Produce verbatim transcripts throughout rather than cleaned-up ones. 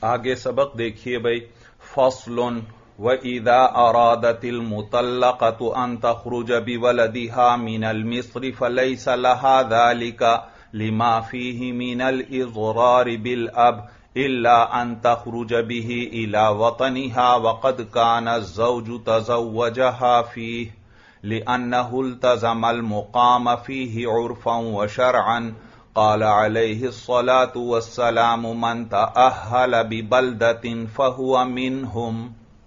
آگے سبق دیکھیے بھائی. فصل وَإِذَا أَرَادَتِ الْمُطَلَّقَةُ أَن تَخْرُجَ بِوَلَدِهَا مِنَ الْمِصْرِ فَلَيْسَ لَهَا ذَلِكَ لِمَا فِيهِ مِنَ الْإِضْرَارِ بِالْأَبِ إِلَّا أَن تَخْرُجَ بِهِ إِلَى وَطَنِهَا وَقَدْ كَانَ الزَّوْجُ تَزَوَّجَهَا فِيهِ لِأَنَّهُ الْتَزَمَ الْمُقَامَ فِيهِ عُرْفًا وَشَرْعًا. قال علیہ الصلاۃ والسلام من تأہل ببلدۃ فہو منہم.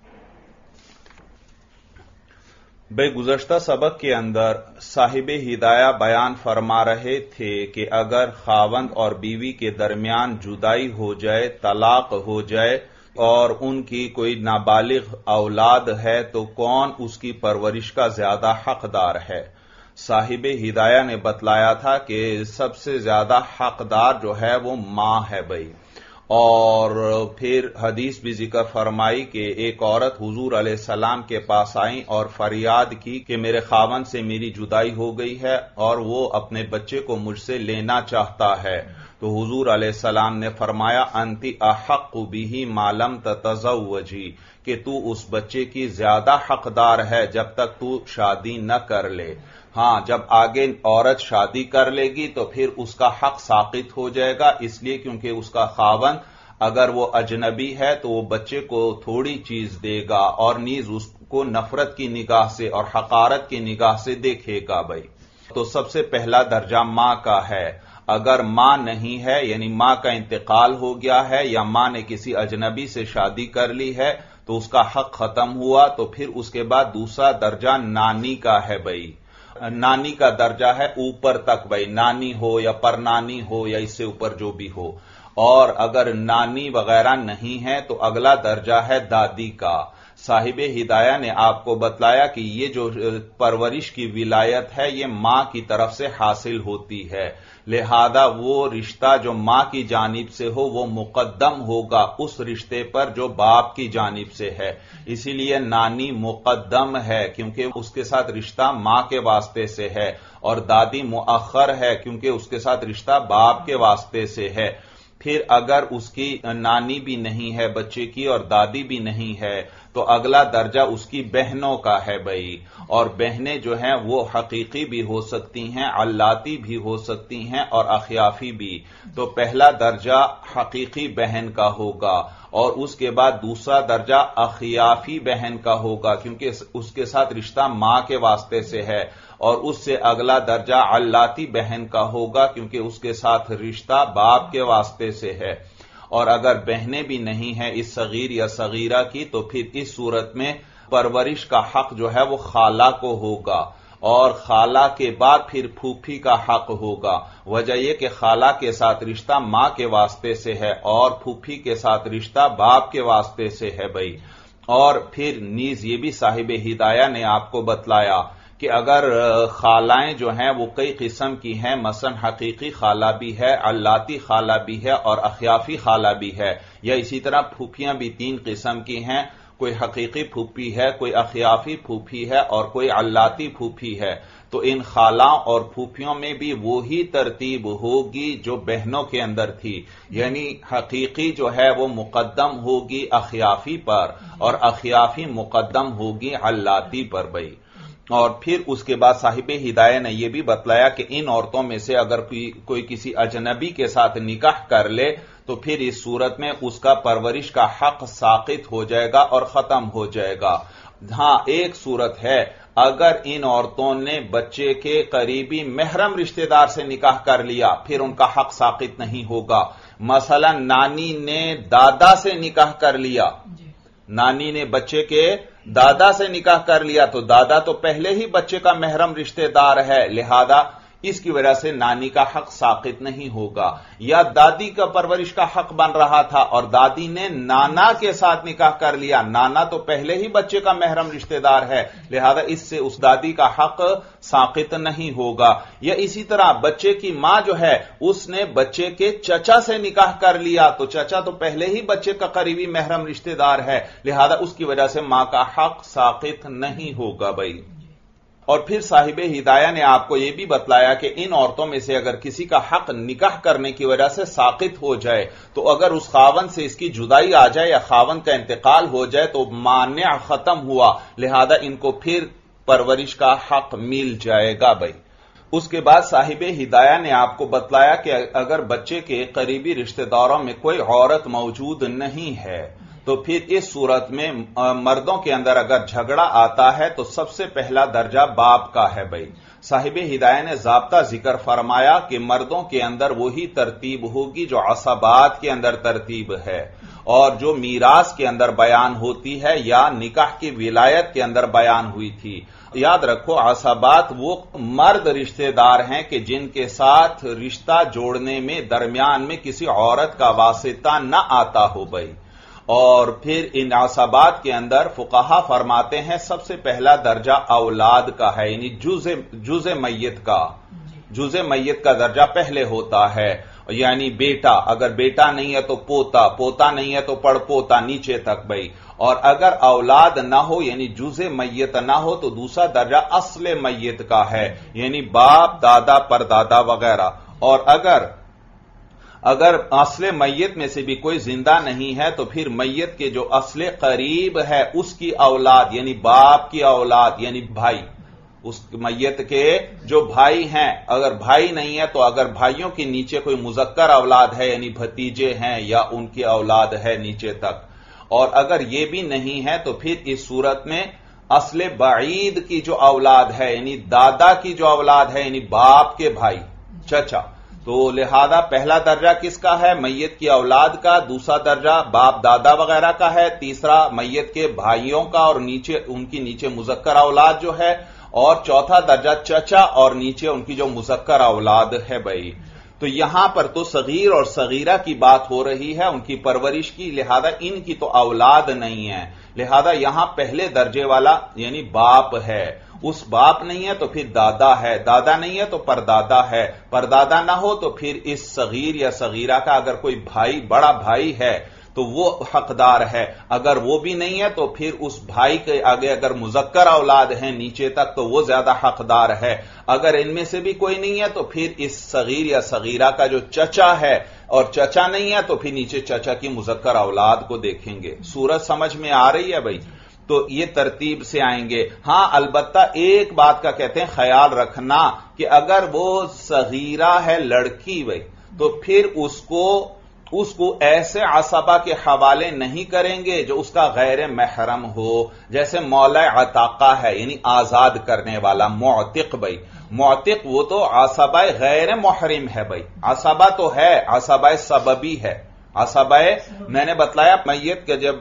بے گزشتہ سبق کے اندر صاحب ہدایہ بیان فرما رہے تھے کہ اگر خاوند اور بیوی کے درمیان جدائی ہو جائے، طلاق ہو جائے اور ان کی کوئی نابالغ اولاد ہے تو کون اس کی پرورش کا زیادہ حقدار ہے؟ صاحب ہدایہ نے بتلایا تھا کہ سب سے زیادہ حقدار جو ہے وہ ماں ہے بھائی. اور پھر حدیث بھی ذکر فرمائی کہ ایک عورت حضور علیہ السلام کے پاس آئیں اور فریاد کی کہ میرے خاوند سے میری جدائی ہو گئی ہے اور وہ اپنے بچے کو مجھ سے لینا چاہتا ہے. تو حضور علیہ السلام نے فرمایا انتی احق بہ ما لم تتزوجی، کہ تو اس بچے کی زیادہ حقدار ہے جب تک تو شادی نہ کر لے. ہاں، جب آگے عورت شادی کر لے گی تو پھر اس کا حق ساقط ہو جائے گا، اس لیے کیونکہ اس کا خاوند اگر وہ اجنبی ہے تو وہ بچے کو تھوڑی چیز دے گا اور نیز اس کو نفرت کی نگاہ سے اور حقارت کی نگاہ سے دیکھے گا بھائی. تو سب سے پہلا درجہ ماں کا ہے. اگر ماں نہیں ہے یعنی ماں کا انتقال ہو گیا ہے یا ماں نے کسی اجنبی سے شادی کر لی ہے تو اس کا حق ختم ہوا. تو پھر اس کے بعد دوسرا درجہ نانی کا ہے بھائی. نانی کا درجہ ہے اوپر تک بھائی، نانی ہو یا پرنانی ہو یا اس سے اوپر جو بھی ہو. اور اگر نانی وغیرہ نہیں ہے تو اگلا درجہ ہے دادی کا. صاحب ہدایہ نے آپ کو بتلایا کہ یہ جو پرورش کی ولایت ہے یہ ماں کی طرف سے حاصل ہوتی ہے، لہذا وہ رشتہ جو ماں کی جانب سے ہو وہ مقدم ہوگا اس رشتے پر جو باپ کی جانب سے ہے. اسی لیے نانی مقدم ہے کیونکہ اس کے ساتھ رشتہ ماں کے واسطے سے ہے، اور دادی مؤخر ہے کیونکہ اس کے ساتھ رشتہ باپ کے واسطے سے ہے. پھر اگر اس کی نانی بھی نہیں ہے بچے کی اور دادی بھی نہیں ہے تو اگلا درجہ اس کی بہنوں کا ہے بھائی. اور بہنیں جو ہیں وہ حقیقی بھی ہو سکتی ہیں، علاتی بھی ہو سکتی ہیں اور اخیافی بھی. تو پہلا درجہ حقیقی بہن کا ہوگا اور اس کے بعد دوسرا درجہ اخیافی بہن کا ہوگا کیونکہ اس کے ساتھ رشتہ ماں کے واسطے سے ہے، اور اس سے اگلا درجہ علاتی بہن کا ہوگا کیونکہ اس کے ساتھ رشتہ باپ کے واسطے سے ہے. اور اگر بہنیں بھی نہیں ہیں اس صغیر یا صغیرہ کی تو پھر اس صورت میں پرورش کا حق جو ہے وہ خالہ کو ہوگا، اور خالہ کے بعد پھر پھوپھی کا حق ہوگا. وجہ یہ کہ خالہ کے ساتھ رشتہ ماں کے واسطے سے ہے اور پھوپھی کے ساتھ رشتہ باپ کے واسطے سے ہے بھائی. اور پھر نیز یہ بھی صاحب ہدایہ نے آپ کو بتلایا کہ اگر خالائیں جو ہیں وہ کئی قسم کی ہیں، مثلا حقیقی خالہ بھی ہے، علاتی خالہ بھی ہے اور اخیافی خالہ بھی ہے، یا اسی طرح پھوپھیاں بھی تین قسم کی ہیں، کوئی حقیقی پھوپھی ہے، کوئی اخیافی پھوپھی ہے اور کوئی علاتی پھوپھی ہے. تو ان خالاں اور پھوپھیوں میں بھی وہی ترتیب ہوگی جو بہنوں کے اندر تھی، یعنی حقیقی جو ہے وہ مقدم ہوگی اخیافی پر اور اخیافی مقدم ہوگی علاتی پر بھائی. اور پھر اس کے بعد صاحب ہدایہ نے یہ بھی بتلایا کہ ان عورتوں میں سے اگر کوئی کسی اجنبی کے ساتھ نکاح کر لے تو پھر اس صورت میں اس کا پرورش کا حق ساقط ہو جائے گا اور ختم ہو جائے گا. ہاں، ایک صورت ہے اگر ان عورتوں نے بچے کے قریبی محرم رشتہ دار سے نکاح کر لیا پھر ان کا حق ساقط نہیں ہوگا. مثلا نانی نے دادا سے نکاح کر لیا، نانی نے بچے کے دادا سے نکاح کر لیا تو دادا تو پہلے ہی بچے کا محرم رشتہ دار ہے، لہذا اس کی وجہ سے نانی کا حق ساقط نہیں ہوگا. یا دادی کا پرورش کا حق بن رہا تھا اور دادی نے نانا کے ساتھ نکاح کر لیا، نانا تو پہلے ہی بچے کا محرم رشتہ دار ہے، لہذا اس سے اس دادی کا حق ساقط نہیں ہوگا. یا اسی طرح بچے کی ماں جو ہے اس نے بچے کے چچا سے نکاح کر لیا تو چچا تو پہلے ہی بچے کا قریبی محرم رشتہ دار ہے، لہذا اس کی وجہ سے ماں کا حق ساقط نہیں ہوگا بھائی. اور پھر صاحب ہدایہ نے آپ کو یہ بھی بتلایا کہ ان عورتوں میں سے اگر کسی کا حق نکاح کرنے کی وجہ سے ساقط ہو جائے تو اگر اس خاوند سے اس کی جدائی آ جائے یا خاوند کا انتقال ہو جائے تو مانع ختم ہوا، لہذا ان کو پھر پرورش کا حق مل جائے گا بھائی۔ اس کے بعد صاحب ہدایہ نے آپ کو بتلایا کہ اگر بچے کے قریبی رشتہ داروں میں کوئی عورت موجود نہیں ہے تو پھر اس صورت میں مردوں کے اندر اگر جھگڑا آتا ہے تو سب سے پہلا درجہ باپ کا ہے بھائی۔ صاحب ہدایہ نے ضابطہ ذکر فرمایا کہ مردوں کے اندر وہی ترتیب ہوگی جو عصبات کے اندر ترتیب ہے اور جو میراث کے اندر بیان ہوتی ہے یا نکاح کی ولایت کے اندر بیان ہوئی تھی۔ یاد رکھو عصبات وہ مرد رشتہ دار ہیں کہ جن کے ساتھ رشتہ جوڑنے میں درمیان میں کسی عورت کا واسطہ نہ آتا ہو بھائی، اور پھر ان عصبات کے اندر فقہا فرماتے ہیں سب سے پہلا درجہ اولاد کا ہے، یعنی جزء جزء میت کا جزء میت کا درجہ پہلے ہوتا ہے، یعنی بیٹا، اگر بیٹا نہیں ہے تو پوتا، پوتا نہیں ہے تو پڑ پوتا نیچے تک بھائی، اور اگر اولاد نہ ہو یعنی جزء میت نہ ہو تو دوسرا درجہ اصل میت کا ہے، یعنی باپ، دادا، پردادا وغیرہ، اور اگر اگر اصل میت میں سے بھی کوئی زندہ نہیں ہے تو پھر میت کے جو اصل قریب ہے اس کی اولاد یعنی باپ کی اولاد یعنی بھائی، اس میت کے جو بھائی ہیں، اگر بھائی نہیں ہے تو اگر بھائیوں کے نیچے کوئی مذکر اولاد ہے یعنی بھتیجے ہیں یا ان کی اولاد ہے نیچے تک، اور اگر یہ بھی نہیں ہے تو پھر اس صورت میں اصل بعید کی جو اولاد ہے یعنی دادا کی جو اولاد ہے یعنی باپ کے بھائی، چچا، تو لہذا پہلا درجہ کس کا ہے؟ میت کی اولاد کا، دوسرا درجہ باپ دادا وغیرہ کا ہے، تیسرا میت کے بھائیوں کا اور نیچے ان کی نیچے مذکر اولاد جو ہے، اور چوتھا درجہ چچا اور نیچے ان کی جو مذکر اولاد ہے بھائی۔ تو یہاں پر تو صغیر اور صغیرہ کی بات ہو رہی ہے ان کی پرورش کی، لہذا ان کی تو اولاد نہیں ہے، لہذا یہاں پہلے درجے والا یعنی باپ ہے، اس باپ نہیں ہے تو پھر دادا ہے، دادا نہیں ہے تو پردادا ہے، پردادا نہ ہو تو پھر اس صغیر یا صغیرہ کا اگر کوئی بھائی بڑا بھائی ہے تو وہ حقدار ہے، اگر وہ بھی نہیں ہے تو پھر اس بھائی کے آگے اگر مذکر اولاد ہیں نیچے تک تو وہ زیادہ حقدار ہے، اگر ان میں سے بھی کوئی نہیں ہے تو پھر اس صغیر یا صغیرہ کا جو چچا ہے، اور چچا نہیں ہے تو پھر نیچے چچا کی مذکر اولاد کو دیکھیں گے۔ صورت سمجھ میں آ رہی ہے بھائی؟ تو یہ ترتیب سے آئیں گے۔ ہاں البتہ ایک بات کا کہتے ہیں خیال رکھنا کہ اگر وہ صغیرہ ہے لڑکی بھائی تو پھر اس کو اس کو ایسے عصبہ کے حوالے نہیں کریں گے جو اس کا غیر محرم ہو، جیسے مولا عتاقہ ہے یعنی آزاد کرنے والا معتق بھائی، معتق وہ تو عصبہ غیر محرم ہے بھائی، عصبہ تو ہے، عصبہ سببی ہے، عصبہ میں نے بتلایا میت کے جب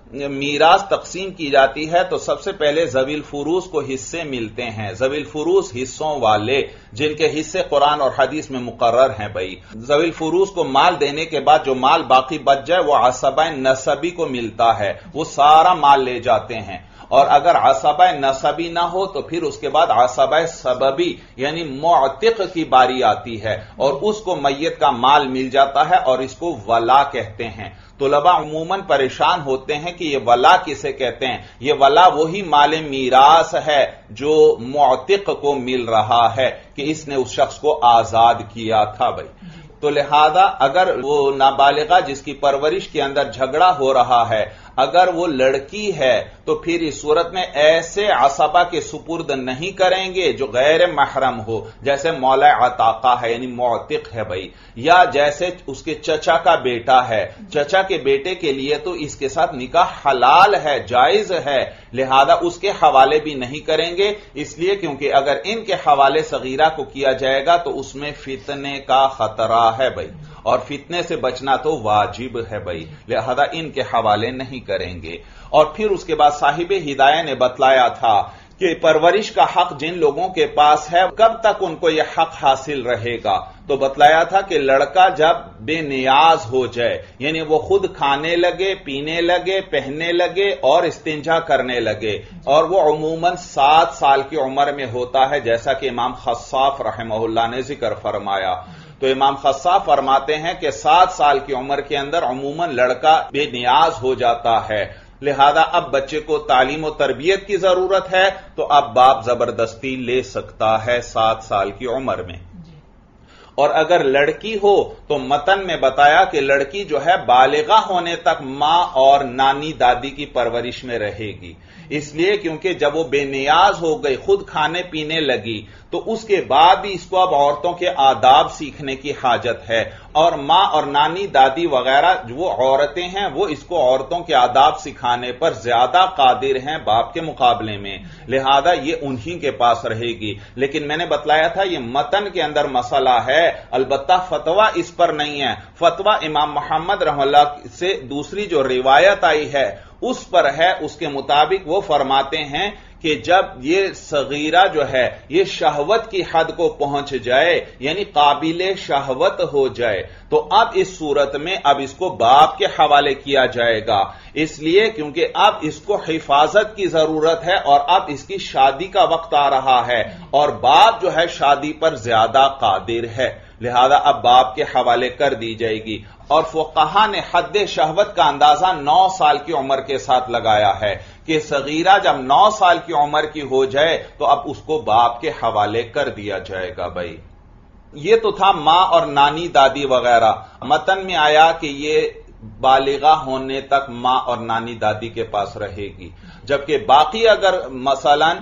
میراث تقسیم کی جاتی ہے تو سب سے پہلے ذوی الفروض کو حصے ملتے ہیں، ذوی الفروض حصوں والے جن کے حصے قرآن اور حدیث میں مقرر ہیں بھائی، ذوی الفروض کو مال دینے کے بعد جو مال باقی بچ جائے وہ عصبہ نسبی کو ملتا ہے، وہ سارا مال لے جاتے ہیں، اور اگر عصبہ نسبی نہ ہو تو پھر اس کے بعد عصبہ سببی یعنی معتق کی باری آتی ہے اور اس کو میت کا مال مل جاتا ہے اور اس کو ولا کہتے ہیں۔ طلباء عموماً پریشان ہوتے ہیں کہ یہ ولا کسے کہتے ہیں؟ یہ ولا وہی مال میراث ہے جو معتق کو مل رہا ہے کہ اس نے اس شخص کو آزاد کیا تھا بھائی۔ تو لہذا اگر وہ نابالغہ جس کی پرورش کے اندر جھگڑا ہو رہا ہے اگر وہ لڑکی ہے تو پھر اس صورت میں ایسے عصبہ کے سپرد نہیں کریں گے جو غیر محرم ہو، جیسے مولا عتاقہ ہے یعنی معتق ہے بھائی، یا جیسے اس کے چچا کا بیٹا ہے، چچا کے بیٹے کے لیے تو اس کے ساتھ نکاح حلال ہے، جائز ہے، لہذا اس کے حوالے بھی نہیں کریں گے، اس لیے کیونکہ اگر ان کے حوالے صغیرہ کو کیا جائے گا تو اس میں فتنے کا خطرہ ہے بھائی، اور فتنے سے بچنا تو واجب ہے بھائی، لہذا ان کے حوالے نہیں کریں گے۔ اور پھر اس کے بعد صاحب ہدایہ نے بتلایا تھا کہ پرورش کا حق جن لوگوں کے پاس ہے کب تک ان کو یہ حق حاصل رہے گا، تو بتلایا تھا کہ لڑکا جب بے نیاز ہو جائے یعنی وہ خود کھانے لگے، پینے لگے، پہننے لگے اور استنجا کرنے لگے، اور وہ عموماً سات سال کی عمر میں ہوتا ہے جیسا کہ امام خصاف رحمہ اللہ نے ذکر فرمایا۔ تو امام خصاف فرماتے ہیں کہ سات سال کی عمر کے اندر عموماً لڑکا بے نیاز ہو جاتا ہے، لہذا اب بچے کو تعلیم و تربیت کی ضرورت ہے تو اب باپ زبردستی لے سکتا ہے سات سال کی عمر میں. اور اگر لڑکی ہو تو متن میں بتایا کہ لڑکی جو ہے بالغہ ہونے تک ماں اور نانی دادی کی پرورش میں رہے گی. اس لیے کیونکہ جب وہ بے نیاز ہو گئی، خود کھانے پینے لگی، تو اس کے بعد بھی اس کو اب عورتوں کے آداب سیکھنے کی حاجت ہے. اور ماں اور نانی دادی وغیرہ جو عورتیں ہیں وہ اس کو عورتوں کے آداب سکھانے پر زیادہ قادر ہیں باپ کے مقابلے میں، لہذا یہ انہی کے پاس رہے گی. لیکن میں نے بتلایا تھا یہ متن کے اندر مسئلہ ہے، البتہ فتویٰ اس پر نہیں ہے. فتویٰ امام محمد رحمہ اللہ سے دوسری جو روایت آئی ہے اس پر ہے. اس کے مطابق وہ فرماتے ہیں کہ جب یہ صغیرہ جو ہے یہ شہوت کی حد کو پہنچ جائے، یعنی قابل شہوت ہو جائے، تو اب اس صورت میں اب اس کو باپ کے حوالے کیا جائے گا. اس لیے کیونکہ اب اس کو حفاظت کی ضرورت ہے اور اب اس کی شادی کا وقت آ رہا ہے اور باپ جو ہے شادی پر زیادہ قادر ہے، لہذا اب باپ کے حوالے کر دی جائے گی. اور فقہا نے حد شہوت کا اندازہ نو سال کی عمر کے ساتھ لگایا ہے کہ صغیرہ جب نو سال کی عمر کی ہو جائے تو اب اس کو باپ کے حوالے کر دیا جائے گا. بھائی یہ تو تھا ماں اور نانی دادی وغیرہ. متن میں آیا کہ یہ بالغہ ہونے تک ماں اور نانی دادی کے پاس رہے گی، جبکہ باقی اگر مثلا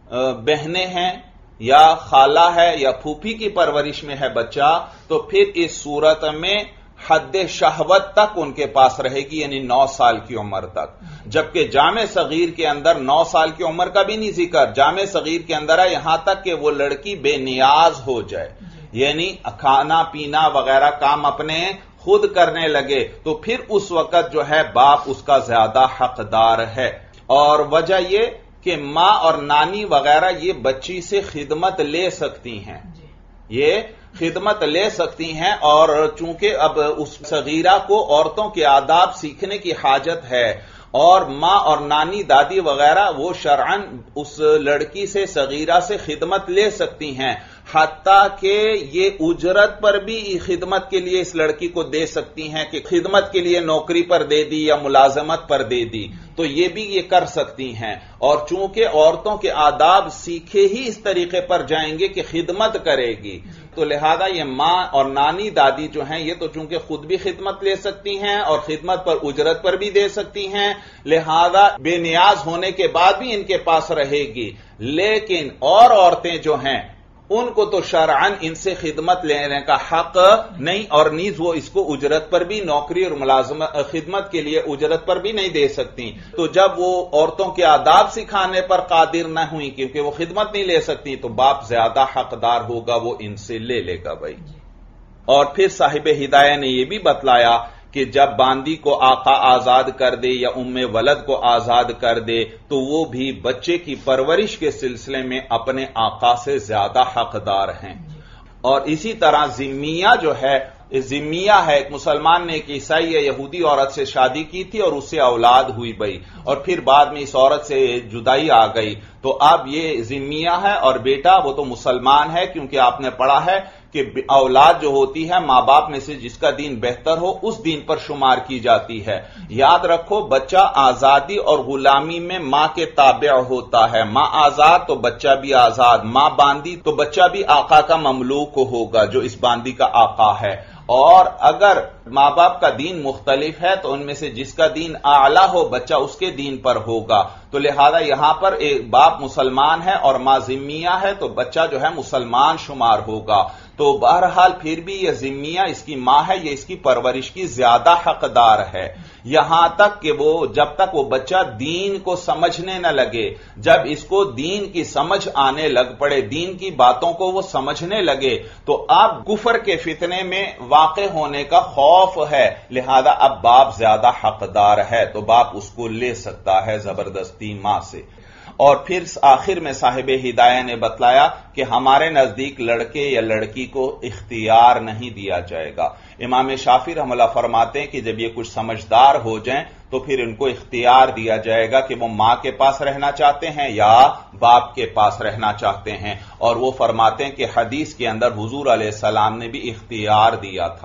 بہنیں ہیں یا خالہ ہے یا پھوپھی کی پرورش میں ہے بچہ تو پھر اس صورت میں حد شہوت تک ان کے پاس رہے گی، یعنی نو سال کی عمر تک. جبکہ جامع صغیر کے اندر نو سال کی عمر کا بھی نہیں ذکر، جامع صغیر کے اندر ہے یہاں تک کہ وہ لڑکی بے نیاز ہو جائے، یعنی کھانا پینا وغیرہ کام اپنے خود کرنے لگے، تو پھر اس وقت جو ہے باپ اس کا زیادہ حقدار ہے. اور وجہ یہ کہ ماں اور نانی وغیرہ یہ بچی سے خدمت لے سکتی ہیں، یہ خدمت لے سکتی ہیں. اور چونکہ اب اس صغیرہ کو عورتوں کے آداب سیکھنے کی حاجت ہے اور ماں اور نانی دادی وغیرہ وہ شرعاً اس لڑکی سے صغیرہ سے خدمت لے سکتی ہیں، حتیٰ کہ یہ اجرت پر بھی خدمت کے لیے اس لڑکی کو دے سکتی ہیں کہ خدمت کے لیے نوکری پر دے دی یا ملازمت پر دے دی، تو یہ بھی یہ کر سکتی ہیں. اور چونکہ عورتوں کے آداب سیکھے ہی اس طریقے پر جائیں گے کہ خدمت کرے گی، تو لہذا یہ ماں اور نانی دادی جو ہیں یہ تو چونکہ خود بھی خدمت لے سکتی ہیں اور خدمت پر اجرت پر بھی دے سکتی ہیں، لہذا بے نیاز ہونے کے بعد بھی ان کے پاس رہے گی. لیکن اور عورتیں جو ہیں ان کو تو شرعاً ان سے خدمت لینے کا حق نہیں، اور نیز وہ اس کو اجرت پر بھی نوکری اور ملازمت خدمت کے لیے اجرت پر بھی نہیں دے سکتی. تو جب وہ عورتوں کے آداب سکھانے پر قادر نہ ہوئی کیونکہ وہ خدمت نہیں لے سکتی تو باپ زیادہ حقدار ہوگا، وہ ان سے لے لے گا. بھائی اور پھر صاحب ہدایہ نے یہ بھی بتلایا کہ جب باندی کو آقا آزاد کر دے یا ام ولد کو آزاد کر دے تو وہ بھی بچے کی پرورش کے سلسلے میں اپنے آقا سے زیادہ حقدار ہیں. اور اسی طرح ذمیہ جو ہے، ذمیہ ہے ایک مسلمان نے ایک عیسائی یا یہودی عورت سے شادی کی تھی اور اس سے اولاد ہوئی بھائی، اور پھر بعد میں اس عورت سے جدائی آ گئی، تو اب یہ ذمیہ ہے اور بیٹا وہ تو مسلمان ہے، کیونکہ آپ نے پڑھا ہے کہ اولاد جو ہوتی ہے ماں باپ میں سے جس کا دین بہتر ہو اس دین پر شمار کی جاتی ہے. یاد رکھو بچہ آزادی اور غلامی میں ماں کے تابع ہوتا ہے، ماں آزاد تو بچہ بھی آزاد، ماں باندی تو بچہ بھی آقا کا مملوک ہوگا جو اس باندی کا آقا ہے. اور اگر ماں باپ کا دین مختلف ہے تو ان میں سے جس کا دین اعلیٰ ہو بچہ اس کے دین پر ہوگا. تو لہذا یہاں پر ایک باپ مسلمان ہے اور ماں ذمیہ ہے تو بچہ جو ہے مسلمان شمار ہوگا. تو بہرحال پھر بھی یہ ذمیہ اس کی ماں ہے، یہ اس کی پرورش کی زیادہ حقدار ہے، یہاں تک کہ وہ جب تک وہ بچہ دین کو سمجھنے نہ لگے، جب اس کو دین کی سمجھ آنے لگ پڑے، دین کی باتوں کو وہ سمجھنے لگے تو اب کفر کے فتنے میں واقع ہونے کا خوف ہے، لہذا اب باپ زیادہ حقدار ہے تو باپ اس کو لے سکتا ہے زبردستی ماں سے. اور پھر آخر میں صاحب ہدایہ نے بتلایا کہ ہمارے نزدیک لڑکے یا لڑکی کو اختیار نہیں دیا جائے گا. امام شافعی رحمہ اللہ فرماتے ہیں کہ جب یہ کچھ سمجھدار ہو جائیں تو پھر ان کو اختیار دیا جائے گا کہ وہ ماں کے پاس رہنا چاہتے ہیں یا باپ کے پاس رہنا چاہتے ہیں. اور وہ فرماتے ہیں کہ حدیث کے اندر حضور علیہ السلام نے بھی اختیار دیا تھا.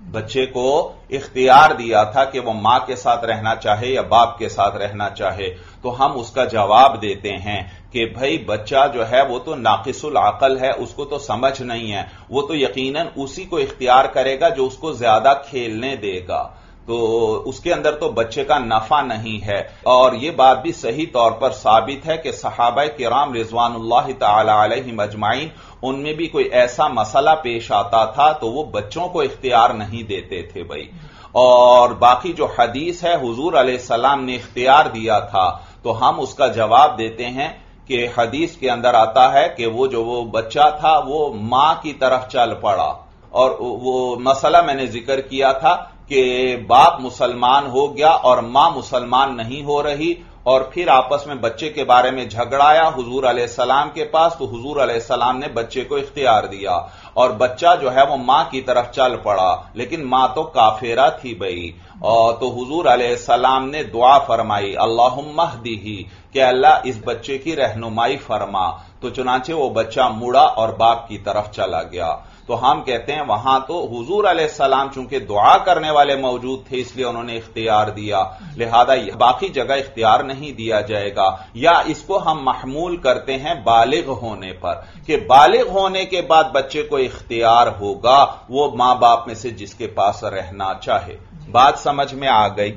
بچے کو اختیار دیا تھا کہ وہ ماں کے ساتھ رہنا چاہے یا باپ کے ساتھ رہنا چاہے، تو ہم اس کا جواب دیتے ہیں کہ بھائی بچہ جو ہے وہ تو ناقص العقل ہے، اس کو تو سمجھ نہیں ہے، وہ تو یقیناً اسی کو اختیار کرے گا جو اس کو زیادہ کھیلنے دے گا، تو اس کے اندر تو بچے کا نفع نہیں ہے۔ اور یہ بات بھی صحیح طور پر ثابت ہے کہ صحابہ کرام رضوان اللہ تعالی علیہم اجمعین ان میں بھی کوئی ایسا مسئلہ پیش آتا تھا تو وہ بچوں کو اختیار نہیں دیتے تھے بھائی۔ اور باقی جو حدیث ہے حضور علیہ السلام نے اختیار دیا تھا، تو ہم اس کا جواب دیتے ہیں کہ حدیث کے اندر آتا ہے کہ وہ جو وہ بچہ تھا وہ ماں کی طرف چل پڑا، اور وہ مسئلہ میں نے ذکر کیا تھا کہ باپ مسلمان ہو گیا اور ماں مسلمان نہیں ہو رہی، اور پھر آپس میں بچے کے بارے میں جھگڑایا حضور علیہ السلام کے پاس، تو حضور علیہ السلام نے بچے کو اختیار دیا، اور بچہ جو ہے وہ ماں کی طرف چل پڑا، لیکن ماں تو کافرہ تھی بھائی، اور تو حضور علیہ السلام نے دعا فرمائی اللہم اہدہ، کہ اللہ اس بچے کی رہنمائی فرما، تو چنانچہ وہ بچہ مڑا اور باپ کی طرف چلا گیا۔ تو ہم کہتے ہیں وہاں تو حضور علیہ السلام چونکہ دعا کرنے والے موجود تھے اس لیے انہوں نے اختیار دیا، لہذا باقی جگہ اختیار نہیں دیا جائے گا، یا اس کو ہم محمول کرتے ہیں بالغ ہونے پر، کہ بالغ ہونے کے بعد بچے کو اختیار ہوگا وہ ماں باپ میں سے جس کے پاس رہنا چاہے۔ بات سمجھ میں آ گئی؟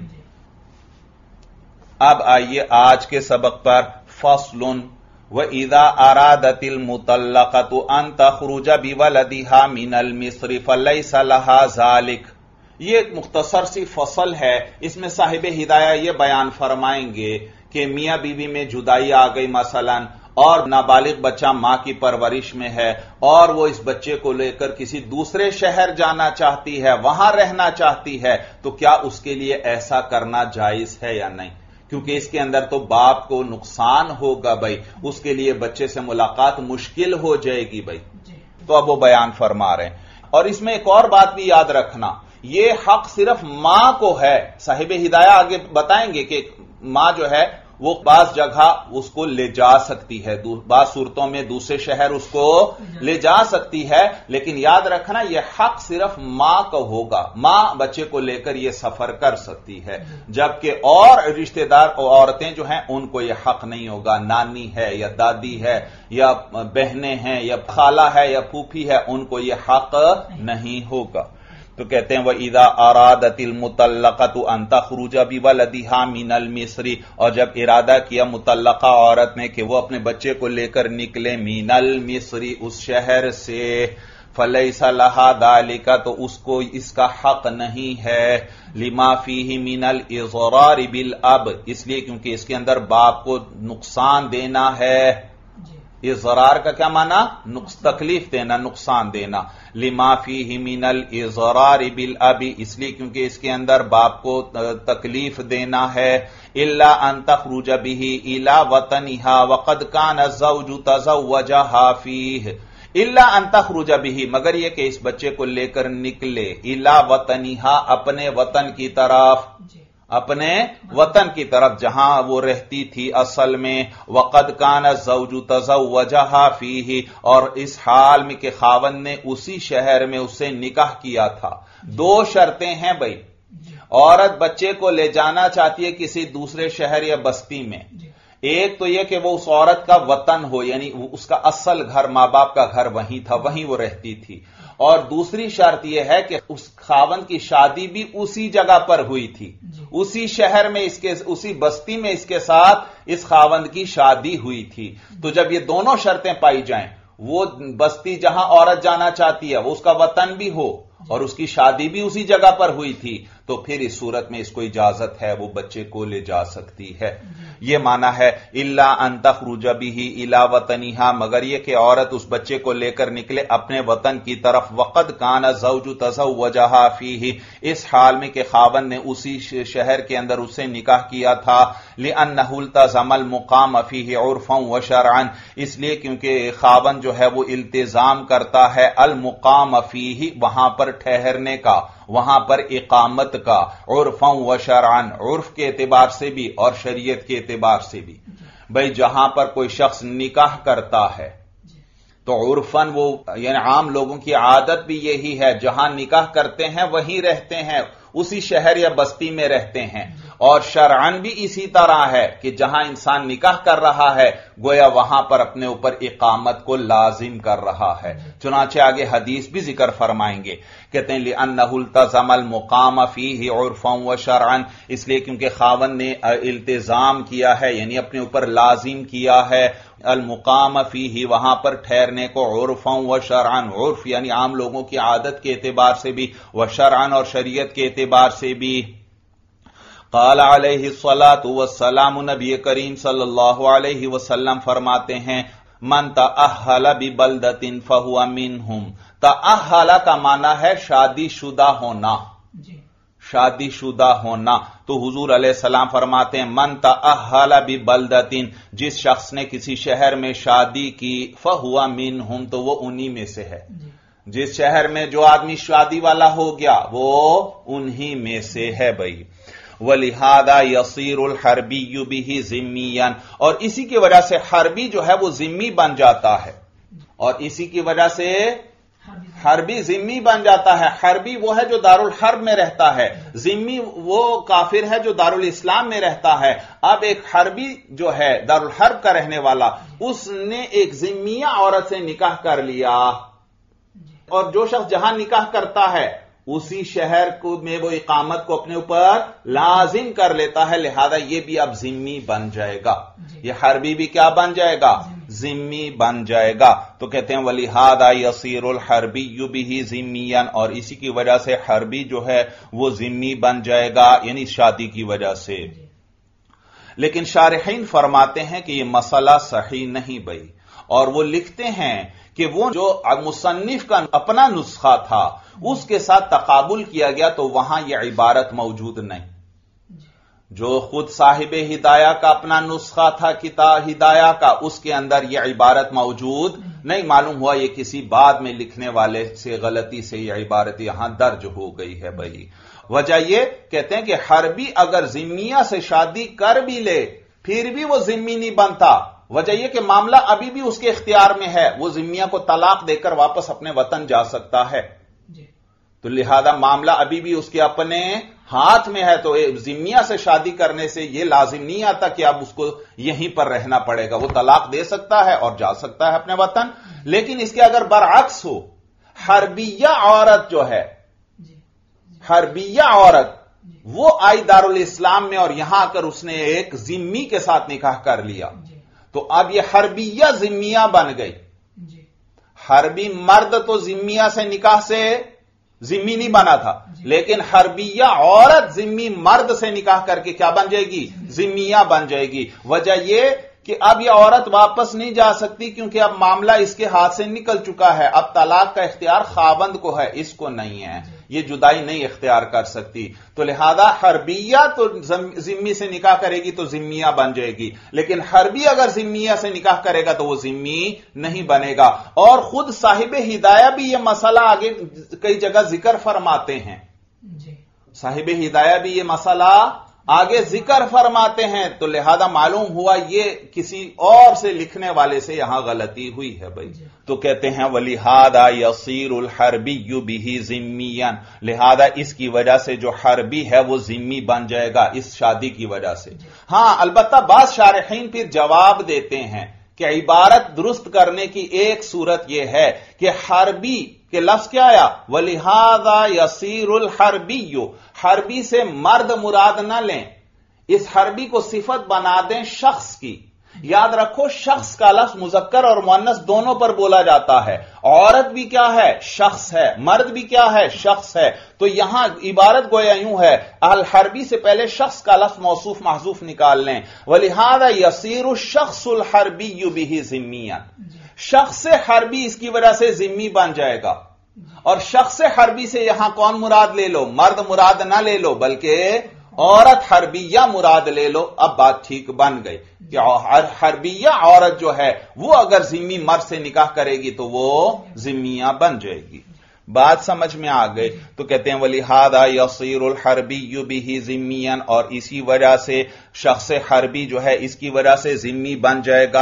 اب آئیے آج کے سبق پر۔ فصل وَإِذَا أَرَادَتِ الْمُطَلَّقَةُ أَن تَخْرُجَ بِوَلَدِهَا مِنَ الْمِصْرِ فَلَيْسَ لَهَا ذَلِكَ۔ یہ ایک مختصر سی فصل ہے، اس میں صاحب ہدایہ یہ بیان فرمائیں گے کہ میاں بیوی میں جدائی آ گئی مثلا، اور نابالغ بچہ ماں کی پرورش میں ہے، اور وہ اس بچے کو لے کر کسی دوسرے شہر جانا چاہتی ہے، وہاں رہنا چاہتی ہے، تو کیا اس کے لیے ایسا کرنا جائز ہے یا نہیں؟ کیونکہ اس کے اندر تو باپ کو نقصان ہوگا بھائی، اس کے لیے بچے سے ملاقات مشکل ہو جائے گی بھائی، تو اب وہ بیان فرما رہے ہیں۔ اور اس میں ایک اور بات بھی یاد رکھنا، یہ حق صرف ماں کو ہے، صاحب ہدایہ آگے بتائیں گے کہ ماں جو ہے وہ بعض جگہ اس کو لے جا سکتی ہے، بعض صورتوں میں دوسرے شہر اس کو لے جا سکتی ہے، لیکن یاد رکھنا یہ حق صرف ماں کا ہوگا، ماں بچے کو لے کر یہ سفر کر سکتی ہے، جبکہ اور رشتہ دار عورتیں جو ہیں ان کو یہ حق نہیں ہوگا، نانی ہے یا دادی ہے یا بہنیں ہیں یا خالہ ہے یا پھوپھی ہے، ان کو یہ حق نہیں ہوگا۔ تو کہتے ہیں وَإِذَا أَرَادَتِ الْمُطَلَّقَةُ أَن تَخْرُجَ بِوَلَدِهَا مِنَ الْمِصْرِ، اور جب ارادہ کیا مطلقہ عورت نے کہ وہ اپنے بچے کو لے کر نکلے مِنَ الْمِصْرِ اس شہر سے، فَلَيْسَ لَهَا ذَلِكَ تو اس کو اس کا حق نہیں ہے، لِمَا فِيهِ مِنَ الْإِضْرَارِ بِالْأَبِ اس لیے کیونکہ اس کے اندر باپ کو نقصان دینا ہے۔ اضرار کا کیا معنی؟ تکلیف دینا، نقصان دینا۔ لما فیہ من الاضرار بالاب اس لیے کیونکہ اس کے اندر باپ کو تکلیف دینا ہے۔ الا ان تخرج به الى وطنها وقد كان الزوج تزوجها فیہ، الا ان تخرج به مگر یہ کہ اس بچے کو لے کر نکلے الى وطنها اپنے وطن کی طرف، اپنے وطن کی طرف جہاں وہ رہتی تھی اصل میں، وقد کان الزوج تزوجها فیہ اور اس حال میں کہ خاوند نے اسی شہر میں اس سے نکاح کیا تھا۔ دو شرطیں ہیں بھائی، عورت بچے کو لے جانا چاہتی ہے کسی دوسرے شہر یا بستی میں، ایک تو یہ کہ وہ اس عورت کا وطن ہو، یعنی اس کا اصل گھر ماں باپ کا گھر وہیں تھا، وہیں وہ رہتی تھی، اور دوسری شرط یہ ہے کہ اس خاوند کی شادی بھی اسی جگہ پر ہوئی تھی، اسی شہر میں اس کے اسی بستی میں اس کے ساتھ اس خاوند کی شادی ہوئی تھی۔ تو جب یہ دونوں شرطیں پائی جائیں، وہ بستی جہاں عورت جانا چاہتی ہے وہ اس کا وطن بھی ہو اور اس کی شادی بھی اسی جگہ پر ہوئی تھی، تو پھر اس صورت میں اس کو اجازت ہے، وہ بچے کو لے جا سکتی ہے۔ یہ معنی ہے الا ان تخرج به الى وطنها مگر یہ کہ عورت اس بچے کو لے کر نکلے اپنے وطن کی طرف، وقد كان الزوج تزوجها فيه اس حال میں کہ خاوند نے اسی شہر کے اندر اس سے نکاح کیا تھا، لانه التزم المقام فيه عرفا وشرعا اس لیے کیونکہ خاوند جو ہے وہ التزام کرتا ہے المقام فيه وہاں پر ٹھہرنے کا، وہاں پر اقامت کا، عرفا و شرعن عرف کے اعتبار سے بھی اور شریعت کے اعتبار سے بھی۔ بھئی جہاں پر کوئی شخص نکاح کرتا ہے تو عرفن وہ یعنی عام لوگوں کی عادت بھی یہی ہے، جہاں نکاح کرتے ہیں وہیں رہتے ہیں، اسی شہر یا بستی میں رہتے ہیں، اور شرعن بھی اسی طرح ہے کہ جہاں انسان نکاح کر رہا ہے گویا وہاں پر اپنے اوپر اقامت کو لازم کر رہا ہے۔ چنانچہ آگے حدیث بھی ذکر فرمائیں گے، کہتے ہیں لِأَنَّهُ الْتَزَمَ الْمُقَامَ فِيهِ عُرْفًا وَشَرْعًا، اس لیے کیونکہ خاوند نے التزام کیا ہے یعنی اپنے اوپر لازم کیا ہے المقام فیہ وہاں پر ٹھہرنے کو، عرفاً و شرعاً، عرف یعنی عام لوگوں کی عادت کے اعتبار سے بھی، و شرعاً اور شریعت کے اعتبار سے بھی۔ قال علیہ الصلاۃ والسلام، نبی کریم صلی اللہ علیہ وسلم فرماتے ہیں من تأہل ببلدۃ فہو منہم۔ تأہل کا معنی ہے شادی شدہ ہونا، شادی شدہ ہونا۔ تو حضور علیہ السلام فرماتے ہیں من تأہل ببلدۃ، جس شخص نے کسی شہر میں شادی کی، فہو منہم، تو وہ انہی میں سے ہے۔ جس شہر میں جو آدمی شادی والا ہو گیا وہ انہی میں سے ہے بھائی۔ وَلِهَذَا يَصِيرُ الْحَرْبِيُّ بِهِ ذِمِّيًّا، اور اسی کی وجہ سے حربی جو ہے وہ ذمی بن جاتا ہے، اور اسی کی وجہ سے حربی ذمی بن جاتا ہے۔ حربی وہ ہے جو دارالحرب میں رہتا ہے، ذمی وہ کافر ہے جو دارالاسلام میں رہتا ہے۔ اب ایک حربی جو ہے دارالحرب کا رہنے والا، اس نے ایک ذمیہ عورت سے نکاح کر لیا، اور جو شخص جہاں نکاح کرتا ہے اسی شہر کو میں وہ اقامت کو اپنے اوپر لازم کر لیتا ہے، لہذا یہ بھی اب ذمی بن جائے گا، یہ حربی بھی کیا بن جائے گا؟ ذمی بن جائے گا۔ تو کہتے ہیں وَلِهَذَا يَصِيرُ الْحَرْبِيُّ بِهِ ذِمِّيًّا، اور اسی کی وجہ سے حربی جو ہے وہ ذمی بن جائے گا، یعنی شادی کی وجہ سے۔ لیکن شارحین فرماتے ہیں کہ یہ مسئلہ صحیح نہیں بھائی، اور وہ لکھتے ہیں کہ وہ جو مصنف کا اپنا نسخہ تھا اس کے ساتھ تقابل کیا گیا تو وہاں یہ عبارت موجود نہیں۔ جو خود صاحب ہدایہ کا اپنا نسخہ تھا کتاب ہدایہ کا، اس کے اندر یہ عبارت موجود نہیں، معلوم ہوا یہ کسی بعد میں لکھنے والے سے غلطی سے یہ عبارت یہاں درج ہو گئی ہے بھائی۔ وجہ یہ کہتے ہیں کہ حربی اگر ذمیہ سے شادی کر بھی لے پھر بھی وہ ذمی نہیں بنتا، وجہ یہ کہ معاملہ ابھی بھی اس کے اختیار میں ہے، وہ ذمیہ کو طلاق دے کر واپس اپنے وطن جا سکتا ہے، تو لہذا معاملہ ابھی بھی اس کے اپنے ہاتھ میں ہے۔ تو ذمیہ سے شادی کرنے سے یہ لازم نہیں آتا کہ اب اس کو یہیں پر رہنا پڑے گا، وہ طلاق دے سکتا ہے اور جا سکتا ہے اپنے وطن۔ لیکن اس کے اگر برعکس ہو، حربیہ عورت جو ہے، حربیہ عورت وہ آئی دارالاسلام میں اور یہاں آ کر اس نے ایک ذمی کے ساتھ نکاح کر لیا، تو اب یہ حربیہ ذمیہ بن گئی۔ حربی مرد تو ذمیہ سے نکاح سے ذمی نہیں بنا تھا، لیکن حربیہ عورت ذمی مرد سے نکاح کر کے کیا بن جائے گی؟ ذمیہ بن جائے گی۔ وجہ یہ کہ اب یہ عورت واپس نہیں جا سکتی کیونکہ اب معاملہ اس کے ہاتھ سے نکل چکا ہے، اب طلاق کا اختیار خاوند کو ہے، اس کو نہیں ہے، یہ جدائی نہیں اختیار کر سکتی۔ تو لہذا حربیہ تو ذمی سے نکاح کرے گی تو ذمیہ بن جائے گی، لیکن حربی اگر ذمیہ سے نکاح کرے گا تو وہ ذمی نہیں بنے گا۔ اور خود صاحب ہدایہ بھی یہ مسئلہ آگے کئی جگہ ذکر فرماتے ہیں، صاحب ہدایہ بھی یہ مسئلہ آگے ذکر فرماتے ہیں، تو لہذا معلوم ہوا یہ کسی اور سے لکھنے والے سے یہاں غلطی ہوئی ہے بھائی۔ تو کہتے ہیں وَلِهَذَا يَصِيرُ الْحَرْبِيُّ بِهِ ذِمِّيًّا، لہذا اس کی وجہ سے جو حربی ہے وہ ذمی بن جائے گا اس شادی کی وجہ سے۔ ہاں البتہ بعض شارحین پھر جواب دیتے ہیں کہ عبارت درست کرنے کی ایک صورت یہ ہے کہ حربی کہ لفظ کیا آیا؟ وَلِهَذَا يَصِيرُ الْحَرْبِيُّ، حربی سے مرد مراد نہ لیں، اس حربی کو صفت بنا دیں شخص کی۔ یاد رکھو شخص کا لفظ مذکر اور مؤنث دونوں پر بولا جاتا ہے، عورت بھی کیا ہے؟ شخص ہے، مرد بھی کیا ہے؟ شخص ہے۔ تو یہاں عبارت گویا یوں ہے، الحربی سے پہلے شخص کا لفظ موصوف محذوف نکال لیں، وَلِهَذَا يَصِيرُ الشَّخْصُ الْحَرْبِيُّ بِهِ ذِمِّيًّا، شخص حربی اس کی وجہ سے ذمی بن جائے گا۔ اور شخص حربی سے یہاں کون مراد لے لو؟ مرد مراد نہ لے لو بلکہ عورت حربیہ مراد لے لو، اب بات ٹھیک بن گئی کہ حربیہ عورت جو ہے وہ اگر ذمی مرد سے نکاح کرے گی تو وہ ذمیہ بن جائے گی۔ بات سمجھ میں آ گئی؟ تو کہتے ہیں وَلِهَذَا يَصِيرُ الْحَرْبِيُّ بِهِ ذِمِّيًّا، اور اسی وجہ سے شخص حربی جو ہے اس کی وجہ سے ذمی بن جائے گا۔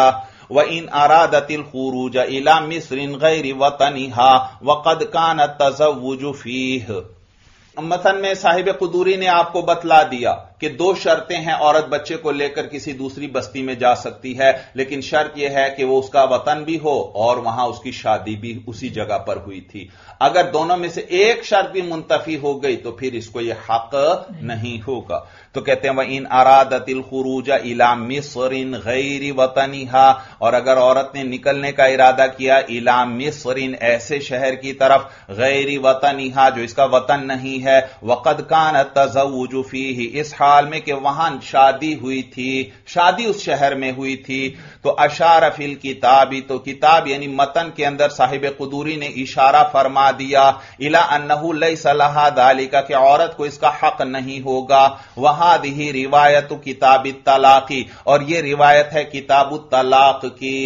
وَإِنْ أَرَادَتِ الْخُرُوجَ إِلَى مِصْرٍ غَيْرِ وَطَنِهَا وَقَدْ كَانَ التَّزَوُّجُ فِيهِ۔ مثلا میں صاحب قدوری نے آپ کو بتلا دیا کہ دو شرطیں ہیں، عورت بچے کو لے کر کسی دوسری بستی میں جا سکتی ہے، لیکن شرط یہ ہے کہ وہ اس کا وطن بھی ہو اور وہاں اس کی شادی بھی اسی جگہ پر ہوئی تھی۔ اگر دونوں میں سے ایک شرط بھی منتفی ہو گئی تو پھر اس کو یہ حق نہیں ہوگا۔ تو کہتے ہیں وَإِنْ أَرَادَتِ الْخُرُوجَ إِلَى مِصْرٍ غَيْرِ وَطَنِهَا، اور اگر عورت نے نکلنے کا ارادہ کیا إِلَى مِصْرٍ ایسے شہر کی طرف غیر وطنها جو اس کا وطن نہیں ہے، وَقَدْ كَانَ التَّزَوُّجُ فِيهِ اس حال میں کہ وہاں شادی ہوئی تھی، شادی اس شہر میں ہوئی تھی، تو اشار فی الکتاب، تو کتاب یعنی متن کے اندر صاحب قدوری نے اشارہ فرما دیا الی انہ لیس لہا ذالک کہ عورت کو اس کا حق نہیں ہوگا۔ وہذہ روایت کتاب الطلاق، اور یہ روایت ہے کتاب الطلاق کی۔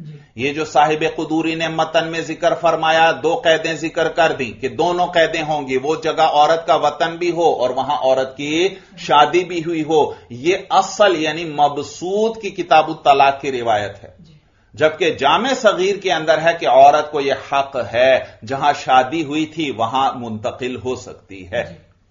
یہ جو صاحب قدوری نے متن میں ذکر فرمایا، دو قیدیں ذکر کر دیں کہ دونوں قیدیں ہوں گی، وہ جگہ عورت کا وطن بھی ہو اور وہاں عورت کی شادی بھی ہوئی ہو، یہ اصل یعنی مبسوط کی کتاب الطلاق کی روایت ہے۔ جبکہ جامع صغیر کے اندر ہے کہ عورت کو یہ حق ہے جہاں شادی ہوئی تھی وہاں منتقل ہو سکتی ہے۔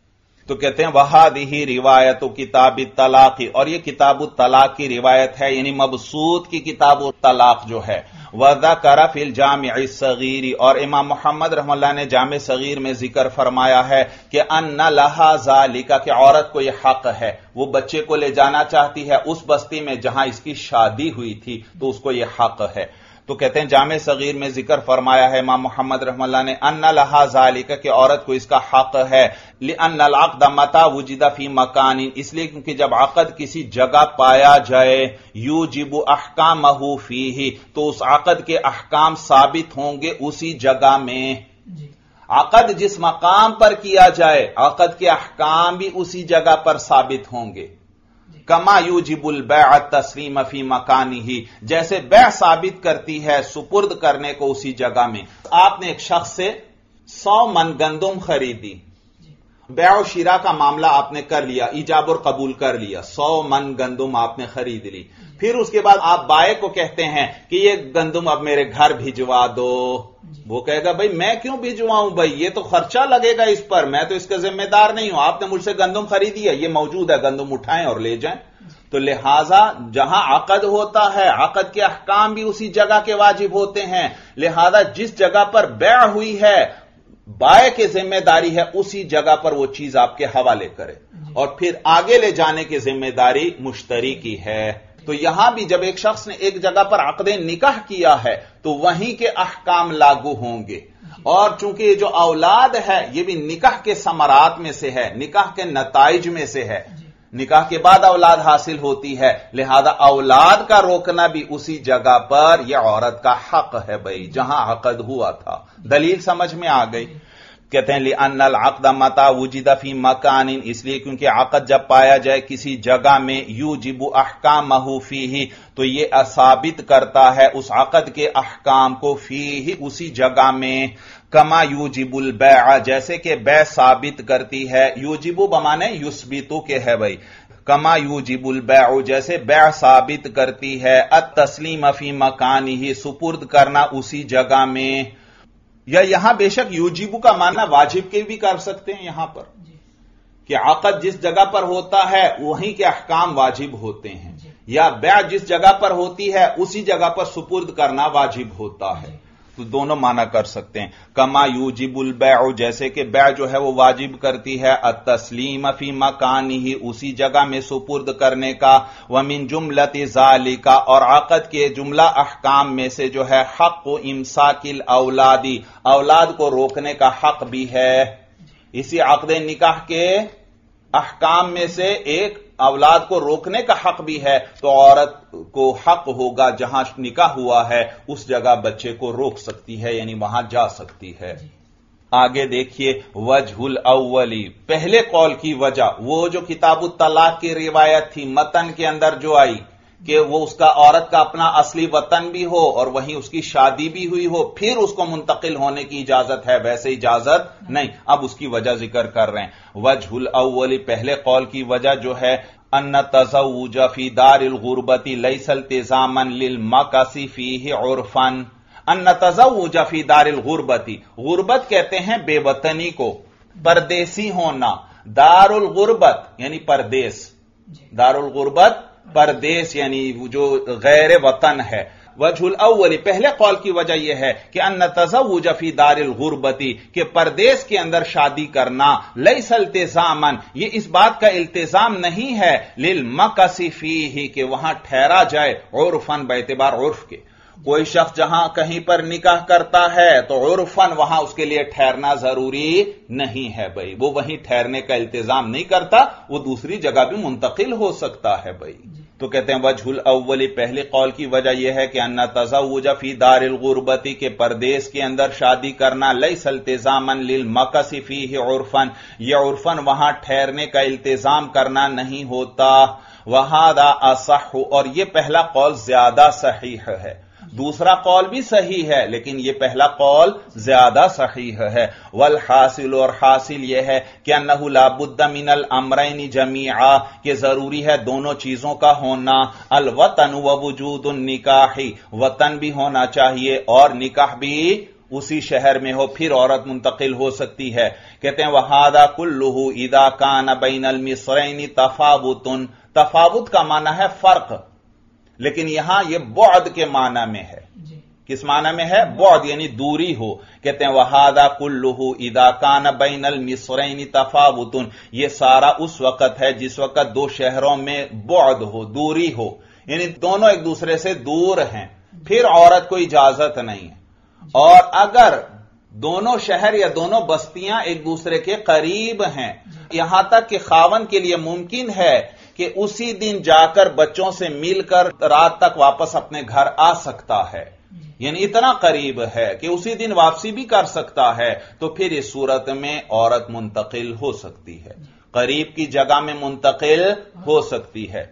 تو کہتے ہیں وہذہ روایت کتاب الطلاق، اور یہ کتاب الطلاق کی روایت ہے یعنی مبسوط کی کتاب الطلاق جو ہے۔ وذکر فی الجامع الصغیر، اور امام محمد رحمہ اللہ نے جامع صغیر میں ذکر فرمایا ہے کہ ان لہا ذالک کہ عورت کو یہ حق ہے، وہ بچے کو لے جانا چاہتی ہے اس بستی میں جہاں اس کی شادی ہوئی تھی تو اس کو یہ حق ہے۔ تو کہتے ہیں جامع صغیر میں ذکر فرمایا ہے امام محمد رحمہ اللہ نے ان لہا ذالک کہ عورت کو اس کا حق ہے، لأن العقد متى وجد فی مکان، اس لیے کیونکہ جب عقد کسی جگہ پایا جائے، یوجب احکامہ فیہ تو اس عقد کے احکام ثابت ہوں گے اسی جگہ میں۔ عقد جس مقام پر کیا جائے عقد کے احکام بھی اسی جگہ پر ثابت ہوں گے۔ کما یوجب البیع التسلیم فی مکانہ، جیسے بیع ثابت کرتی ہے سپرد کرنے کو اسی جگہ میں۔ آپ نے ایک شخص سے سو من گندم خریدی، بیع و شراء کا معاملہ آپ نے کر لیا، ایجاب اور قبول کر لیا، سو من گندم آپ نے خرید لی۔ پھر اس کے بعد آپ بائع کو کہتے ہیں کہ یہ گندم اب میرے گھر بھجوا دو۔ وہ کہے گا بھائی میں کیوں بھجواؤں بھائی، یہ تو خرچہ لگے گا اس پر، میں تو اس کا ذمہ دار نہیں ہوں، آپ نے مجھ سے گندم خریدی ہے، یہ موجود ہے، گندم اٹھائیں اور لے جائیں۔ تو لہذا جہاں عقد ہوتا ہے عقد کے احکام بھی اسی جگہ کے واجب ہوتے ہیں، لہذا جس جگہ پر بیع ہوئی ہے بائع کی ذمہ داری ہے اسی جگہ پر وہ چیز آپ کے حوالے کرے، اور پھر آگے لے جانے کی ذمہ داری مشتری کی ہے۔ تو یہاں بھی جب ایک شخص نے ایک جگہ پر عقد نکاح کیا ہے تو وہیں کے احکام لاگو ہوں گے، اور چونکہ یہ جو اولاد ہے یہ بھی نکاح کے ثمرات میں سے ہے، نکاح کے نتائج میں سے ہے، نکاح کے بعد اولاد حاصل ہوتی ہے، لہذا اولاد کا روکنا بھی اسی جگہ پر یہ عورت کا حق ہے بھائی جہاں عقد ہوا تھا۔ دلیل سمجھ میں آ گئی؟ کہتے ہیں لِأَنَّ الْعَقْدَ مَتَى وُجِدَ فِي مَكَانٍ، اس لیے کیونکہ عقد جب پایا جائے کسی جگہ میں، یوجب احکامہ فیہ تو یہ ثابت کرتا ہے اس عقد کے احکام کو، فیہ اسی جگہ میں، کما یوجب البیع جیسے کہ بیع ثابت کرتی ہے، یوجب بمانے یثبتو کے ہے بھائی، کما یوجب البیع جیسے بیع ثابت کرتی ہے، التسلیم فی مکانہ سپرد کرنا اسی جگہ میں، یا یہاں بے شک یوجب کا معنی واجب کے بھی کر سکتے ہیں یہاں پر، کہ عقد جس جگہ پر ہوتا ہے وہیں کے احکام واجب ہوتے ہیں، یا بیع جس جگہ پر ہوتی ہے اسی جگہ پر سپرد کرنا واجب ہوتا ہے، تو دونوں معنی کر سکتے ہیں۔ کما یوجب البیع جیسے کہ بیع جو ہے وہ واجب کرتی ہے التسلیم فی مکانہ اسی جگہ میں سپرد کرنے کا، ومن جملۃ ذالک اور عقد کے جملہ احکام میں سے جو ہے حق امساک الاولاد اولاد کو روکنے کا حق بھی ہے، اسی عقد نکاح کے احکام میں سے ایک اولاد کو روکنے کا حق بھی ہے، تو عورت کو حق ہوگا جہاں نکاح ہوا ہے اس جگہ بچے کو روک سکتی ہے، یعنی وہاں جا سکتی ہے۔ آگے دیکھیے وجہ الاولی، پہلے قول کی وجہ، وہ جو کتاب الطلاق کی روایت تھی متن کے اندر جو آئی کہ وہ اس کا عورت کا اپنا اصلی وطن بھی ہو اور وہیں اس کی شادی بھی ہوئی ہو پھر اس کو منتقل ہونے کی اجازت ہے، ویسے اجازت نہیں، اب اس کی وجہ ذکر کر رہے ہیں۔ وجہ الاول پہلے قول کی وجہ جو ہے अन्न तज़व्वुज फी दारिल गुर्बती लैसा इल्तिज़ामन लिलमकसी फीहि उर्फन। अन्न तज़व्वुज फी दारिल गुर्बती, गुर्बत कहते हैं बेवतनी को, परदेसी होना। दारुल गुर्बत यानी परदेस, दारुल गुर्बत परदेस यानी जो गैर वतन है। वजहुल अव्वली, पहले कौल की वजह यह है कि अन्न तज़व्वुज फी दारिल गुर्बती, कि परदेस के अंदर शादी करना, लैसा इल्तिज़ामन, ये इस बात का इल्तिजाम नहीं है, लिल मकसी फीही, कि वहां ठहरा जाए, उर्फन बेतबार उर्फ के। कोई शख्स जहां कहीं पर निकाह करता है तो उर्फन वहां उसके लिए ठहरना जरूरी नहीं है भाई, वो वहीं ठहरने का इल्तिजाम नहीं करता, वो दूसरी जगह भी मुंतकिल हो सकता है भाई। तो कहते हैं वजहुल अव्वली, पहले कौल की वजह यह है कि अन्ना तज़व्वुज फी दारिल गुर्बती, के परदेस के अंदर शादी करना, लैसा इल्तिज़ामन लिल मकसी फीहि उर्फन, यह उर्फन वहां ठहरने का इल्तिजाम करना नहीं होता। वहादा असह, और यह पहला कौल ज्यादा सहीह है। दूसरा कौल भी सही है लेकिन यह पहला कौल ज्यादा सहीह है। वल हासिल, और हासिल यह है कि अन्नहु ला बुद्दा मिनल अमरैनि जमीआ, कि जरूरी है दोनों चीजों का होना। अल वतन व वजूदुन निकाही, वतन भी होना चाहिए और निकाह भी उसी शहर में हो, फिर औरत मुंतकिल हो सकती है। कहते हैं वहादा कुल्लुहु इदा कान बैनल मिस्रैनि तफावुतुन, तफावुत का माना है फर्क, लेकिन यहां यह बुअद के माना में है। किस माना में है? बुअद यानी दूरी हो। कहते हैं वहादा कुल्लुहु इदा कान बैनल मिस्रैनि तफावुतुन, यह सारा उस वक्त है जिस वक्त दो शहरों में बुअद हो, दूरी हो, यानी दोनों एक दूसरे से दूर हैं, फिर औरत को इजाजत नहीं है। और अगर दोनों शहर या दोनों बस्तियां एक दूसरे के करीब हैं, यहां तक कि खावन के लिए मुमकिन है कि उसी दिन जाकर बच्चों से मिलकर रात तक वापस अपने घर आ सकता है, यानी इतना करीब है कि उसी दिन वापसी भी कर सकता है, तो फिर इस सूरत में औरत मुंतकिल हो सकती है, करीब की जगह में मुंतकिल हो सकती है।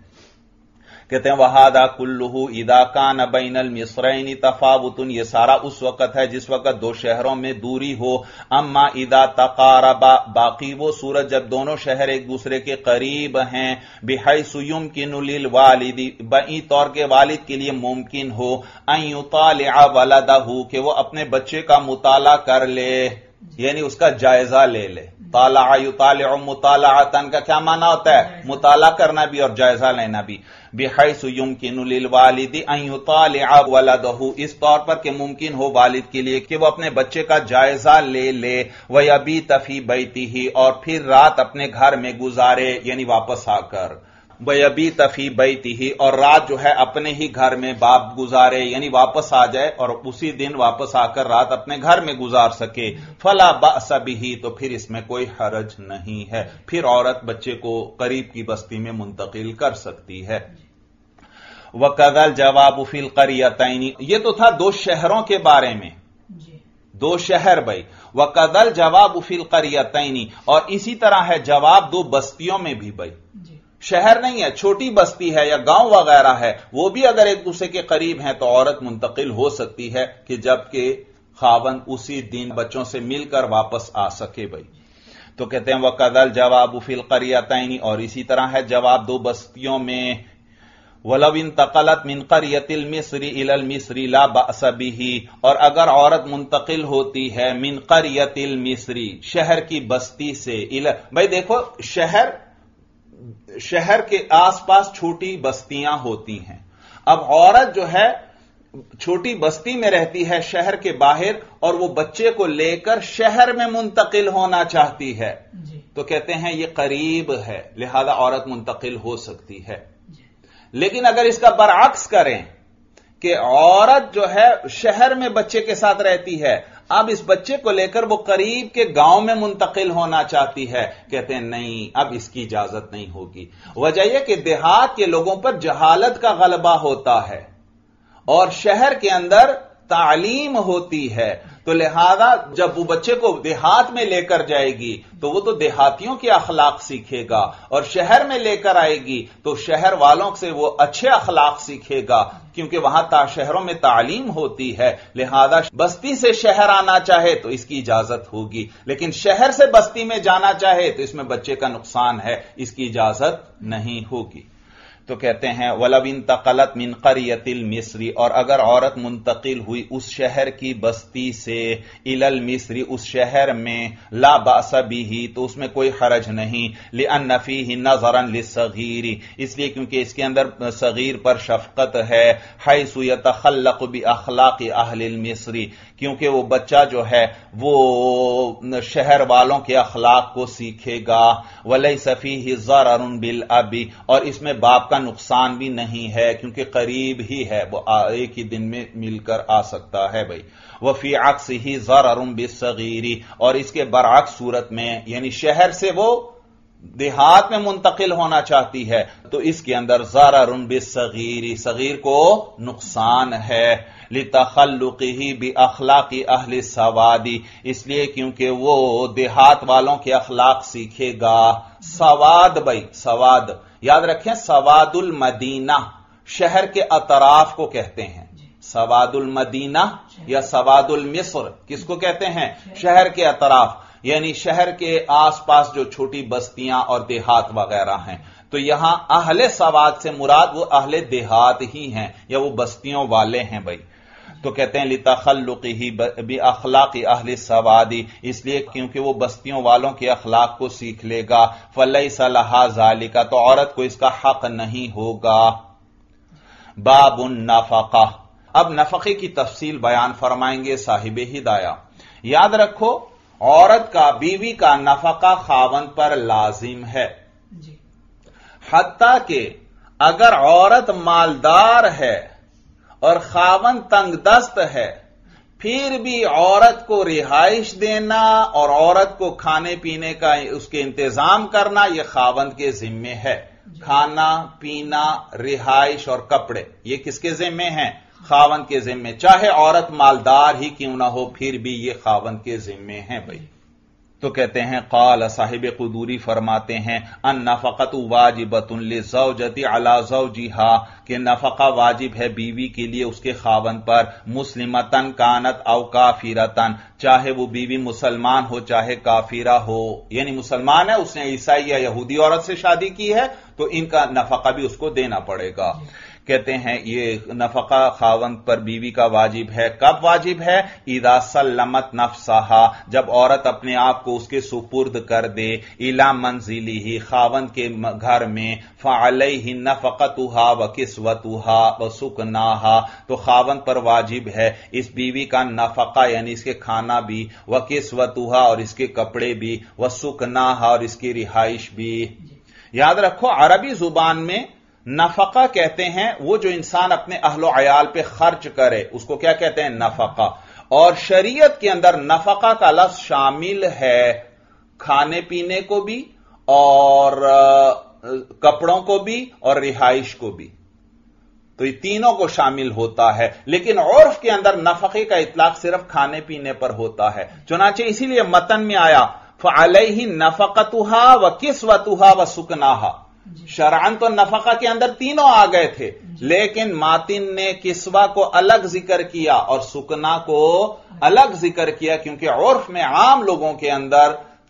कहते हैं वहादा कुल्लुहु इदा कान बैनल मिस्रैनि तफावुतुन, ये सारा उस वक्त है जिस वक्त दो शहरों में दूरी हो। अम्मा इदा तकारबा, बाकी वो सूरत जब दोनों शहर एक दूसरे के करीब हैं। बिहैसु युमकिनु लिल वालिदी, बई तौर के वालिद के लिए मुमकिन हो, अन युतालिअ वलदहु, कि वो अपने बच्चे का मुताला कर ले, यानी उसका जायजा ले ले। ताला युतालिअ मुतालाअतन का क्या माना होता है? मुताला करना भी और जायजा लेना भी। बिहैसु युमकिनु लिल वालिदी अन युतालिअ वलदहु, इस तौर पर कि मुमकिन हो वालिद के लिए कि वो अपने बच्चे का जायजा ले ले। वयबीत फी बैतिही, और फिर रात अपने घर में गुजारे, यानी वापस आकर। वयबीत फी बैतिही, और रात जो है अपने ही घर में बाप गुजारे, यानी वापस आ जाए और उसी दिन वापस आकर रात अपने घर में गुजार सके। फला बअस बिही, तो फिर इसमें कोई हरज नहीं है, फिर औरत बच्चे को करीब की बस्ती में मुंतकिल कर सकती है। वकदल जवाब फिल करियतैनी, ये तो था दो शहरों के बारे में, दो शहर भाई। वकदल जवाब फिल करियतैनी, और इसी तरह है जवाब दो बस्तियों में भी भाई। शहर नहीं है, छोटी बस्ती है या गांव वगैरह है, वो भी अगर एक दूसरे के करीब हैं तो औरत मुंतकिल हो सकती है कि जबकि खावन उसी दिन बच्चों से मिलकर वापस आ सके भाई। तो कहते हैं वकदल जवाब फिल करियतैनी, और इसी तरह है जवाब दो बस्तियों में। वलव इंतकलत मिन करियतिल मिस्री इलल मिस्री ला बअस बिही, और अगर औरत मुंतकिल होती है मिन करियतिल मिस्री, शहर की बस्ती से, इल, भाई देखो शहर शहर के आसपास छोटी बस्तियां होती हैं। अब औरत जो है छोटी बस्ती में रहती है शहर के बाहर, और वो बच्चे को लेकर शहर में मुंतकिल होना चाहती है, तो कहते हैं ये करीब है, लिहाजा औरत मुंतकिल हो सकती है। लेकिन अगर इसका बरअक्स करें कि औरत जो है शहर में बच्चे के साथ रहती है, अब इस बच्चे को लेकर वो करीब के गांव में मुंतकिल होना चाहती है, कहते हैं नहीं, अब इसकी इजाजत नहीं होगी। वजह यह कि देहात के लोगों पर जहालत का गलबा होता है और शहर के अंदर تعلیم ہوتی ہے، تو لہذا جب وہ بچے کو دیہات میں لے کر جائے گی تو وہ تو دیہاتیوں کے اخلاق سیکھے گا، اور شہر میں لے کر آئے گی تو شہر والوں سے وہ اچھے اخلاق سیکھے گا، کیونکہ وہاں تا شہروں میں تعلیم ہوتی ہے۔ لہذا بستی سے شہر آنا چاہے تو اس کی اجازت ہوگی، لیکن شہر سے بستی میں جانا چاہے تو اس میں بچے کا نقصان ہے، اس کی اجازت نہیں ہوگی۔ تو کہتے ہیں وَلَوْ انتقلت مِنْ قَرْيَةِ الْمِصْرِ، اور اگر عورت منتقل ہوئی اس شہر کی بستی سے إِلَى الْمِصْرِ، اس شہر میں، لَا بَأْسَ بِهِ، تو اس میں کوئی حرج نہیں، لِأَنَّ فِيهِ نَظَرًا لِلصَّغِيرِ، اس لیے کیونکہ اس کے اندر صغیر پر شفقت ہے، حَيْثُ يَتَخَلَّقُ بِأَخْلَاقِ أَهْلِ الْمِصْرِ، کیونکہ وہ بچہ جو ہے وہ شہر والوں کے اخلاق کو سیکھے گا، وَلَيْسَ فِيهِ ضَرَرٌ بِالْأَبِ، اور اس میں باپ کا نقصان بھی نہیں ہے کیونکہ قریب ہی ہے، وہ ایک ہی دن میں مل کر آ سکتا ہے بھائی۔ وَفِي عَكْسِهِ ضَرَرٌ بِالصَّغِيرِ، اور اس کے برعکس صورت میں، یعنی شہر سے وہ دیہات میں منتقل ہونا چاہتی ہے تو اس کے اندر ضَرَرٌ بِالصَّغِيرِ، صغیر کو نقصان ہے، لِتَخَلُّقِهِ بِأَخْلَاقِ أَهْلِ السَّوَادِ، اس لیے کیونکہ وہ دیہات والوں کے اخلاق سیکھے گا۔ سواد بھائی، سواد یاد رکھیں، سواد المدینہ شہر کے اطراف کو کہتے ہیں، سواد المدینہ یا سواد المصر کس کو کہتے ہیں؟ شہر کے اطراف، یعنی شہر کے آس پاس جو چھوٹی بستیاں اور دیہات وغیرہ ہیں، تو یہاں اہل سواد سے مراد وہ اہل دیہات ہی ہیں یا وہ بستیوں والے ہیں بھائی۔ تو کہتے ہیں لِتَخَلُّقِهِ بِأَخْلَاقِ أَهْلِ السَّوَادِ، اس لیے کیونکہ وہ بستیوں والوں کے اخلاق کو سیکھ لے گا، فَلَيْسَ لَهَا ذَلِكَ، تو عورت کو اس کا حق نہیں ہوگا۔ باب النفقہ، اب نفقے کی تفصیل بیان فرمائیں گے صاحب ہدایہ۔ یاد رکھو عورت کا، بیوی کا نفقہ خاوند پر لازم ہے، حتیٰ کہ اگر عورت مالدار ہے اور خاوند تنگ دست ہے، پھر بھی عورت کو رہائش دینا اور عورت کو کھانے پینے کا اس کے انتظام کرنا یہ خاوند کے ذمے ہے۔ کھانا پینا، رہائش اور کپڑے یہ کس کے ذمے ہیں؟ خاوند کے ذمے، چاہے عورت مالدار ہی کیوں نہ ہو پھر بھی یہ خاوند کے ذمے ہیں بھائی۔ تو کہتے ہیں قال، صاحب قدوری فرماتے ہیں النفقۃ واجبۃ للزوجۃ علی زوجہا، کہ نفقہ واجب ہے بیوی کے لیے اس کے خاوند پر، مسلمتن کانت او کافرتن، چاہے وہ بیوی مسلمان ہو چاہے کافرہ ہو، یعنی مسلمان ہے اس نے عیسائی یا یہودی عورت سے شادی کی ہے تو ان کا نفقہ بھی اس کو دینا پڑے گا۔ کہتے ہیں یہ نفقہ خاوند پر بیوی کا واجب ہے، کب واجب ہے؟ اذا سلمت نفسہا، جب عورت اپنے آپ کو اس کے سپرد کر دے، الی منزلہ، خاوند کے گھر میں، فعلیہ نفقتہا وکسوتہا وسکناہا، تو خاوند پر واجب ہے اس بیوی کا نفقہ یعنی اس کے کھانا بھی، وکسوتہا اور اس کے کپڑے بھی، وسکناہا اور اس کی رہائش بھی۔ یاد رکھو عربی زبان میں نفقہ کہتے ہیں وہ جو انسان اپنے اہل و عیال پہ خرچ کرے اس کو کیا کہتے ہیں؟ نفقہ۔ اور شریعت کے اندر نفقہ کا لفظ شامل ہے کھانے پینے کو بھی اور کپڑوں کو بھی اور رہائش کو بھی، تو یہ تینوں کو شامل ہوتا ہے، لیکن عرف کے اندر نفقے کا اطلاق صرف کھانے پینے پر ہوتا ہے، چنانچہ اسی لیے متن میں آیا فعلیہ نفقتہا وکسوتہا وسکناہا۔ شرعاً تو نفقہ کے اندر تینوں آ گئے تھے، لیکن ماتن نے کسوہ کو الگ ذکر کیا اور سکنا کو الگ ذکر کیا، کیونکہ عرف میں عام لوگوں کے اندر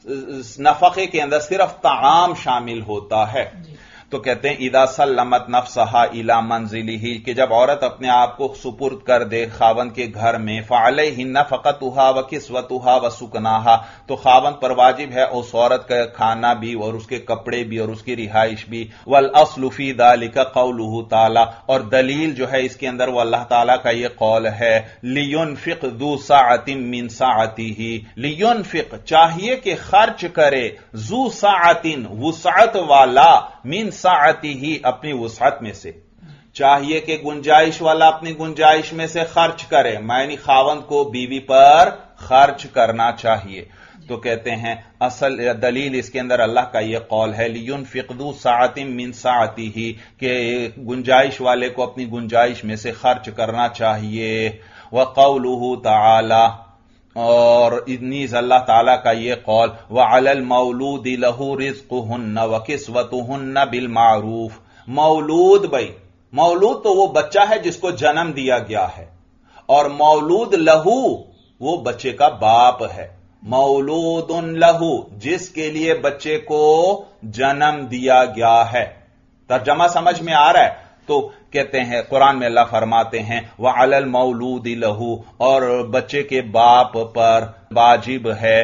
نفقے کے اندر صرف طعام شامل ہوتا ہے۔ تو کہتے ہیں اذا سلمت نفسہا الی منزلہ، کہ جب عورت اپنے آپ کو سپرد کر دے خاوند کے گھر میں، فعلیہ نفقتہا وکسوتہا وسکناہا، تو خاوند پر واجب ہے اس عورت کا کھانا بھی اور اس کے کپڑے بھی اور اس کی رہائش بھی۔ والاصل فی ذلک قولہ تعالی، اور دلیل جو ہے اس کے اندر وہ اللہ تعالیٰ کا یہ قول ہے، لینفق ذو سعۃ من سعتہ، لینفق چاہیے کہ خرچ کرے، ذو سعۃ وسعت والا، من سعتہ اپنی وسعت میں سے، چاہیے کہ گنجائش والا اپنی گنجائش میں سے خرچ کرے، یعنی خاوند کو بیوی پر خرچ کرنا چاہیے۔ تو کہتے ہیں اصل دلیل اس کے اندر اللہ کا یہ قول ہے لِيُنْفِقْ ذُو سَعَةٍ مِّن سَعَتِهِ کہ گنجائش والے کو اپنی گنجائش میں سے خرچ کرنا چاہیے. وَقَوْلُهُ تَعَالَى اور نیز اللہ تعالیٰ کا یہ قول وَعَلَى الْمَوْلُودِ لَهُ رِزْقُهُنَّ وَكِسْوَتُهُنَّ بِالْمَعْرُوفِ. مولود بھائی مولود تو وہ بچہ ہے جس کو جنم دیا گیا ہے، اور مولود لہو وہ بچے کا باپ ہے. مولود لہو جس کے لیے بچے کو جنم دیا گیا ہے. ترجمہ سمجھ میں آ رہا ہے؟ تو کہتے ہیں قرآن میں اللہ فرماتے ہیں وَعَلَى الْمَوْلُودِ لَهُ اور بچے کے باپ پر واجب ہے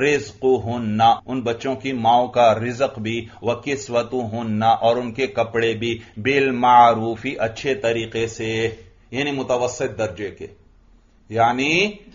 رزقهن ان بچوں کی ماؤں کا رزق بھی، وَكِسْوَتُهُنَّ اور ان کے کپڑے بھی، بالمعروف اچھے طریقے سے، یعنی متوسط درجے کے، یعنی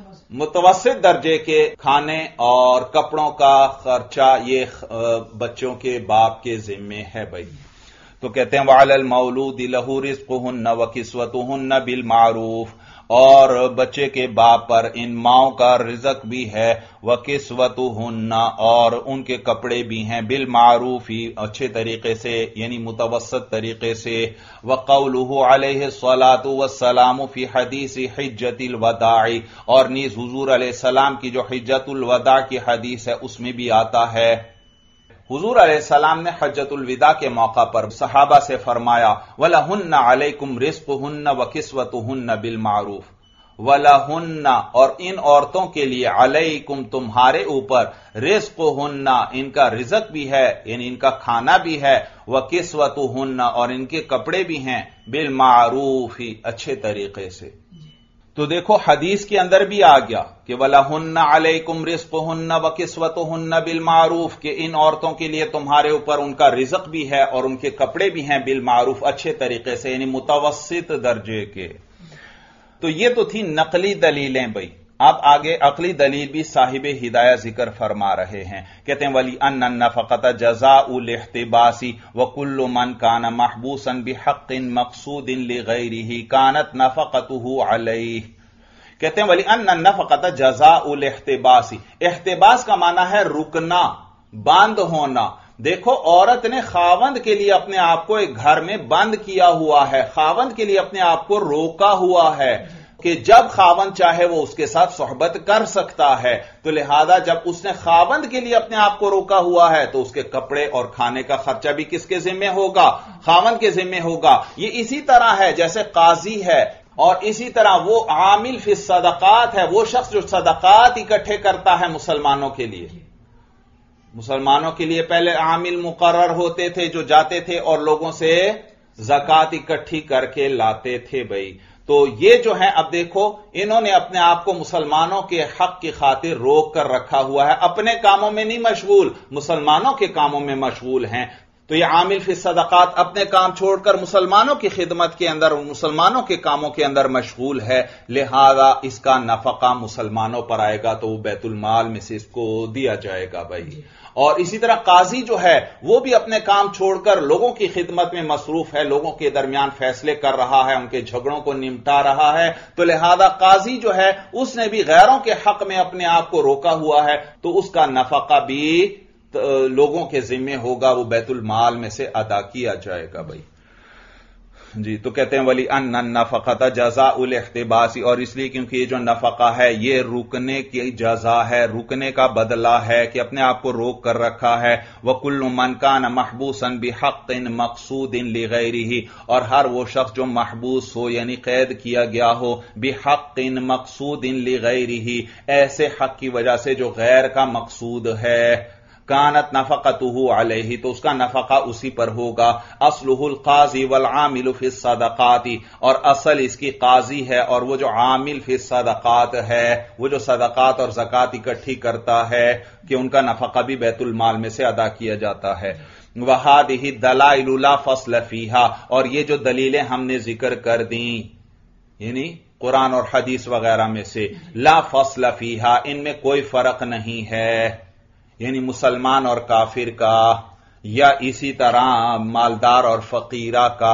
متوسط درجے کے کھانے اور کپڑوں کا خرچہ یہ بچوں کے باپ کے ذمے ہے بھائی. تو کہتے ہیں وَعَلَى الْمَوْلُودِ لَهُ رِزْقُهُنَّ وَكِسْوَتُهُنَّ بِالْمَعْرُوفِ اور بچے کے باپ پر ان ماؤں کا رزق بھی ہے، وَكِسْوَتُهُنَّ اور ان کے کپڑے بھی ہیں، بالمعروف اچھے طریقے سے یعنی متوسط طریقے سے. وَقَوْلُهُ عَلَيْهِ الصَّلَاةُ وَالسَّلَامُ فِي حَدِيثِ حِجَّةِ الْوَدَاعِ اور نیز حضور علیہ السلام کی جو حجت الوداع کی حدیث ہے اس میں بھی آتا ہے. حضور علیہ السلام نے حجت الوداع کے موقع پر صحابہ سے فرمایا وَلَهُنَّ عَلَيْكُمْ رِزْقُهُنَّ وَكِسْوَتُهُنَّ بِالْمَعْرُوفِ. وَلَهُنَّ اور ان عورتوں کے لیے علیکم تمہارے اوپر رزقهن ان کا رزق بھی ہے یعنی ان کا کھانا بھی ہے، وَكِسْوَتُهُنَّ اور ان کے کپڑے بھی ہیں، بالمعروف اچھے طریقے سے. تو دیکھو حدیث کے اندر بھی آ گیا کہ وَلَهُنَّ عَلَيْكُمْ رِزْقُهُنَّ وَكِسْوَتُهُنَّ بِالْمَعْرُوفِ کہ ان عورتوں کے لیے تمہارے اوپر ان کا رزق بھی ہے اور ان کے کپڑے بھی ہیں، بالمعروف اچھے طریقے سے یعنی متوسط درجے کے. تو یہ تو تھی نقلی دلیلیں بھائی. اب آگے عقلی دلیل بھی صاحب ہدایہ ذکر فرما رہے ہیں. کہتے ہیں وَلِأَنَّ النَّفَقَةَ جَزَاءُ الْاحْتِبَاسِ وَكُلُّ مَنْ كَانَ مَحْبُوسًا بِحَقٍّ مَقْصُودٍ لِغَيْرِهِ كَانَتْ نَفَقَتُهُ عَلَيْهِ. کہتے ہیں وَلِأَنَّ النَّفَقَةَ جَزَاءُ الْاحْتِبَاسِ. احتباس کا معنی ہے رکنا، بند ہونا. دیکھو عورت نے خاوند کے لیے اپنے آپ کو ایک گھر میں بند کیا ہوا ہے، خاوند کے لیے اپنے آپ کو روکا ہوا ہے کہ جب خاوند چاہے وہ اس کے ساتھ صحبت کر سکتا ہے. تو لہذا جب اس نے خاوند کے لیے اپنے آپ کو روکا ہوا ہے تو اس کے کپڑے اور کھانے کا خرچہ بھی کس کے ذمے ہوگا؟ خاوند کے ذمے ہوگا. یہ اسی طرح ہے جیسے قاضی ہے، اور اسی طرح وہ عامل فی الصدقات ہے، وہ شخص جو صدقات اکٹھے کرتا ہے مسلمانوں کے لیے. مسلمانوں کے لیے پہلے عامل مقرر ہوتے تھے جو جاتے تھے اور لوگوں سے زکوٰۃ اکٹھی کر کے لاتے تھے بھائی. تو یہ جو ہے اب دیکھو انہوں نے اپنے آپ کو مسلمانوں کے حق کی خاطر روک کر رکھا ہوا ہے، اپنے کاموں میں نہیں مشغول، مسلمانوں کے کاموں میں مشغول ہیں. تو یہ عامل فی الصدقات اپنے کام چھوڑ کر مسلمانوں کی خدمت کے اندر، مسلمانوں کے کاموں کے اندر مشغول ہے، لہذا اس کا نفقہ مسلمانوں پر آئے گا تو وہ بیت المال میں سے اس کو دیا جائے گا بھائی. اور اسی طرح قاضی جو ہے وہ بھی اپنے کام چھوڑ کر لوگوں کی خدمت میں مصروف ہے، لوگوں کے درمیان فیصلے کر رہا ہے، ان کے جھگڑوں کو نمٹا رہا ہے. تو لہذا قاضی جو ہے اس نے بھی غیروں کے حق میں اپنے آپ کو روکا ہوا ہے، تو اس کا نفقہ بھی لوگوں کے ذمے ہوگا، وہ بیت المال میں سے ادا کیا جائے گا بھائی. جی تو کہتے ہیں وَلِأَنَّ النَّفَقَةَ جَزَاءُ الْاحْتِبَاسِ اور اس لیے کیونکہ یہ جو نفقہ ہے یہ رکنے کی جزا ہے، رکنے کا بدلہ ہے کہ اپنے آپ کو روک کر رکھا ہے. وَكُلُّ مَنْ كَانَ مَحْبُوسًا بِحَقٍّ مَقْصُودٍ لِغَيْرِهِ اور ہر وہ شخص جو محبوس ہو یعنی قید کیا گیا ہو، بِحَقٍّ مَقْصُودٍ لِغَيْرِهِ ایسے حق کی وجہ سے جو غیر کا مقصود ہے، کانت نفقتہ علیہ تو اس کا نفقہ اسی پر ہوگا. اصلہ القاضی والعامل فی الصدقات اور اصل اس کی قاضی ہے اور وہ جو عامل فی الصدقات ہے، وہ جو صدقات اور زکوٰۃ اکٹھی کرتا ہے کہ ان کا نفقہ بھی بیت المال میں سے ادا کیا جاتا ہے. وہذہ دلائل لا فصل فیہا اور یہ جو دلیلیں ہم نے ذکر کر دیں یعنی قرآن اور حدیث وغیرہ میں سے، لا فصل فیہا ان میں کوئی فرق نہیں ہے، یعنی مسلمان اور کافر کا یا اسی طرح مالدار اور فقیرہ کا.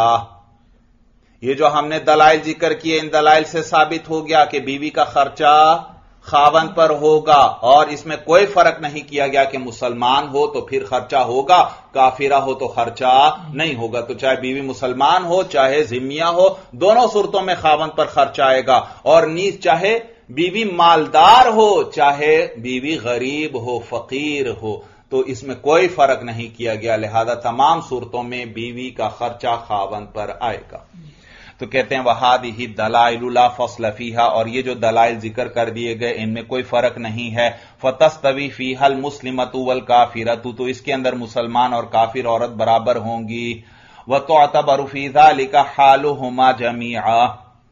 یہ جو ہم نے دلائل ذکر کیے ان دلائل سے ثابت ہو گیا کہ بیوی کا خرچہ خاوند پر ہوگا، اور اس میں کوئی فرق نہیں کیا گیا کہ مسلمان ہو تو پھر خرچہ ہوگا، کافرہ ہو تو خرچہ نہیں ہوگا. تو چاہے بیوی مسلمان ہو چاہے ذمیہ ہو، دونوں صورتوں میں خاوند پر خرچ آئے گا. اور نیز چاہے بیوی مالدار ہو چاہے بیوی غریب ہو فقیر ہو، تو اس میں کوئی فرق نہیں کیا گیا، لہذا تمام صورتوں میں بیوی کا خرچہ خاوند پر آئے گا. تو کہتے ہیں وَهَذِهِ الدَّلَائِلُ لَا فَصْلَ فِيهَا، اور یہ جو دلائل ذکر کر دیے گئے ان میں کوئی فرق نہیں ہے. فَتَسْتَوِي فِيهَا الْمُسْلِمَةُ وَالْكَافِرَةُ، تو اس کے اندر مسلمان اور کافر عورت برابر ہوں گی. وَتُعْتَبَرُ فِي ذَلِكَ حَالُهُمَا جَمِيعًا.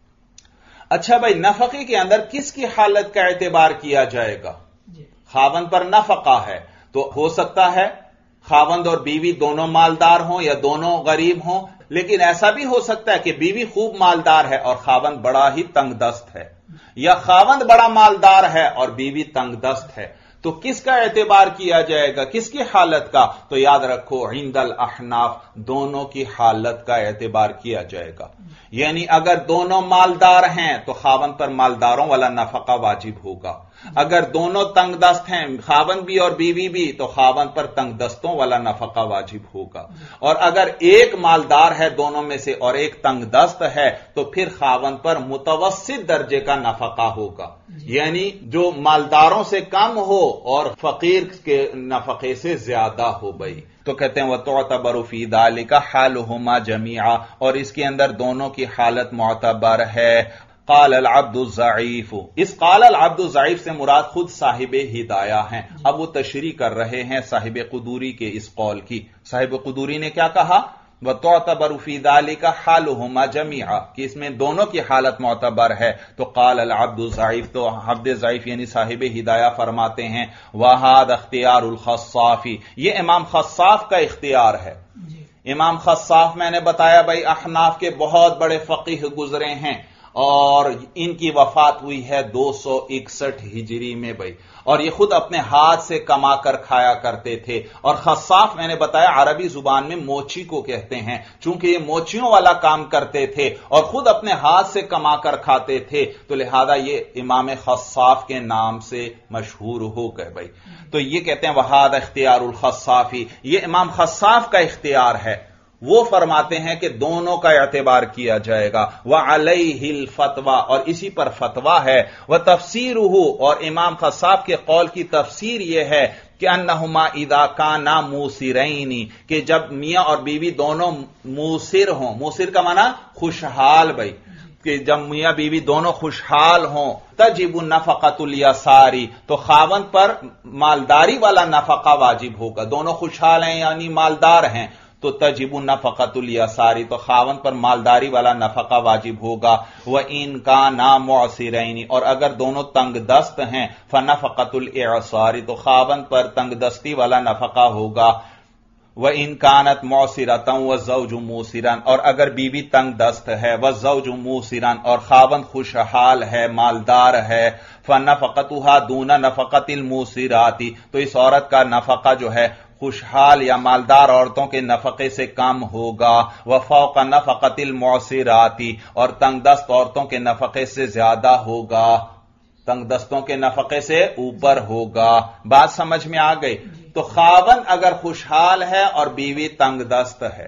اچھا بھائی، نفقے کے اندر کس کی حالت کا اعتبار کیا جائے گا؟ خاوند پر نفقہ ہے تو ہو سکتا ہے خاوند اور بیوی دونوں مالدار ہوں یا دونوں غریب ہوں، لیکن ایسا بھی ہو سکتا ہے کہ بیوی خوب مالدار ہے اور خاوند بڑا ہی تنگ دست ہے، یا خاوند بڑا مالدار ہے اور بیوی تنگ دست ہے. تو کس کا اعتبار کیا جائے گا، کس کی حالت کا؟ تو یاد رکھو عند الاحناف دونوں کی حالت کا اعتبار کیا جائے گا. یعنی اگر دونوں مالدار ہیں تو خاوند پر مالداروں والا نفقہ واجب ہوگا، اگر دونوں تنگ دست ہیں خاوند بھی اور بیوی بھی تو خاوند پر تنگ دستوں والا نفقہ واجب ہوگا. اور اگر ایک مالدار ہے دونوں میں سے اور ایک تنگ دست ہے تو پھر خاوند پر متوسط درجے کا نفقہ ہوگا، یعنی جو مالداروں سے کم ہو اور فقیر کے نفقے سے زیادہ ہو. بھائی تو کہتے ہیں وَتُعْتَبَرُ فِي ذَلِكَ حَالُهُمَا جَمِيعًا، اور اس کے اندر دونوں کی حالت معتبر ہے. قال العبد الضعیف، اس قال العبد الضعیف سے مراد خود صاحب ہدایہ ہیں. اب وہ تشریح کر رہے ہیں صاحب قدوری کے اس قول کی. صاحب قدوری نے کیا کہا؟ وَتُعْتَبَرُ فِي ذَلِكَ حَالُهُمَا جَمِيعًا، کہ اس میں دونوں کی حالت معتبر ہے. تو قال العبد الضعیف، تو عبد ضعیف یعنی صاحب ہدایہ فرماتے ہیں وَهَذَا اخْتِيَارُ الْخَصَّافِ، یہ امام خصاف کا اختیار ہے. امام خصاف میں نے بتایا بھائی احناف کے بہت بڑے فقیہ گزرے ہیں، اور ان کی وفات ہوئی ہے دو سو اکسٹھ ہجری میں بھائی، اور یہ خود اپنے ہاتھ سے کما کر کھایا کرتے تھے. اور خصاف میں نے بتایا عربی زبان میں موچی کو کہتے ہیں، چونکہ یہ موچیوں والا کام کرتے تھے اور خود اپنے ہاتھ سے کما کر کھاتے تھے، تو لہذا یہ امام خصاف کے نام سے مشہور ہو گئے بھائی. تو یہ کہتے ہیں وَهَذَا اخْتِيَارُ الْخَصَّافِ، یہ امام خصاف کا اختیار ہے. وہ فرماتے ہیں کہ دونوں کا اعتبار کیا جائے گا. وَعَلَيْهِ الْفَتْوَى، اور اسی پر فتویٰ ہے. وَتَفْسِيرُهُ، اور امام خصاف کے قول کی تفسیر یہ ہے کہ أَنَّهُمَا إِذَا كَانَا مُوسِرَيْنِ، کہ جب میاں اور بیوی دونوں موسر ہوں، موسر کا معنی خوشحال بھائی، کہ جب میاں بیوی دونوں خوشحال ہوں تجب النفقۃ الیساری، تو خاوند پر مالداری والا نفقہ واجب ہوگا. دونوں خوشحال ہیں یعنی مالدار ہیں تو تجب النفقۃ الیساری، تو خاوند پر مالداری والا نفقہ واجب ہوگا. وَإِن كَانَا مُعْسِرَيْنِ، اور اگر دونوں تنگ دست ہیں فنفقۃ الاعصار، تو خاوند پر تنگ دستی والا نفقہ ہوگا. وَإِن كَانَتْ مُعْسِرَةً وَالزَّوْجُ مُوسِرًا، اور اگر بیوی تنگ دست ہے وَالزَّوْجُ مُوسِرًا، اور خاوند خوشحال ہے مالدار ہے، فَنَفَقَتُهَا دُونَ نَفَقَةِ الْمُوسِرَاتِ، تو اس عورت کا نفقہ جو ہے خوشحال یا مالدار عورتوں کے نفقے سے کم ہوگا. وفوق نفقۃ المعسرات، اور تنگ دست عورتوں کے نفقے سے زیادہ ہوگا، تنگ دستوں کے نفقے سے اوپر ہوگا. بات سمجھ میں آ گئی؟ تو خاوند اگر خوشحال ہے اور بیوی تنگ دست ہے.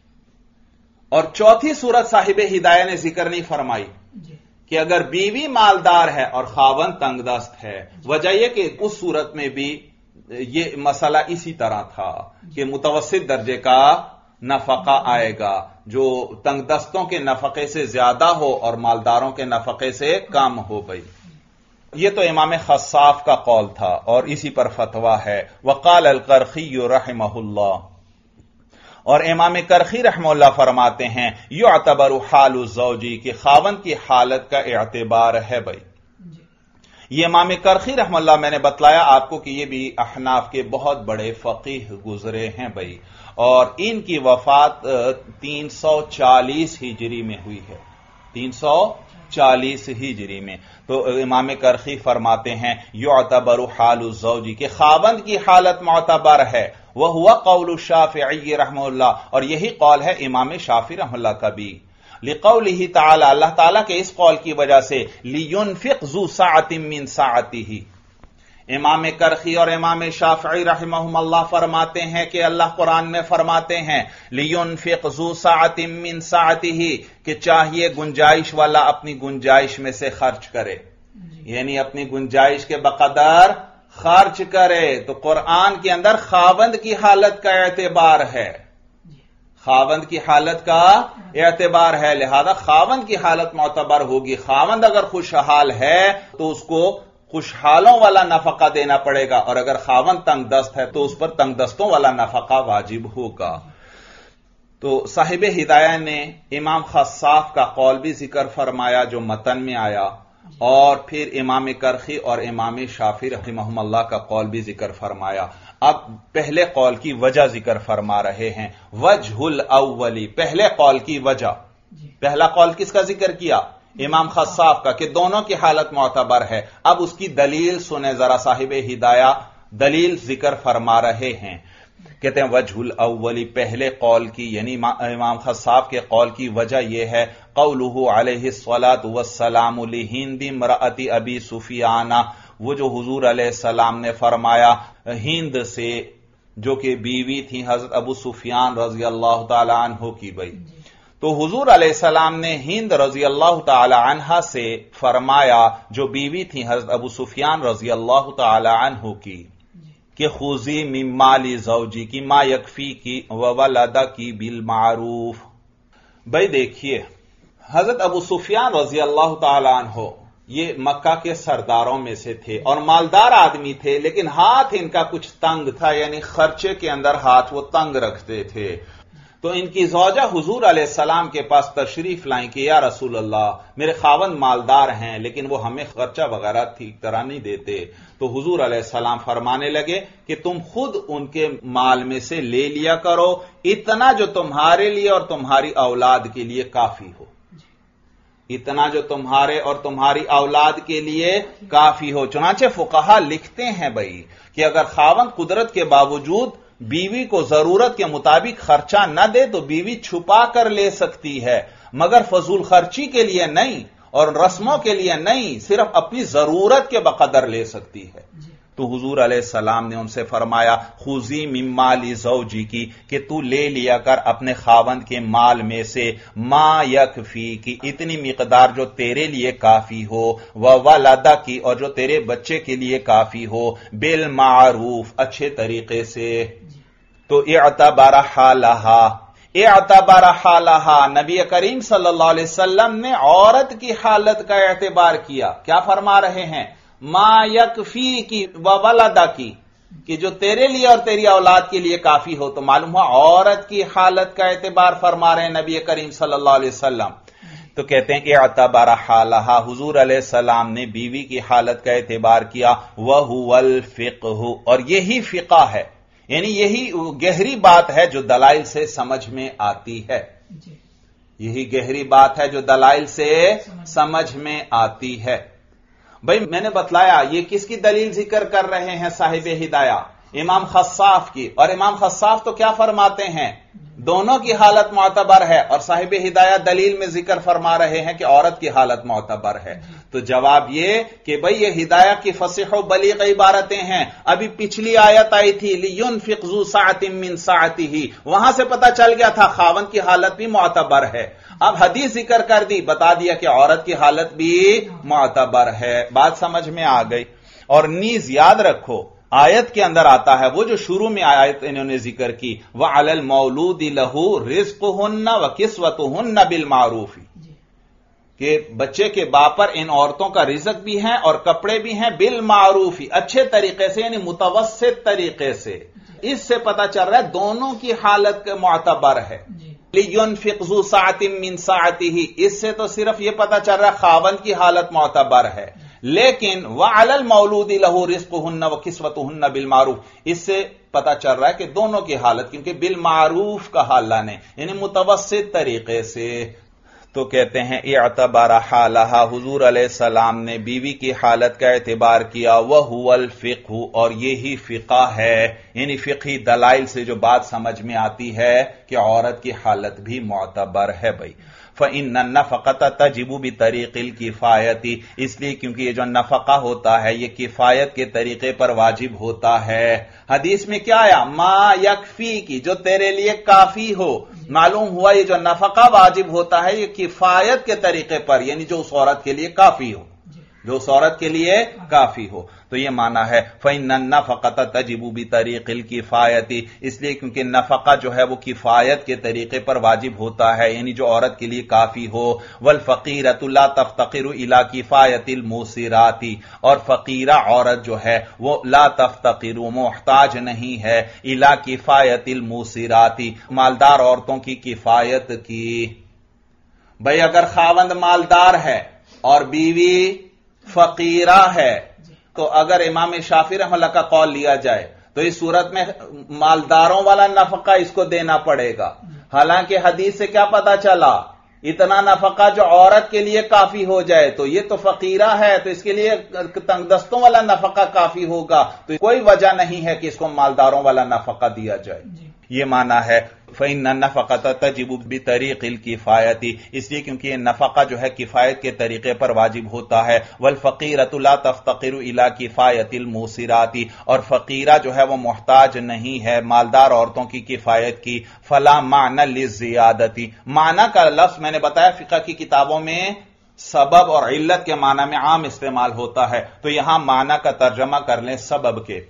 اور چوتھی صورت صاحب ہدایہ نے ذکر نہیں فرمائی کہ اگر بیوی مالدار ہے اور خاوند تنگ دست ہے. وجہ یہ کہ اس صورت میں بھی یہ مسئلہ اسی طرح تھا کہ متوسط درجے کا نفقہ آئے گا، جو تنگ دستوں کے نفقے سے زیادہ ہو اور مالداروں کے نفقے سے کم ہو. بھائی یہ تو امام خصاف کا قول تھا اور اسی پر فتویٰ ہے. وقال القرخی رحمہ اللہ، اور امام کرخی رحمہ اللہ فرماتے ہیں یعتبر حال الزوجی، کہ خاوند کی حالت کا اعتبار ہے. بھائی یہ امام کرخی رحمہ اللہ میں نے بتلایا آپ کو کہ یہ بھی احناف کے بہت بڑے فقیہ گزرے ہیں بھائی، اور ان کی وفات تین سو چالیس ہجری میں ہوئی ہے، تین سو چالیس ہجری میں. تو امام کرخی فرماتے ہیں یعتبر حال الزوجی، کہ خاوند کی حالت معتبر ہے. وَهُوَ قَوْلُ الشَّافِعِيِّ رحمہ اللہ، اور یہی قول ہے امام شافعی رحمہ اللہ کا بھی. لقولہ تعالی، اللہ تعالیٰ کے اس قول کی وجہ سے، لینفق ذو سعۃ من سعتہ۔ امام کرخی اور امام شافعی رحمہم اللہ فرماتے ہیں کہ اللہ قرآن میں فرماتے ہیں لینفق ذو سعۃ من سعتہ، کہ چاہیے گنجائش والا اپنی گنجائش میں سے خرچ کرے، یعنی اپنی گنجائش کے بقدر خرچ کرے۔ تو قرآن کے اندر خاوند کی حالت کا اعتبار ہے، خاوند کی حالت کا اعتبار ہے، لہذا خاوند کی حالت معتبر ہوگی۔ خاوند اگر خوشحال ہے تو اس کو خوشحالوں والا نفقہ دینا پڑے گا، اور اگر خاوند تنگ دست ہے تو اس پر تنگ دستوں والا نفقہ واجب ہوگا۔ تو صاحب ہدایہ نے امام خصاف کا قول بھی ذکر فرمایا جو متن میں آیا، اور پھر امام کرخی اور امام شافعی رحمہم اللہ کا قول بھی ذکر فرمایا۔ اب پہلے قول کی وجہ ذکر فرما رہے ہیں، وجہ الاولی، پہلے قول کی وجہ۔ پہلا قول کس کا ذکر کیا؟ امام خصاف کا، کہ دونوں کی حالت معتبر ہے۔ اب اس کی دلیل سنیں ذرا، صاحب ہدایہ دلیل ذکر فرما رہے ہیں، کہتے ہیں وجہ الاولی، پہلے قول کی یعنی امام خصاف کے قول کی وجہ یہ ہے، قولہ علیہ الصلاۃ والسلام لہند امرأۃ ابی سفیان، وہ جو حضور علیہ السلام نے فرمایا ہند سے، جو کہ بیوی تھی حضرت ابو سفیان رضی اللہ تعالی عنہ کی بھائی۔ تو حضور علیہ السلام نے ہند رضی اللہ تعالی عنہ سے فرمایا، جو بیوی تھی حضرت ابو سفیان رضی اللہ تعالی عنہ کی، کہ خذی من مال زوجی کی ما یکفی کی وولدہ کی بالمعروف۔ بھائی دیکھیے، حضرت ابو سفیان رضی اللہ تعالی عنہ یہ مکہ کے سرداروں میں سے تھے اور مالدار آدمی تھے، لیکن ہاتھ ان کا کچھ تنگ تھا، یعنی خرچے کے اندر ہاتھ وہ تنگ رکھتے تھے۔ تو ان کی زوجہ حضور علیہ السلام کے پاس تشریف لائیں کہ یا رسول اللہ، میرے خاوند مالدار ہیں لیکن وہ ہمیں خرچہ وغیرہ ٹھیک طرح نہیں دیتے۔ تو حضور علیہ السلام فرمانے لگے کہ تم خود ان کے مال میں سے لے لیا کرو، اتنا جو تمہارے لیے اور تمہاری اولاد کے لیے کافی ہو، اتنا جو تمہارے اور تمہاری اولاد کے لیے کافی ہو۔ چنانچہ فقہا لکھتے ہیں بھائی کہ اگر خاوند قدرت کے باوجود بیوی کو ضرورت کے مطابق خرچہ نہ دے تو بیوی چھپا کر لے سکتی ہے، مگر فضول خرچی کے لیے نہیں اور رسموں کے لیے نہیں، صرف اپنی ضرورت کے بقدر لے سکتی ہے۔ تو حضور علیہ السلام نے ان سے فرمایا خذی من مال زوجی کی، کہ تو لے لیا کر اپنے خاوند کے مال میں سے ما یکفی کی، اتنی مقدار جو تیرے لیے کافی ہو، وولدہ کی، اور جو تیرے بچے کے لیے کافی ہو، بالمعروف، اچھے طریقے سے۔ تو اعتبر حالہا، اعتبر حالہا، نبی کریم صلی اللہ علیہ وسلم نے عورت کی حالت کا اعتبار کیا۔ کیا فرما رہے ہیں؟ ما یکفی کی وولدہ کی، کہ جو تیرے لیے اور تیری اولاد کے لیے کافی ہو۔ تو معلوم ہوا عورت کی حالت کا اعتبار فرما رہے ہیں نبی کریم صلی اللہ علیہ وسلم۔ تو کہتے ہیں کہ اعتبر حالہا، حضور علیہ السلام نے بیوی کی حالت کا اعتبار کیا، وَهُوَ الْفِقْهُ، اور یہی فقہ ہے، یعنی یہی گہری بات ہے جو دلائل سے سمجھ میں آتی ہے، یہی گہری بات ہے جو دلائل سے سمجھ میں آتی ہے۔ بھئی میں نے بتلایا یہ کس کی دلیل ذکر کر رہے ہیں صاحب ہدایہ؟ امام خصاف کی، اور امام خصاف تو کیا فرماتے ہیں؟ دونوں کی حالت معتبر ہے، اور صاحب ہدایہ دلیل میں ذکر فرما رہے ہیں کہ عورت کی حالت معتبر ہے۔ تو جواب یہ کہ بھئی یہ ہدایہ کی فصیح و بلیغ عبارتیں ہیں۔ ابھی پچھلی آیت آئی تھی لینفق ذو سعۃ من سعتہ، وہاں سے پتہ چل گیا تھا خاوند کی حالت بھی معتبر ہے۔ اب حدیث ذکر کر دی، بتا دیا کہ عورت کی حالت بھی معتبر ہے۔ بات سمجھ میں آ گئی۔ اور نیز یاد رکھو آیت کے اندر آتا ہے، وہ جو شروع میں آیت انہوں نے ذکر کی، وَعَلَى الْمَوْلُودِ لَهُ رِزْقُهُنَّ وَكِسْوَتُهُنَّ بِالْمَعْرُوفِ، کہ بچے کے باپ پر ان عورتوں کا رزق بھی ہے اور کپڑے بھی ہیں، بالمعروف، اچھے طریقے سے، یعنی متوسط طریقے سے۔ اس سے پتہ چل رہا ہے دونوں کی حالت کے معتبر ہے۔ لِيُنْفِقْ ذُو سَعْةٍ مِّن سَعَتِهِ، اس سے تو صرف یہ پتہ چل رہا ہے خاوند کی حالت معتبر ہے، لیکن وَعَلَى الْمَوْلُودِ لَهُ رِزْقُهُنَّ وَكِسْوَتُهُنَّ بِالْمَعْرُوفِ، اس سے پتہ چل رہا ہے کہ دونوں کی حالت، کیونکہ بالمعروف کا حال لانے، یعنی متوسط طریقے سے۔ تو کہتے ہیں اعتبر حالہا، حضور علیہ السلام نے بیوی کی حالت کا اعتبار کیا، وہو الفقہ، اور یہی فقہ ہے، یعنی فقہی دلائل سے جو بات سمجھ میں آتی ہے کہ عورت کی حالت بھی معتبر ہے بھائی۔ فإن النفقۃ تجب بطریق الکفایۃ، اس لیے کیونکہ یہ جو نفقہ ہوتا ہے یہ کفایت کے طریقے پر واجب ہوتا ہے۔ حدیث میں کیا آیا؟ ما یکفی کی، جو تیرے لیے کافی ہو۔ معلوم ہوا یہ جو نفقہ واجب ہوتا ہے یہ کفایت کے طریقے پر، یعنی جو اس عورت کے لیے کافی ہو، جو اس عورت کے لیے کافی ہو، تو یہ معنی ہے فإن النفقۃ تجب بطریق الکفایۃ، اس لیے کیونکہ نفقہ جو ہے وہ کفایت کے طریقے پر واجب ہوتا ہے، یعنی جو عورت کے لیے کافی ہو۔ والفقیرۃ لا تفتقر الی کفایۃ الموسرات، اور فقیرہ عورت جو ہے وہ لا تفتقر، محتاج نہیں ہے، الی کفایۃ الموسرات، مالدار عورتوں کی کفایت کی۔ بھئی اگر خاوند مالدار ہے اور بیوی فقیرہ ہے تو اگر امام شافعی رحمہ اللہ کا قول لیا جائے تو اس صورت میں مالداروں والا نفقہ اس کو دینا پڑے گا، حالانکہ حدیث سے کیا پتا چلا؟ اتنا نفقہ جو عورت کے لیے کافی ہو جائے، تو یہ تو فقیرہ ہے تو اس کے لیے تنگ دستوں والا نفقہ کافی ہوگا، تو کوئی وجہ نہیں ہے کہ اس کو مالداروں والا نفقہ دیا جائے۔ یہ معنی ہے فإن النفقۃ تجب بطریق الکفایۃ، اس لیے کیونکہ یہ نفقہ جو ہے کفایت کے طریقے پر واجب ہوتا ہے۔ والفقیرۃ لا تفتقر الی کفایۃ الموسرات، اور فقیرہ جو ہے وہ محتاج نہیں ہے مالدار عورتوں کی کفایت کی۔ فلا معنی للزیادۃ، معنی کا لفظ میں نے بتایا فقہ کی کتابوں میں سبب اور علت کے معنی میں عام استعمال ہوتا ہے، تو یہاں معنی کا ترجمہ کر لیں سبب کے۔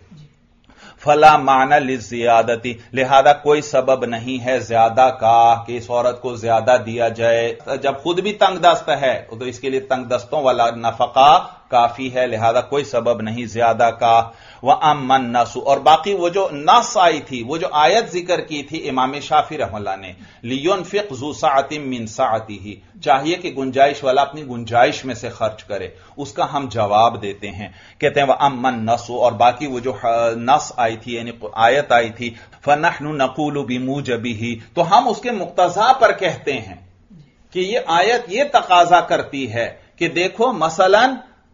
فلا معنی للزیادۃ، لہذا کوئی سبب نہیں ہے زیادہ کا کہ اس عورت کو زیادہ دیا جائے، جب خود بھی تنگ دست ہے تو اس کے لیے تنگ دستوں والا نفقہ کافی ہے، لہذا کوئی سبب نہیں زیادہ کا۔ وَأَمَّا النَّسُ، اور باقی وہ جو نص آئی تھی، وہ جو آیت ذکر کی تھی امام شافعی رحمہ اللہ نے، لِيُنْفِقْ ذُو سَعَةٍ مِّن سَعَتِهِ، چاہیے کہ گنجائش والا اپنی گنجائش میں سے خرچ کرے، اس کا ہم جواب دیتے ہیں، کہتے ہیں وَأَمَّا النَّسُ، اور باقی وہ جو نص آئی تھی یعنی آیت آئی تھی، فَنَحْنُ نَقُولُ بِمُوجَبِهِ، تو ہم اس کے مقتضا پر کہتے ہیں کہ یہ آیت یہ تقاضا کرتی ہے کہ دیکھو مثلاً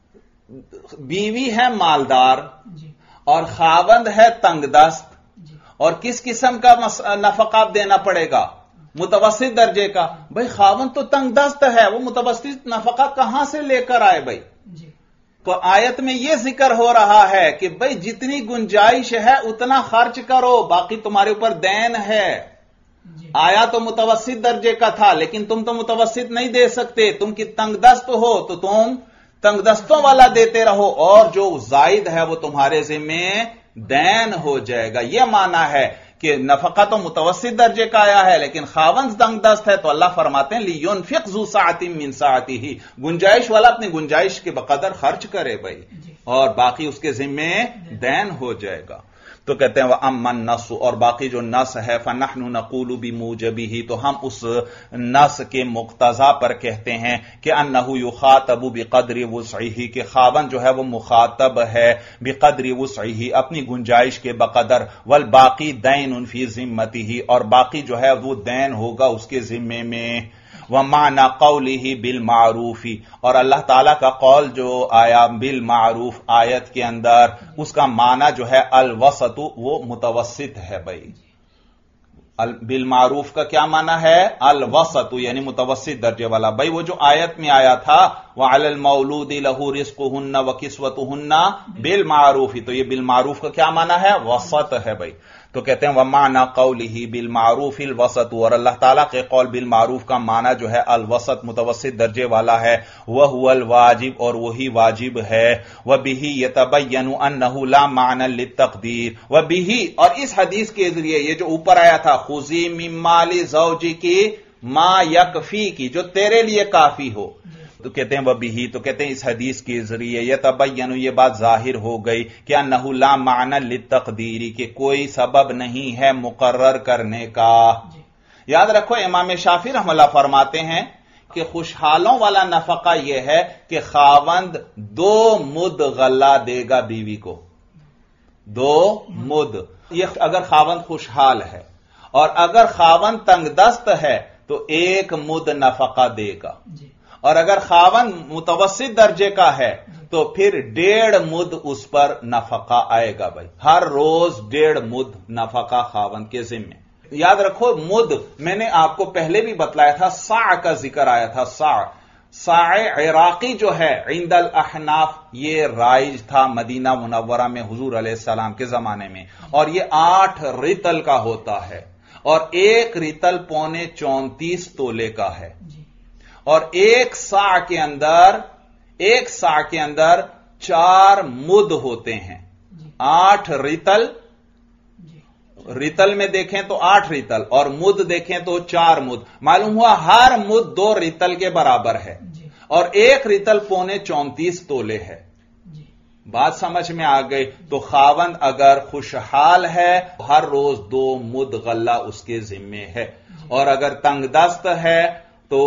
بیوی ہے مالدار اور خاوند ہے تنگ دست، اور کس قسم کا نفقہ دینا پڑے گا؟ متوسط درجے کا۔ بھئی خاوند تو تنگ دست ہے، وہ متوسط نفقہ کہاں سے لے کر آئے بھئی؟ تو آیت میں یہ ذکر ہو رہا ہے کہ بھئی جتنی گنجائش ہے اتنا خرچ کرو، باقی تمہارے اوپر دین ہے۔ آیا تو متوسط درجے کا تھا لیکن تم تو متوسط نہیں دے سکتے، تم کی تنگ دست ہو تو تم تنگ دستوں والا دیتے رہو، اور جو زائد ہے وہ تمہارے ذمہ دین ہو جائے گا۔ یہ معنی ہے کہ نفقہ تو متوسط درجے کا آیا ہے لیکن خاوند تنگ دست ہے تو اللہ فرماتے ہیں لِيُنْفِقْ ذُو سَعَةٍ مِّن سَعَتِهِ، گنجائش والا اپنی گنجائش کے بقدر خرچ کرے بھائی، اور باقی اس کے ذمہ دین ہو جائے گا۔ تو کہتے ہیں وَأَمَّا النَّصُ، اور باقی جو نص ہے فَنَحْنُ نَقُولُ بِمُوجَبِهِ، تو ہم اس نص کے مقتضا پر کہتے ہیں کہ أَنَّهُ يُخَاطَبُ بِقَدْرِ وُسْعِهِ، کہ خاوند جو ہے وہ مخاطب ہے بِقَدْرِ وُسْعِهِ، اپنی گنجائش کے بقدر، وَالْبَاقِي دَيْنٌ فِي ذِمَّتِهِ، اور باقی جو ہے وہ دین ہوگا اس کے ذمے میں۔ وَمَعْنَى قَوْلِهِ بِالْمَعْرُوفِ، اور اللہ تعالیٰ کا قول جو آیا بالمعروف آیت کے اندر، اس کا معنی جو ہے الوسط، وہ متوسط ہے بھائی۔ بالمعروف کا کیا معنی ہے؟ الوسط، یعنی متوسط درجے والا۔ بھائی وہ جو آیت میں آیا تھا وَعَلَى الْمَوْلُودِ لَهُ رِزْقُهُنَّ وَكِسْوَتُهُنَّ بِالْمَعْرُوفِ، تو یہ بالمعروف کا کیا معنی ہے؟ وسط ہے بھائی۔ تو کہتے ہیں وَمَعْنَى قَوْلِهِ بِالْمَعْرُوفِ الْوَسَطُ، اور اللہ تعالیٰ کے قول بالمعروف کا معنی جو ہے الوسط، متوسط درجے والا ہے۔ وَهُوَ الْوَاجِبُ، اور وہی واجب ہے۔ وَبِهِ يَتَبَيَّنُ أَنَّهُ لَا مَعْنَى لِلتَّقْدِيرِ، وَبِهِ، اور اس حدیث کے ذریعے یہ جو اوپر آیا تھا خُذِي مِن مَّالِ زَوْجِكِ مَا يَكْفِيكِ، جو تیرے لیے کافی ہو، تو کہتے ہیں وَبِهِ، تو کہتے ہیں اس حدیث کے ذریعے یتبین، یہ بات ظاہر ہو گئی کہ انہ لا معنی للتقدیر، کہ کوئی سبب نہیں ہے مقرر کرنے کا۔ یاد رکھو امام شافعی رحمہ اللہ فرماتے ہیں کہ خوشحالوں والا نفقہ یہ ہے کہ خاوند دو مد غلہ دے گا بیوی کو، دو مد، یہ اگر خاوند خوشحال ہے، اور اگر خاوند تنگ دست ہے تو ایک مد نفقہ دے گا، اور اگر خاوند متوسط درجے کا ہے تو پھر ڈیڑھ مد اس پر نفقہ آئے گا بھائی، ہر روز ڈیڑھ مد نفقہ خاوند کے ذمے۔ یاد رکھو مد میں نے آپ کو پہلے بھی بتلایا تھا، صاع کا ذکر آیا تھا، صاع صاع عراقی جو ہے عند الاحناف یہ رائج تھا مدینہ منورہ میں حضور علیہ السلام کے زمانے میں، اور یہ آٹھ ریتل کا ہوتا ہے، اور ایک ریتل پونے چونتیس تولے کا ہے، اور ایک صاع کے اندر ایک صاع کے اندر چار مد ہوتے ہیں، آٹھ ریتل، ریتل میں دیکھیں تو آٹھ ریتل اور مد دیکھیں تو چار مد، معلوم ہوا ہر مد دو ریتل کے برابر ہے، اور ایک ریتل پونے چونتیس تولے ہے۔ بات سمجھ میں آ گئی؟ تو خاوند اگر خوشحال ہے ہر روز دو مد غلہ اس کے ذمے ہے، اور اگر تنگ دست ہے تو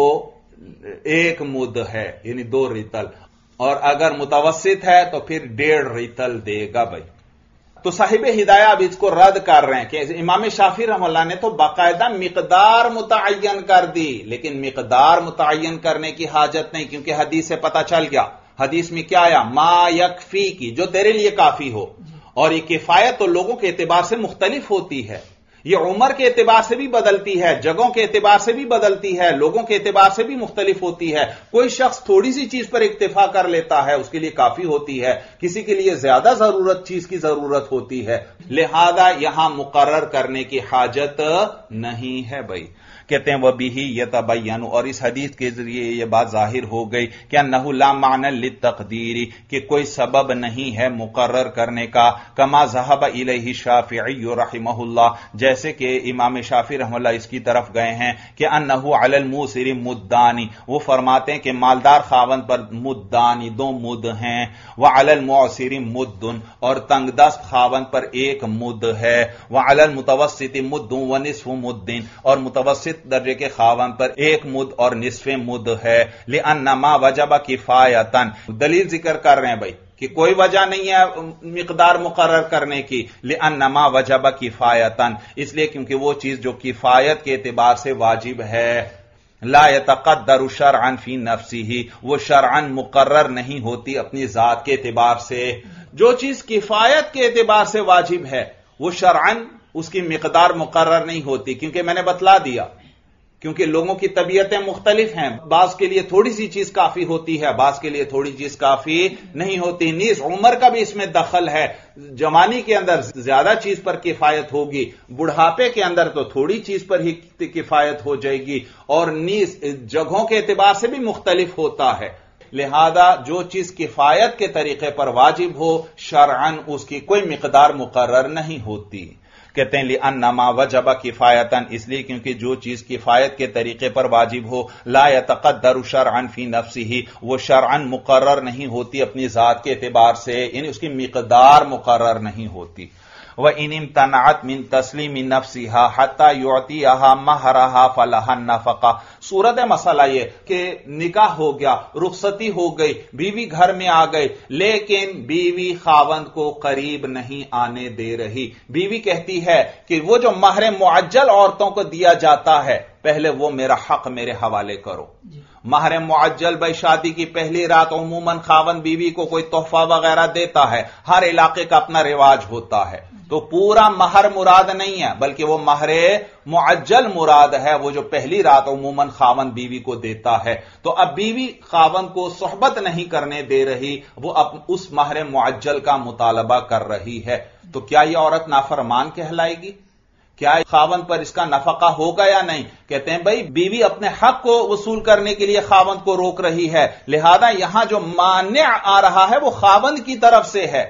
ایک مد ہے یعنی دو ریتل، اور اگر متوسط ہے تو پھر ڈیڑھ ریتل دے گا بھائی۔ تو صاحب ہدایہ اب اس کو رد کر رہے ہیں کہ امام شافعی رحمہ اللہ نے تو باقاعدہ مقدار متعین کر دی، لیکن مقدار متعین کرنے کی حاجت نہیں، کیونکہ حدیث سے پتہ چل گیا، حدیث میں کیا آیا؟ ما یکفی کی، جو تیرے لیے کافی ہو، اور یہ کفایت تو لوگوں کے اعتبار سے مختلف ہوتی ہے، یہ عمر کے اعتبار سے بھی بدلتی ہے، جگہوں کے اعتبار سے بھی بدلتی ہے، لوگوں کے اعتبار سے بھی مختلف ہوتی ہے۔ کوئی شخص تھوڑی سی چیز پر اکتفا کر لیتا ہے، اس کے لیے کافی ہوتی ہے، کسی کے لیے زیادہ ضرورت چیز کی ضرورت ہوتی ہے، لہذا یہاں مقرر کرنے کی حاجت نہیں ہے بھائی۔ کہتے ہیں وَبِهِ يَتَبَيَّنُ، اور اس حدیث کے ذریعے یہ بات ظاہر ہو گئی کہ انہ لا معنی للتقدیر، کہ کوئی سبب نہیں ہے مقرر کرنے کا، کما ذهب الیہ الشافعی رحمہ اللہ، جیسے کہ امام شافعی رحمہ اللہ اس کی طرف گئے ہیں کہ انہ علی الموسر مدانی، وہ فرماتے ہیں کہ مالدار خاوند پر مدانی دو مد ہیں، وعلی المعسر مد، اور تنگ دست خاوند پر ایک مد ہے، وعلی المتوسط مد ونصف مد، اور متوسط درجے کے خاوند پر ایک مد اور نصف مد ہے، لأن ما وجب کفایتاً، دلیل ذکر کر رہے ہیں بھائی کہ کوئی وجہ نہیں ہے مقدار مقرر کرنے کی، لأن ما وجب کفایتاً، اس لیے کیونکہ وہ چیز جو کفایت کے اعتبار سے واجب ہے، لا يتقدر شرعا فی نفسہ، وہ شرعا مقرر نہیں ہوتی اپنی ذات کے اعتبار سے، جو چیز کفایت کے اعتبار سے واجب ہے وہ شرعا اس کی مقدار مقرر نہیں ہوتی، کیونکہ میں نے بتلا دیا، کیونکہ لوگوں کی طبیعتیں مختلف ہیں، بعض کے لیے تھوڑی سی چیز کافی ہوتی ہے، بعض کے لیے تھوڑی چیز کافی نہیں ہوتی، نیز عمر کا بھی اس میں دخل ہے، جوانی کے اندر زیادہ چیز پر کفایت ہوگی، بڑھاپے کے اندر تو تھوڑی چیز پر ہی کفایت ہو جائے گی، اور نیز جگہوں کے اعتبار سے بھی مختلف ہوتا ہے، لہذا جو چیز کفایت کے طریقے پر واجب ہو شرعاً اس کی کوئی مقدار مقرر نہیں ہوتی۔ کہتے ہیں لأن ما وجب کفایتاً، اس لیے کیونکہ جو چیز کفایت کے طریقے پر واجب ہو، لا يتقدر شرعا فی نفسہ، وہ شرعا مقرر نہیں ہوتی اپنی ذات کے اعتبار سے، یعنی اس کی مقدار مقرر نہیں ہوتی۔ وَإِنِ امْتَنَعَتْ مِنْ تَسْلِيمِ نَفْسِهَا حَتَّى يُعْطِيَهَا مَهْرَهَا فَلَهَا النَّفَقَةُ، صورت مسئلہ یہ کہ نکاح ہو گیا، رخصتی ہو گئی، بیوی گھر میں آ گئی، لیکن بیوی خاوند کو قریب نہیں آنے دے رہی، بیوی کہتی ہے کہ وہ جو مہر معجل عورتوں کو دیا جاتا ہے پہلے وہ میرا حق میرے حوالے کرو۔ مہر معجل بھائی شادی کی پہلی رات عموماً خاوند بیوی کو کوئی تحفہ وغیرہ دیتا ہے، ہر علاقے کا اپنا رواج ہوتا ہے، تو پورا مہر مراد نہیں ہے بلکہ وہ مہر معجل مراد ہے، وہ جو پہلی رات عموماً خاوند بیوی کو دیتا ہے۔ تو اب بیوی خاوند کو صحبت نہیں کرنے دے رہی، وہ اب اس مہر معجل کا مطالبہ کر رہی ہے، تو کیا یہ عورت نافرمان کہلائے گی؟ کیا خاوند پر اس کا نفقہ ہوگا یا نہیں؟ کہتے ہیں بھائی بیوی اپنے حق کو وصول کرنے کے لیے خاوند کو روک رہی ہے، لہذا یہاں جو مانع آ رہا ہے وہ خاوند کی طرف سے ہے،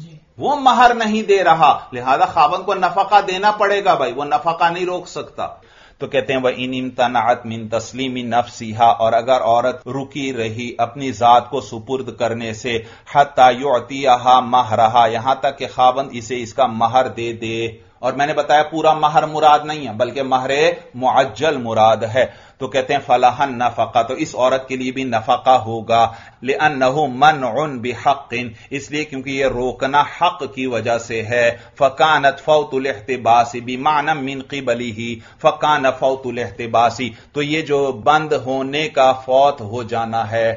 وہ مہر نہیں دے رہا، لہذا خاوند کو نفقہ دینا پڑے گا بھائی، وہ نفقہ نہیں روک سکتا۔ تو کہتے ہیں وَإِنِ امْتَنَعَتْ مِنْ تَسْلِيمِ نَفْسِهَا، اور اگر عورت رکی رہی اپنی ذات کو سپرد کرنے سے، حَتَّى يُعْطِيَهَا مَهْرَهَا، یہاں تک کہ خاوند اسے اس کا مہر دے دے، اور میں نے بتایا پورا مہر مراد نہیں ہے بلکہ مہر معجل مراد ہے. تو کہتے ہیں فلاح نفقہ، تو اس عورت کے لیے بھی نفقہ ہوگا. لأنه منع بحق، اس لیے کیونکہ یہ روکنا حق کی وجہ سے ہے. فکانت فوت الاحتباس بمعنى من قبله، فکان فوت الاحتباس، تو یہ جو بند ہونے کا فوت ہو جانا ہے.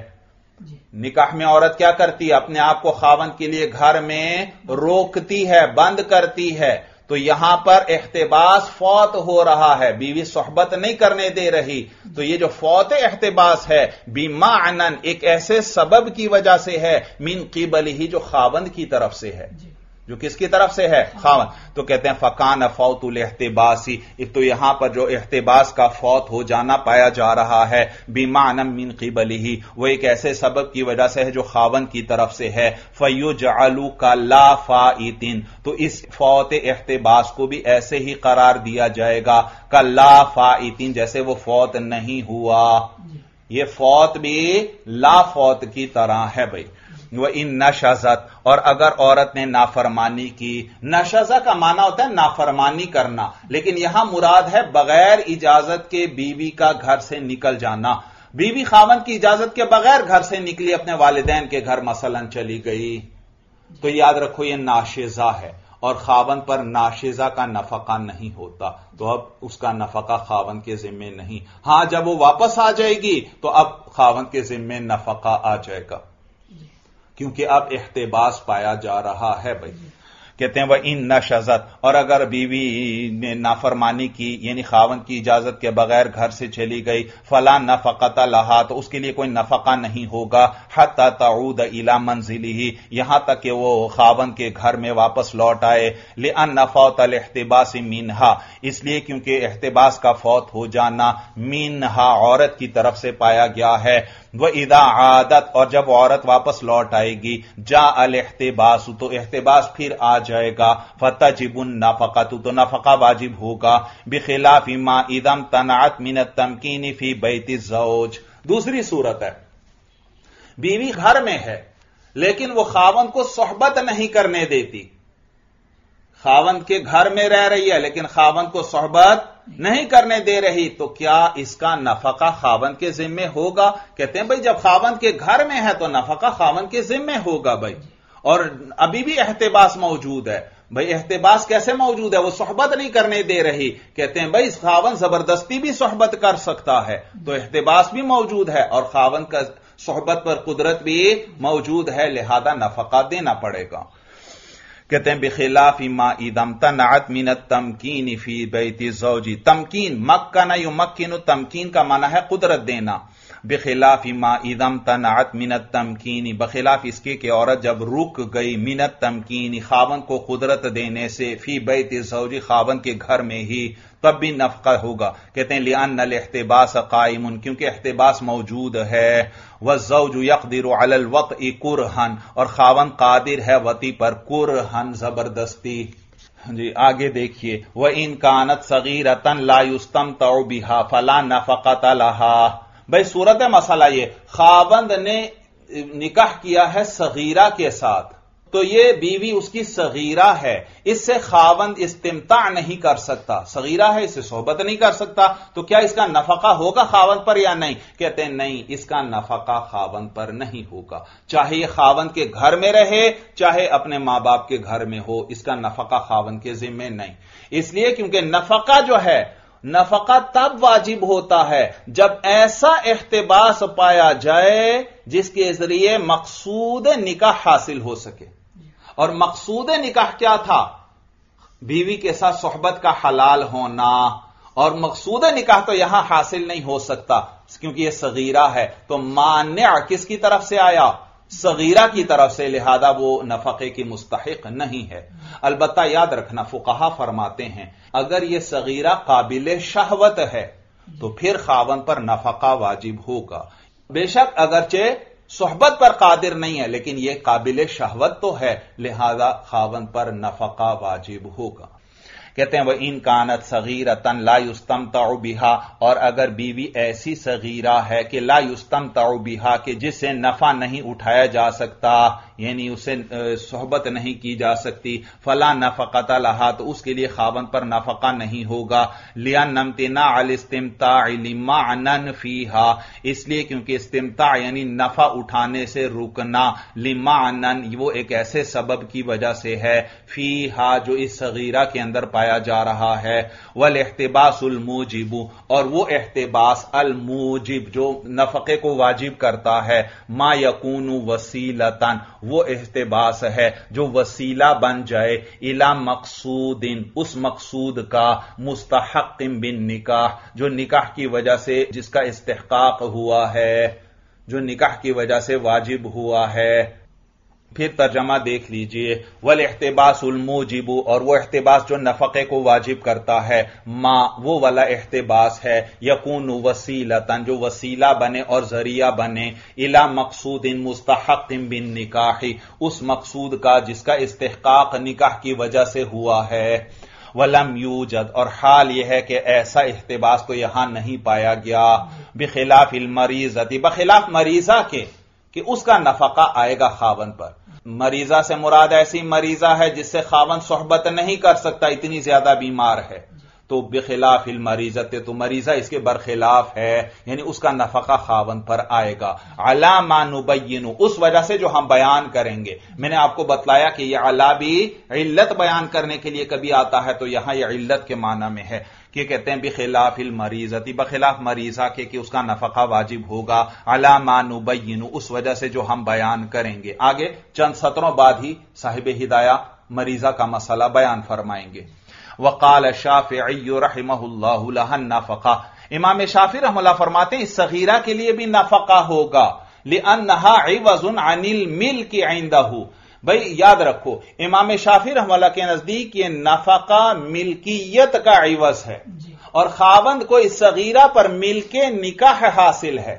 نکاح میں عورت کیا کرتی ہے؟ اپنے آپ کو خاوند کے لیے گھر میں روکتی ہے، بند کرتی ہے. تو یہاں پر احتباس فوت ہو رہا ہے، بیوی صحبت نہیں کرنے دے رہی. تو یہ جو فوت احتباس ہے بمعنن، ایک ایسے سبب کی وجہ سے ہے، من قبلہ، جو خاوند کی طرف سے ہے. جو کس کی طرف سے ہے؟ خاوند. تو کہتے ہیں فکان فوت الاحتباسی، ایک تو یہاں پر جو احتباس کا فوت ہو جانا پایا جا رہا ہے بمعنى من قبلہ، وہ ایک ایسے سبب کی وجہ سے ہے جو خاوند کی طرف سے ہے. فیجعل کلا فائت، تو اس فوت احتباس کو بھی ایسے ہی قرار دیا جائے گا کلا فائت، جیسے وہ فوت نہیں ہوا. یہ فوت بھی لا فوت کی طرح ہے بھائی. وَإِن نَشَزَتْ، اور اگر عورت نے نافرمانی کی. نشزہ کا معنی ہوتا ہے نافرمانی کرنا، لیکن یہاں مراد ہے بغیر اجازت کے بیوی کا گھر سے نکل جانا. بیوی خاوند کی اجازت کے بغیر گھر سے نکلی، اپنے والدین کے گھر مثلا چلی گئی، تو یاد رکھو یہ ناشزہ ہے، اور خاوند پر ناشزہ کا نفقہ نہیں ہوتا. تو اب اس کا نفقہ خاوند کے ذمے نہیں. ہاں جب وہ واپس آ جائے گی تو اب خاوند کے ذمے نفقہ آ جائے گا، کیونکہ اب احتباس پایا جا رہا ہے بھائی. کہتے ہیں وہ ان نشزت، اور اگر بیوی نے نافرمانی کی یعنی خاوند کی اجازت کے بغیر گھر سے چلی گئی، فلا نفقۃ لہا، تو اس کے لیے کوئی نفقہ نہیں ہوگا. حتی تعود الی منزلہ، یہاں تک کہ وہ خاوند کے گھر میں واپس لوٹ آئے. لأن فوت الاحتباس منہا، اس لیے کیونکہ احتباس کا فوت ہو جانا منہا عورت کی طرف سے پایا گیا ہے. وَإِذَا عَادَتْ، اور جب عورت واپس لوٹ آئے گی، جاء الاحتباس، تو احتباس پھر آ جائے گا. فَتَجِبُ النَّفَقَةُ، تو نفقہ واجب ہوگا. بِخِلَافِ مَا اِذَا امْتَنَعَتْ مِنَ التَّمْكِينِ فِي بَيْتِ الزَّوْجِ. دوسری صورت ہے، بیوی گھر میں ہے لیکن وہ خاوند کو صحبت نہیں کرنے دیتی. خاوند کے گھر میں رہ رہی ہے لیکن خاوند کو صحبت نہیں کرنے دے رہی، تو کیا اس کا نفقہ خاوند کے ذمے ہوگا؟ کہتے ہیں بھائی جب خاوند کے گھر میں ہے تو نفقہ خاوند کے ذمے ہوگا بھائی. اور ابھی بھی احتباس موجود ہے. بھائی احتباس کیسے موجود ہے؟ وہ صحبت نہیں کرنے دے رہی. کہتے ہیں بھائی خاوند زبردستی بھی صحبت کر سکتا ہے، تو احتباس بھی موجود ہے اور خاوند کا صحبت پر قدرت بھی موجود ہے، لہذا نفقہ دینا پڑے گا. کہتے ہیں بخلاف ما اذا امتنعت من التمکین فی بیت الزوج. تمکین، مکن یمکن، تمکین کا معنی ہے قدرت دینا. بخلاف ما اذا امتنعت من التمکین، بخلاف اس کے کہ عورت جب رک گئی من التمکین، خاوند کو قدرت دینے سے، فی بیت الزوج، خاوند کے گھر میں ہی، تب بھی نفقہ ہوگا. کہتے ہیں لأن الاحتباس قائم، کیونکہ احتباس موجود ہے. والزوج يقدر على الوطء کرہن، اور خاوند قادر ہے وطی پر کرہن، زبردستی. جی آگے دیکھیے، وَإِن كَانَتْ صَغِيرَةً لَا يُسْتَمْتَعُ بِهَا فَلَا نَفَقَةَ لَهَا. بھائی صورت ہے مسئلہ یہ، خاوند نے نکاح کیا ہے صغیرہ کے ساتھ، تو یہ بیوی اس کی صغیرہ ہے، اس سے خاوند استمتاع نہیں کر سکتا، صغیرہ ہے اس سے صحبت نہیں کر سکتا، تو کیا اس کا نفقہ ہوگا خاوند پر یا نہیں؟ کہتے ہیں نہیں، اس کا نفقہ خاوند پر نہیں ہوگا، چاہے یہ خاوند کے گھر میں رہے چاہے اپنے ماں باپ کے گھر میں ہو، اس کا نفقہ خاوند کے ذمے نہیں. اس لیے کیونکہ نفقہ جو ہے، نفقہ تب واجب ہوتا ہے جب ایسا احتباس پایا جائے جس کے ذریعے مقصود نکاح حاصل ہو سکے. اور مقصود نکاح کیا تھا؟ بیوی کے ساتھ صحبت کا حلال ہونا. اور مقصود نکاح تو یہاں حاصل نہیں ہو سکتا کیونکہ یہ صغیرہ ہے، تو مانع کس کی طرف سے آیا؟ صغیرہ کی طرف سے، لہذا وہ نفقے کی مستحق نہیں ہے. البتہ یاد رکھنا، فقہا فرماتے ہیں اگر یہ صغیرہ قابل شہوت ہے تو پھر خاوند پر نفقہ واجب ہوگا. بے شک اگرچہ صحبت پر قادر نہیں ہے لیکن یہ قابل شہوت تو ہے، لہذا خاوند پر نفقہ واجب ہوگا. کہتے ہیں وہ ان کانت صغیرتن لا یستمتع بہا، اور اگر بیوی ایسی صغیرہ ہے کہ لا یستمتع بہا کہ جس سے نفع نہیں اٹھایا جا سکتا، یعنی اسے صحبت نہیں کی جا سکتی، فلا نفقۃ لہا، تو اس کے لیے خاوند پر نفقہ نہیں ہوگا، لأن امتناع الاستمتاع لمعنى فیہا، اس لیے کیونکہ استمتاع یعنی نفع اٹھانے سے رکنا، لمعنى وہ ایک ایسے سبب کی وجہ سے ہے، فیہا جو اس صغیرہ کے اندر پایا جا رہا ہے، والاحتباس الموجب، اور وہ احتباس الموجب جو نفقے کو واجب کرتا ہے، ما یکون وسیلتن، وہ احتباس ہے جو وسیلہ بن جائے، الی مقصود، اس مقصود کا، مستحق بالنکاح، جو نکاح کی وجہ سے جس کا استحقاق ہوا ہے، جو نکاح کی وجہ سے واجب ہوا ہے۔ پھر ترجمہ دیکھ لیجئے، والاحتباس الموجب، اور وہ احتباس جو نفقے کو واجب کرتا ہے، ما وہ والا احتباس ہے، یکون وسیلتن جو وسیلہ بنے اور ذریعہ بنے، الی مقصود مستحق بالنکاح، اس مقصود کا جس کا استحقاق نکاح کی وجہ سے ہوا ہے۔ وَلَمْ يُوجَد، اور حال یہ ہے کہ ایسا احتباس تو یہاں نہیں پایا گیا، بخلاف المریضۃ، بخلاف مریضہ کے کہ اس کا نفقہ آئے گا خاوند پر۔ مریضہ سے مراد ایسی مریضہ ہے جس سے خاوند صحبت نہیں کر سکتا، اتنی زیادہ بیمار ہے، تو بخلاف المریضۃ، تو مریضہ اس کے برخلاف ہے، یعنی اس کا نفقہ خاوند پر آئے گا، علی ما نبین، اس وجہ سے جو ہم بیان کریں گے۔ میں نے آپ کو بتلایا کہ یہ علی بھی علت بیان کرنے کے لیے کبھی آتا ہے، تو یہاں یہ علت کے معنی میں ہے کہ کہتے ہیں بخلاف المریضۃ، بخلاف مریضہ کے کہ اس کا نفقہ واجب ہوگا، علی ما نبین، اس وجہ سے جو ہم بیان کریں گے۔ آگے چند سطروں بعد ہی صاحب ہدایہ مریضہ کا مسئلہ بیان فرمائیں گے۔ وقال الشافعی رحمہ اللہ لها النفقہ، امام شافعی رحمہ اللہ فرماتے ہیں اس صغیرہ کے لیے بھی نفقہ ہوگا، لأنها عوض عن الملک عندہ، بھئی یاد رکھو امام شافعی رحمہ اللہ کے نزدیک یہ نفقہ ملکیت کا عوض ہے، اور خاوند کو اس صغیرہ پر ملک نکاح حاصل ہے،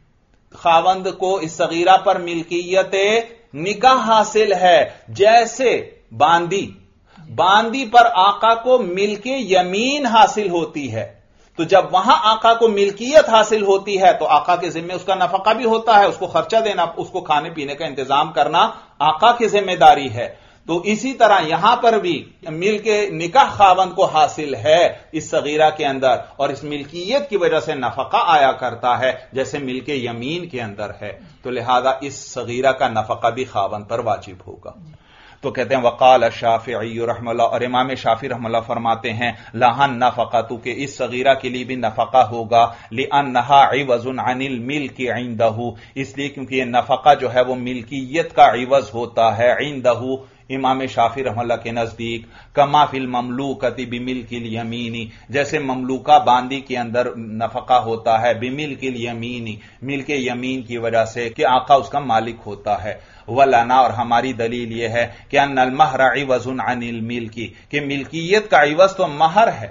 خاوند کو اس صغیرہ پر ملکیت نکاح حاصل ہے، جیسے باندی باندی پر آقا کو ملک یمین حاصل ہوتی ہے، تو جب وہاں آقا کو ملکیت حاصل ہوتی ہے تو آقا کے ذمہ اس کا نفقہ بھی ہوتا ہے، اس کو خرچہ دینا، اس کو کھانے پینے کا انتظام کرنا آقا کی ذمہ داری ہے۔ تو اسی طرح یہاں پر بھی ملک نکاح خاوند کو حاصل ہے اس صغیرہ کے اندر، اور اس ملکیت کی وجہ سے نفقہ آیا کرتا ہے جیسے ملک یمین کے اندر ہے، تو لہذا اس صغیرہ کا نفقہ بھی خاوند پر واجب ہوگا۔ تو کہتے ہیں وقال الشافعی رحمہ اللہ، اور امام شافعی رحمہ اللہ فرماتے ہیں لها النفقۃ، کہ اس صغیرہ کے لیے بھی نفقہ ہوگا، لأنها عوض عن الملک عندہ، اس لیے کیونکہ یہ نفقہ جو ہے وہ ملکیت کا عوض ہوتا ہے، عندہ امام شافعی رحمہ اللہ کے نزدیک، کما فی المملوکۃ بملک الیمین، جیسے مملوکہ باندی کے اندر نفقہ ہوتا ہے بملک الیمین، ملک یمین کی وجہ سے کہ آقا اس کا مالک ہوتا ہے۔ ولنا، اور ہماری دلیل یہ ہے کہ ان المہر عوض عن الملک، کہ ملکیت کا عوض تو مہر ہے،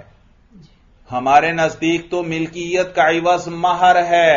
ہمارے نزدیک تو ملکیت کا عوض مہر ہے۔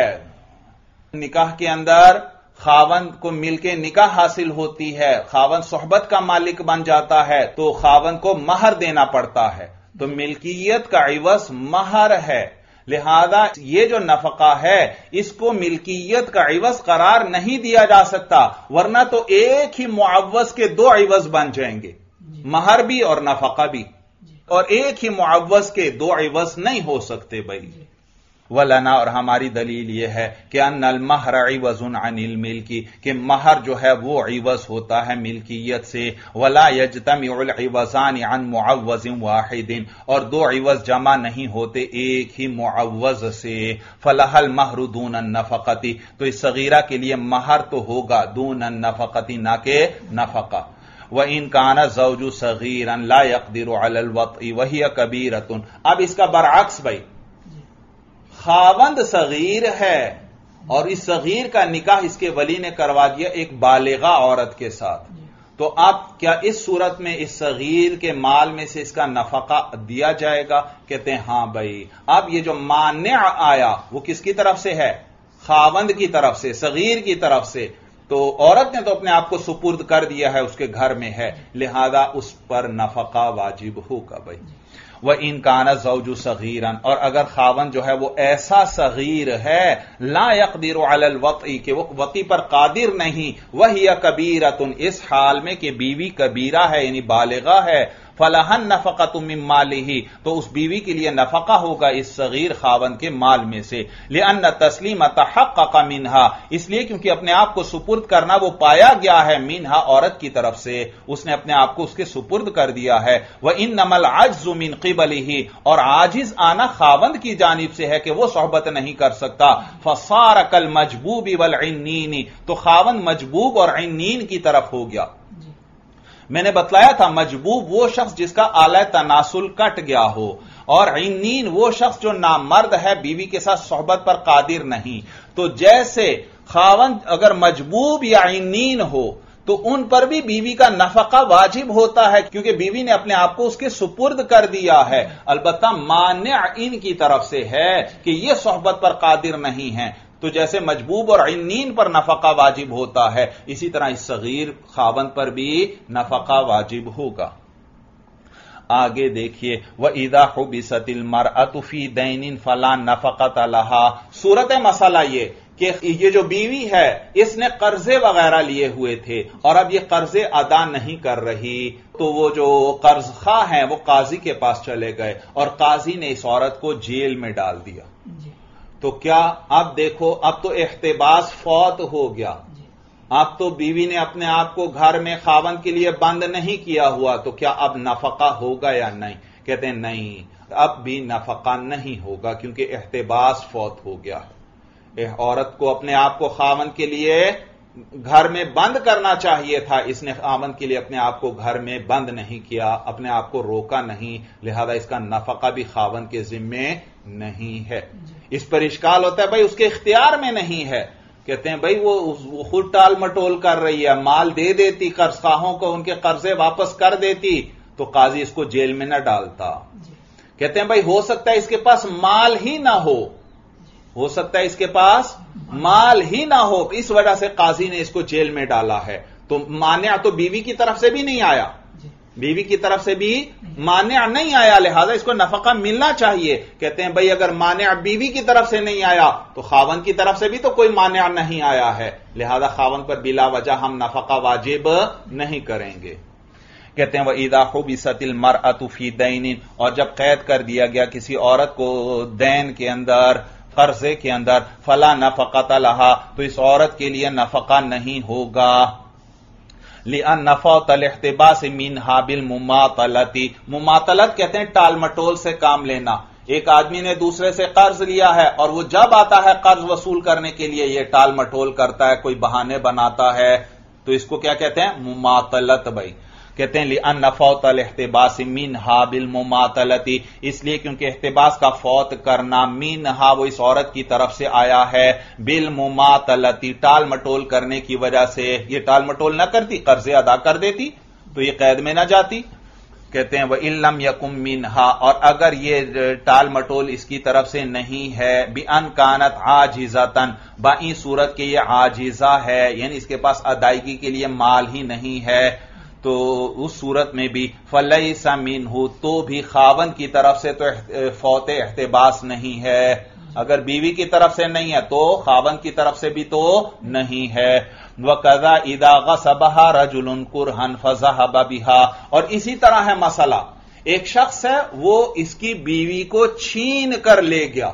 نکاح کے اندر خاوند کو مل کے نکاح حاصل ہوتی ہے، خاوند صحبت کا مالک بن جاتا ہے تو خاوند کو مہر دینا پڑتا ہے، تو ملکیت کا عوض مہر ہے، لہذا یہ جو نفقہ ہے اس کو ملکیت کا عوض قرار نہیں دیا جا سکتا، ورنہ تو ایک ہی معوض کے دو عوض بن جائیں گے، مہر بھی اور نفقہ بھی، اور ایک ہی معوض کے دو عوض نہیں ہو سکتے بھائی۔ ولنا، اور ہماری دلیل یہ ہے کہ ان المہر عوض عن الملک، کہ مہر جو ہے وہ عوض ہوتا ہے ملکیت سے، ولا یجتمع العوضان عن معوض واحد، اور دو عوض جمع نہیں ہوتے ایک ہی معوض سے، فلہ المہر دون النفقۃ، تو اس صغیرہ کے لیے مہر تو ہوگا دون النفقۃ، نہ کہ نفقہ۔ وَإِن كَانَ الزَّوْجُ صَغِيرًا لَا يَقْدِرُ عَلَى الْوَطْءِ وَهِيَ كَبِيرَةٌ، اب اس کا برعکس بھائی، خاوند صغیر ہے اور اس صغیر کا نکاح اس کے ولی نے کروا دیا ایک بالغہ عورت کے ساتھ، تو اب کیا اس صورت میں اس صغیر کے مال میں سے اس کا نفقہ دیا جائے گا؟ کہتے ہیں ہاں بھائی، اب یہ جو مانع آیا وہ کس کی طرف سے ہے؟ خاوند کی طرف سے، صغیر کی طرف سے، تو عورت نے تو اپنے آپ کو سپرد کر دیا ہے، اس کے گھر میں ہے، لہذا اس پر نفقہ واجب ہوگا بھائی۔ وَإِن كَانَ الزَّوْجُ صَغِيرًا، اور اگر خاوند جو ہے وہ ایسا صغیر ہے، لا يقدر على الوطء، کہ وہ وطی پر قادر نہیں، وَهِيَ كَبِيرَةٌ، اس حال میں کہ بیوی کبیرہ ہے یعنی بالغہ ہے، فَلَهَا النَّفَقَةُ مِن مَالِهِ، تو اس بیوی کے لیے نفقہ ہوگا اس صغیر خاوند کے مال میں سے، لِأَنَّ التَّسْلِيمَ تَحَقَّقَ مِنْهَا، اس لیے کیونکہ اپنے آپ کو سپرد کرنا وہ پایا گیا ہے، منہا عورت کی طرف سے، اس نے اپنے آپ کو اس کے سپرد کر دیا ہے، وَإِنَّمَا الْعَجْزُ مِن قِبَلِهِ، اور عاجز آنا خاوند کی جانب سے ہے کہ وہ صحبت نہیں کر سکتا، فَصَارَ كَالْمَجْبُوبِ وَالْعِنِّينِ، تو خاوند مجبوب اور عنین کی طرف ہو گیا۔ میں نے بتلایا تھا مجبوب وہ شخص جس کا آلہ تناسل کٹ گیا ہو، اور عنین وہ شخص جو نامرد ہے، بیوی کے ساتھ صحبت پر قادر نہیں۔ تو جیسے خاوند اگر مجبوب یا عنین ہو تو ان پر بھی بیوی کا نفقہ واجب ہوتا ہے، کیونکہ بیوی نے اپنے آپ کو اس کے سپرد کر دیا ہے، البتہ مانع ان کی طرف سے ہے کہ یہ صحبت پر قادر نہیں ہے۔ تو جیسے مجبوب اور عنین پر نفقہ واجب ہوتا ہے، اسی طرح اس صغیر خاوند پر بھی نفقہ واجب ہوگا۔ آگے دیکھیے وَإِذَا حُبِسَتِ الْمَرْأَةُ فِي دَيْنٍ فَلَا نَفَقَةَ لَهَا، صورت مسئلہ یہ کہ یہ جو بیوی ہے اس نے قرضے وغیرہ لیے ہوئے تھے اور اب یہ قرضے ادا نہیں کر رہی، تو وہ جو قرض خواہ ہیں وہ قاضی کے پاس چلے گئے اور قاضی نے اس عورت کو جیل میں ڈال دیا۔ تو کیا اب دیکھو اب تو احتباس فوت ہو گیا، اب تو بیوی نے اپنے آپ کو گھر میں خاوند کے لیے بند نہیں کیا ہوا، تو کیا اب نفقہ ہوگا یا نہیں؟ کہتے ہیں نہیں، اب بھی نفقہ نہیں ہوگا کیونکہ احتباس فوت ہو گیا۔ عورت کو اپنے آپ کو خاوند کے لیے گھر میں بند کرنا چاہیے تھا، اس نے خاوند کے لیے اپنے آپ کو گھر میں بند نہیں کیا، اپنے آپ کو روکا نہیں، لہذا اس کا نفقہ بھی خاوند کے ذمے نہیں ہے۔ اس پر اشکال ہوتا ہے بھائی اس کے اختیار میں نہیں ہے، کہتے ہیں بھائی وہ خود ٹال مٹول کر رہی ہے، مال دے دیتی قرض خواہوں کو، ان کے قرضے واپس کر دیتی تو قاضی اس کو جیل میں نہ ڈالتا۔ کہتے ہیں بھائی ہو سکتا ہے اس کے پاس مال ہی نہ ہو، ہو سکتا ہے اس کے پاس مال ہی نہ ہو، اس وجہ سے قاضی نے اس کو جیل میں ڈالا ہے، تو مانع تو بیوی کی طرف سے بھی نہیں آیا، بیوی کی طرف سے بھی مانع نہیں آیا، لہذا اس کو نفقہ ملنا چاہیے۔ کہتے ہیں بھئی اگر مانع بیوی کی طرف سے نہیں آیا تو خاوند کی طرف سے بھی تو کوئی مانع نہیں آیا ہے، لہذا خاوند پر بلا وجہ ہم نفقہ واجب نہیں کریں گے۔ کہتے ہیں وَإِذَا حُبِسَتِ الْمَرْأَةُ فِي دَيْنٍ، اور جب قید کر دیا گیا کسی عورت کو دین کے اندر، قرضے کے اندر، فَلَا نَفَقَةَ لَهَا، تو اس عورت کے لیے نفقہ نہیں ہوگا، لِأَنَّ فَوْتَ الْاحْتِبَاسِ مِنْهَا بِالْمُمَاطَلَةِ، مماطلت کہتے ہیں ٹال مٹول سے کام لینا۔ ایک آدمی نے دوسرے سے قرض لیا ہے اور وہ جب آتا ہے قرض وصول کرنے کے لیے یہ ٹال مٹول کرتا ہے، کوئی بہانے بناتا ہے، تو اس کو کیا کہتے ہیں؟ مماطلت۔ بھائی کہتے ہیں لِأَنَّ فَوْتَ الْاحْتِبَاسِ مِنْهَا بِالْمُمَاطَلَةِ، اس لیے کیونکہ احتباس کا فوت کرنا مِنْهَا وہ اس عورت کی طرف سے آیا ہے، بِالْمُمَاطَلَةِ ٹال مٹول کرنے کی وجہ سے، یہ ٹال مٹول نہ کرتی قرضے ادا کر دیتی تو یہ قید میں نہ جاتی۔ کہتے ہیں وَإِن لَمْ يَكُن مِنْهَا، اور اگر یہ ٹال مٹول اس کی طرف سے نہیں ہے، بِأَنْ كَانَتْ عَاجِزَةً، بائیں صورت کے یہ عاجزہ ہے، یعنی اس کے پاس ادائیگی کے لیے مال ہی نہیں ہے، تو اس صورت میں بھی فَلَيْسَ مِنْهُ، تو بھی خاوند کی طرف سے تو فوت احتباس نہیں ہے، اگر بیوی کی طرف سے نہیں ہے تو خاوند کی طرف سے بھی تو نہیں ہے۔ وَكَذَا إِذَا غَصَبَهَا رَجُلٌ كُرْهًا فَذَهَبَ بِهَا، اور اسی طرح ہے مسئلہ، ایک شخص ہے وہ اس کی بیوی کو چھین کر لے گیا،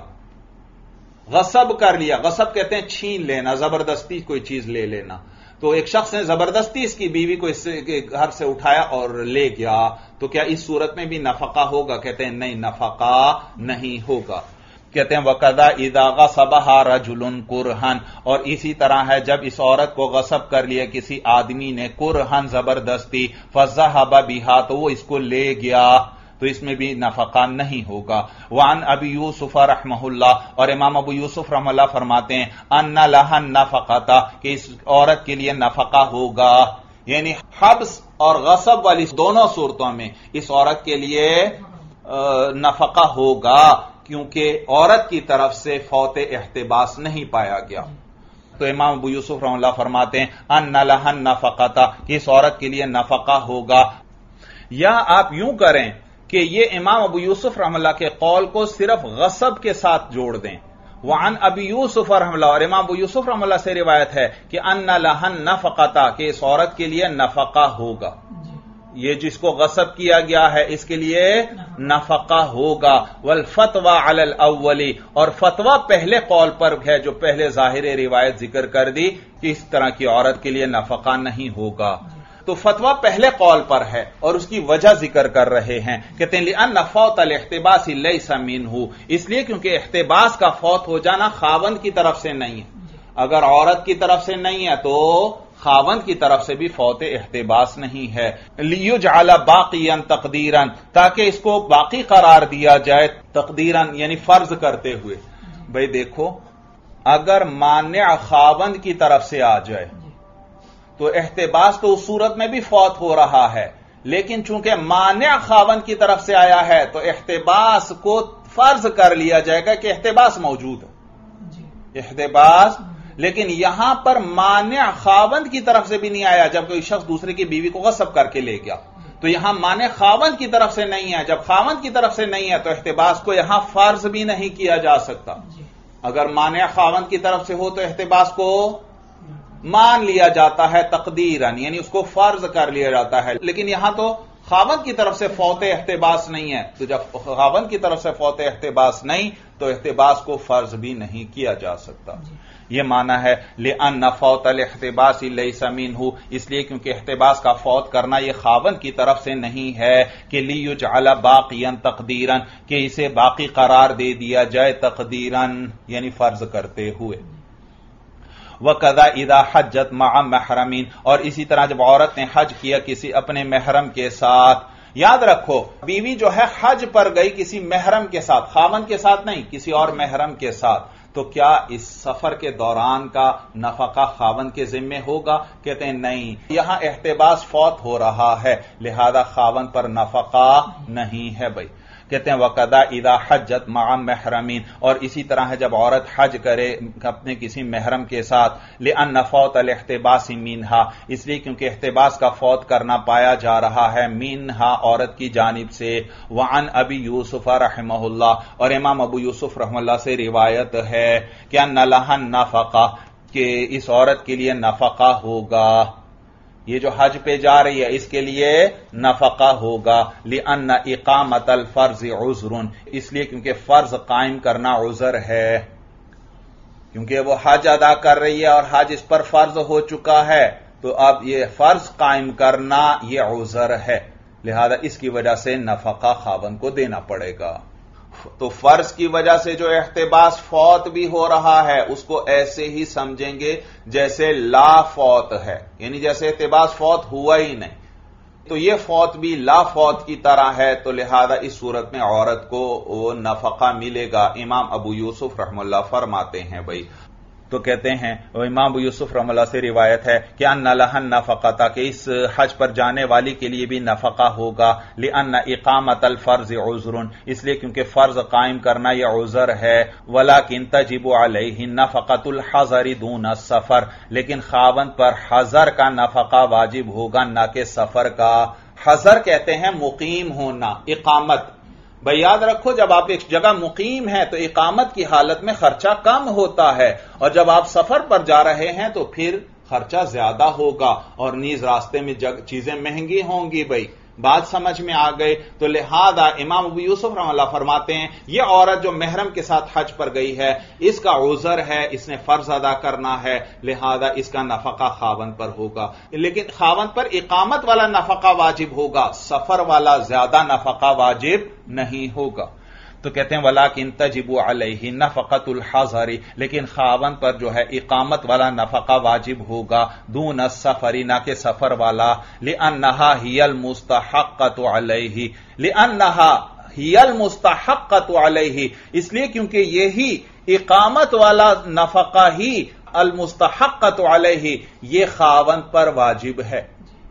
غصب کر لیا، غصب کہتے ہیں چھین لینا، زبردستی کوئی چیز لے لینا، تو ایک شخص نے زبردستی اس کی بیوی کو اس گھر سے اٹھایا اور لے گیا، تو کیا اس صورت میں بھی نفقہ ہوگا؟ کہتے ہیں نہیں، نفقہ نہیں ہوگا۔ کہتے ہیں وَقَذَا إِذَا غَصَبَهَا رَجُلٌ كُرْهًا، اور اسی طرح ہے جب اس عورت کو غصب کر لیا کسی آدمی نے، کرہن زبردستی، فَذَهَبَ بِهَا، تو وہ اس کو لے گیا، تو اس میں بھی نفقہ نہیں ہوگا۔ وعن ابی یوسف رحمہ اللہ، اور امام ابو یوسف رحمہ اللہ فرماتے ہیں ان لها النفقۃ، کہ اس عورت کے لیے نفقہ ہوگا، یعنی حبس اور غصب والی دونوں صورتوں میں اس عورت کے لیے نفقہ ہوگا، کیونکہ عورت کی طرف سے فوت احتباس نہیں پایا گیا۔ تو امام ابو یوسف رحمہ اللہ فرماتے ہیں ان لها النفقۃ، کہ اس عورت کے لیے نفقہ ہوگا، یا آپ یوں کریں کہ یہ امام ابو یوسف رحمہ اللہ کے قول کو صرف غصب کے ساتھ جوڑ دیں. وعن ابی یوسف رحمہ اللہ، اور امام ابو یوسف رحمہ اللہ سے روایت ہے کہ ان لہن نفقتا، کہ اس عورت کے لیے نفقہ ہوگا. یہ جس کو غصب کیا گیا ہے اس کے لیے نفقہ ہوگا. والفتوى علی الاول، اور فتویٰ پہلے قول پر ہے جو پہلے ظاہر روایت ذکر کر دی کہ اس طرح کی عورت کے لیے نفقہ نہیں ہوگا. تو فتویٰ پہلے قول پر ہے اور اس کی وجہ ذکر کر رہے ہیں. کہتے ہیں لأن فوت الاحتباس لیس منہ، اس لیے کیونکہ احتباس کا فوت ہو جانا خاوند کی طرف سے نہیں ہے. اگر عورت کی طرف سے نہیں ہے تو خاوند کی طرف سے بھی فوت احتباس نہیں ہے. لیجعل باقیا تقدیرا، تاکہ اس کو باقی قرار دیا جائے تقدیرا یعنی فرض کرتے ہوئے. بھئی دیکھو، اگر مانع خاوند کی طرف سے آ جائے تو احتباس تو اس صورت میں بھی فوت ہو رہا ہے، لیکن چونکہ مانع خاوند کی طرف سے آیا ہے تو احتباس کو فرض کر لیا جائے گا کہ احتباس موجود ہے. احتباس، لیکن یہاں پر مانع خاوند کی طرف سے بھی نہیں آیا جب کوئی شخص دوسرے کی بیوی کو غصب کر کے لے گیا. تو یہاں مانع خاوند کی طرف سے نہیں ہے. جب خاوند کی طرف سے نہیں ہے تو احتباس کو یہاں فرض بھی نہیں کیا جا سکتا. اگر مانع خاوند کی طرف سے ہو تو احتباس کو مان لیا جاتا ہے تقدیرن، یعنی اس کو فرض کر لیا جاتا ہے. لیکن یہاں تو خاوند کی طرف سے فوت احتباس نہیں ہے، تو جب خاوند کی طرف سے فوت احتباس نہیں تو احتباس کو فرض بھی نہیں کیا جا سکتا. یہ معنی ہے لأن فوت الاحتباس لیس منہ، اس لیے کیونکہ احتباس کا فوت کرنا یہ خاوند کی طرف سے نہیں ہے کہ لیجعل باقیا تقدیرا، کہ اسے باقی قرار دے دیا جائے تقدیرا یعنی فرض کرتے ہوئے. وَقَذَا إِذَا حَجَّتْ مَعَ مَحْرَمٍ، اور اسی طرح جب عورت نے حج کیا کسی اپنے محرم کے ساتھ. یاد رکھو، بیوی جو ہے حج پر گئی کسی محرم کے ساتھ، خاوند کے ساتھ نہیں، کسی اور محرم کے ساتھ، تو کیا اس سفر کے دوران کا نفقہ خاوند کے ذمے ہوگا؟ کہتے ہیں نہیں، یہاں احتباس فوت ہو رہا ہے لہذا خاوند پر نفقہ نہیں ہے. بھائی کہتے ہیں وَقَذَا إِذَا حَجَّتْ مَعَ مَحْرَمٍ، اور اسی طرح ہے جب عورت حج کرے اپنے کسی محرم کے ساتھ. لِأَنَّ فَوْتَ الْاحْتِبَاسِ مِنْهَا، اس لیے کیونکہ احتباس کا فوت کرنا پایا جا رہا ہے مِنْهَا عورت کی جانب سے. وعن ابی یوسف رحمہ اللہ، اور امام ابو یوسف رحمہ اللہ سے روایت ہے کہ أَنَّ لَهَا النَّفَقَةَ، کہ اس عورت کے لیے نفقہ ہوگا. یہ جو حج پہ جا رہی ہے اس کے لیے نفقہ ہوگا. لأن اقامت الفرض عذر، اس لیے کیونکہ فرض قائم کرنا عذر ہے، کیونکہ وہ حج ادا کر رہی ہے اور حج اس پر فرض ہو چکا ہے، تو اب یہ فرض قائم کرنا یہ عذر ہے، لہذا اس کی وجہ سے نفقہ خاوند کو دینا پڑے گا. تو فرض کی وجہ سے جو احتباس فوت بھی ہو رہا ہے اس کو ایسے ہی سمجھیں گے جیسے لا فوت ہے، یعنی جیسے احتباس فوت ہوا ہی نہیں. تو یہ فوت بھی لا فوت کی طرح ہے، تو لہذا اس صورت میں عورت کو وہ نفقہ ملے گا. امام ابو یوسف رحمہ اللہ فرماتے ہیں بھائی، تو کہتے ہیں امام ابو یوسف رحمہ اللہ سے روایت ہے کہ ان لها النفقۃ، کہ اس حج پر جانے والی کے لیے بھی نفقہ ہوگا. لان اقامت الفرض عذر، اس لیے کیونکہ فرض قائم کرنا یہ عذر ہے. ولکن تجب علیہ نفقۃ الحضر دون السفر، لیکن خاوند پر حضر کا نفقہ واجب ہوگا نہ کہ سفر کا. حضر کہتے ہیں مقیم ہونا، اقامت. بھئی یاد رکھو، جب آپ ایک جگہ مقیم ہیں تو اقامت کی حالت میں خرچہ کم ہوتا ہے، اور جب آپ سفر پر جا رہے ہیں تو پھر خرچہ زیادہ ہوگا اور نیز راستے میں جگ چیزیں مہنگی ہوں گی. بھئی بات سمجھ میں آ گئی. تو لہذا امام ابو یوسف رحمہ اللہ فرماتے ہیں یہ عورت جو محرم کے ساتھ حج پر گئی ہے اس کا عذر ہے، اس نے فرض ادا کرنا ہے، لہذا اس کا نفقہ خاوند پر ہوگا. لیکن خاوند پر اقامت والا نفقہ واجب ہوگا، سفر والا زیادہ نفقہ واجب نہیں ہوگا. تو کہتے ہیں ولیکن تجب علیہ نفقۃ الحضر، لیکن خاوند پر جو ہے اقامت والا نفقہ واجب ہوگا دون السفر، نہ کہ سفر والا. لانها هي المستحقۃ علیہ، لانها هي المستحقۃ علیہ، اس لیے کیونکہ یہی اقامت والا نفقہ ہی المستحقۃ علیہ یہ خاوند پر واجب ہے.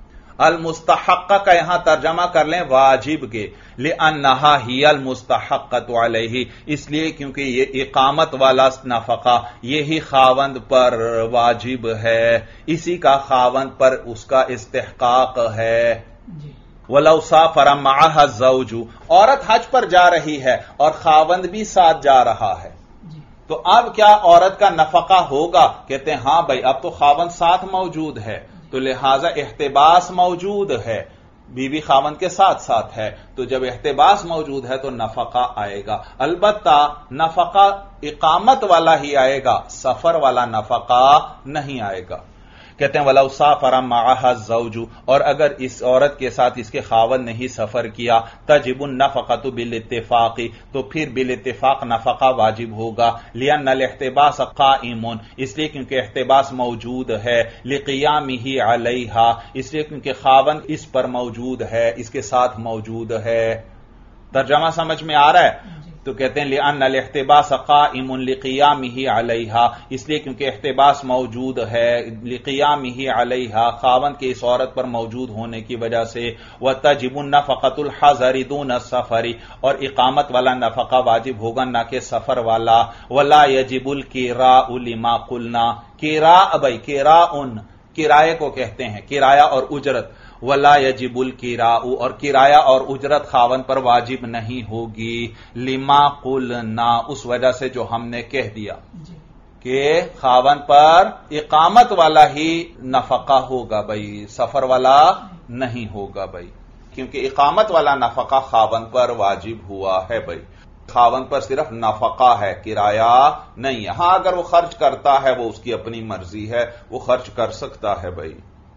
المستحقہ کا یہاں ترجمہ کر لیں واجب کے. لأنها هي المستحقۃ علیہ، اس لیے کیونکہ یہ اقامت والا نفقہ یہی خاوند پر واجب ہے، اسی کا خاوند پر اس کا استحقاق ہے. وَلَوْ سَافَرَ مَعَهَا الزَّوْجُ، عورت حج پر جا رہی ہے اور خاوند بھی ساتھ جا رہا ہے، تو اب کیا عورت کا نفقہ ہوگا؟ کہتے ہیں ہاں بھائی، اب تو خاوند ساتھ موجود ہے تو لہذا احتباس موجود ہے، بیوی بی خاوند کے ساتھ ساتھ ہے، تو جب احتباس موجود ہے تو نفقہ آئے گا۔ البتہ نفقہ اقامت والا ہی آئے گا، سفر والا نفقہ نہیں آئے گا۔ کہتے ہیں وَلَوْ سَافَرَ مَعَهَا الزَّوْجُ، اور اگر اس عورت کے ساتھ اس کے خاوند نے ہی سفر کیا، تجب النفقۃ بالاتفاق، تو پھر بالاتفاق نفقہ واجب ہوگا، لأن الاحتباس قائم، اس لیے کیونکہ احتباس موجود ہے، لقیامہ علیہا، اس لیے کیونکہ خاوند اس پر موجود ہے، اس کے ساتھ موجود ہے۔ ترجمہ سمجھ میں آ رہا ہے؟ تو کہتے ہیں لأن الاحتباس قائم لقیامہ علیہا، اس لیے کیونکہ احتباس موجود ہے لقیامہ علیہا، خاوند کے اس عورت پر موجود ہونے کی وجہ سے، وتجب النفقۃ الحضر دون السفر، اور اقامت والا نفقہ واجب ہوگا نہ کہ سفر والا۔ ولا یجب الکراء لما قلنا، کراء بھائی کراء کرائے کو کہتے ہیں، کرایہ اور اجرت۔ ولا یجب الکراء، اور کرایہ اور اجرت خاوند پر واجب نہیں ہوگی، لما قلنا، اس وجہ سے جو ہم نے کہہ دیا کہ خاوند پر اقامت والا ہی نفقہ ہوگا بھائی، سفر والا نہیں ہوگا بھائی، کیونکہ اقامت والا نفقہ خاوند پر واجب ہوا ہے بھائی، خاوند پر صرف نفقہ ہے، کرایہ نہیں ہے۔ ہاں اگر وہ خرچ کرتا ہے وہ اس کی اپنی مرضی ہے، وہ خرچ کر سکتا ہے بھائی۔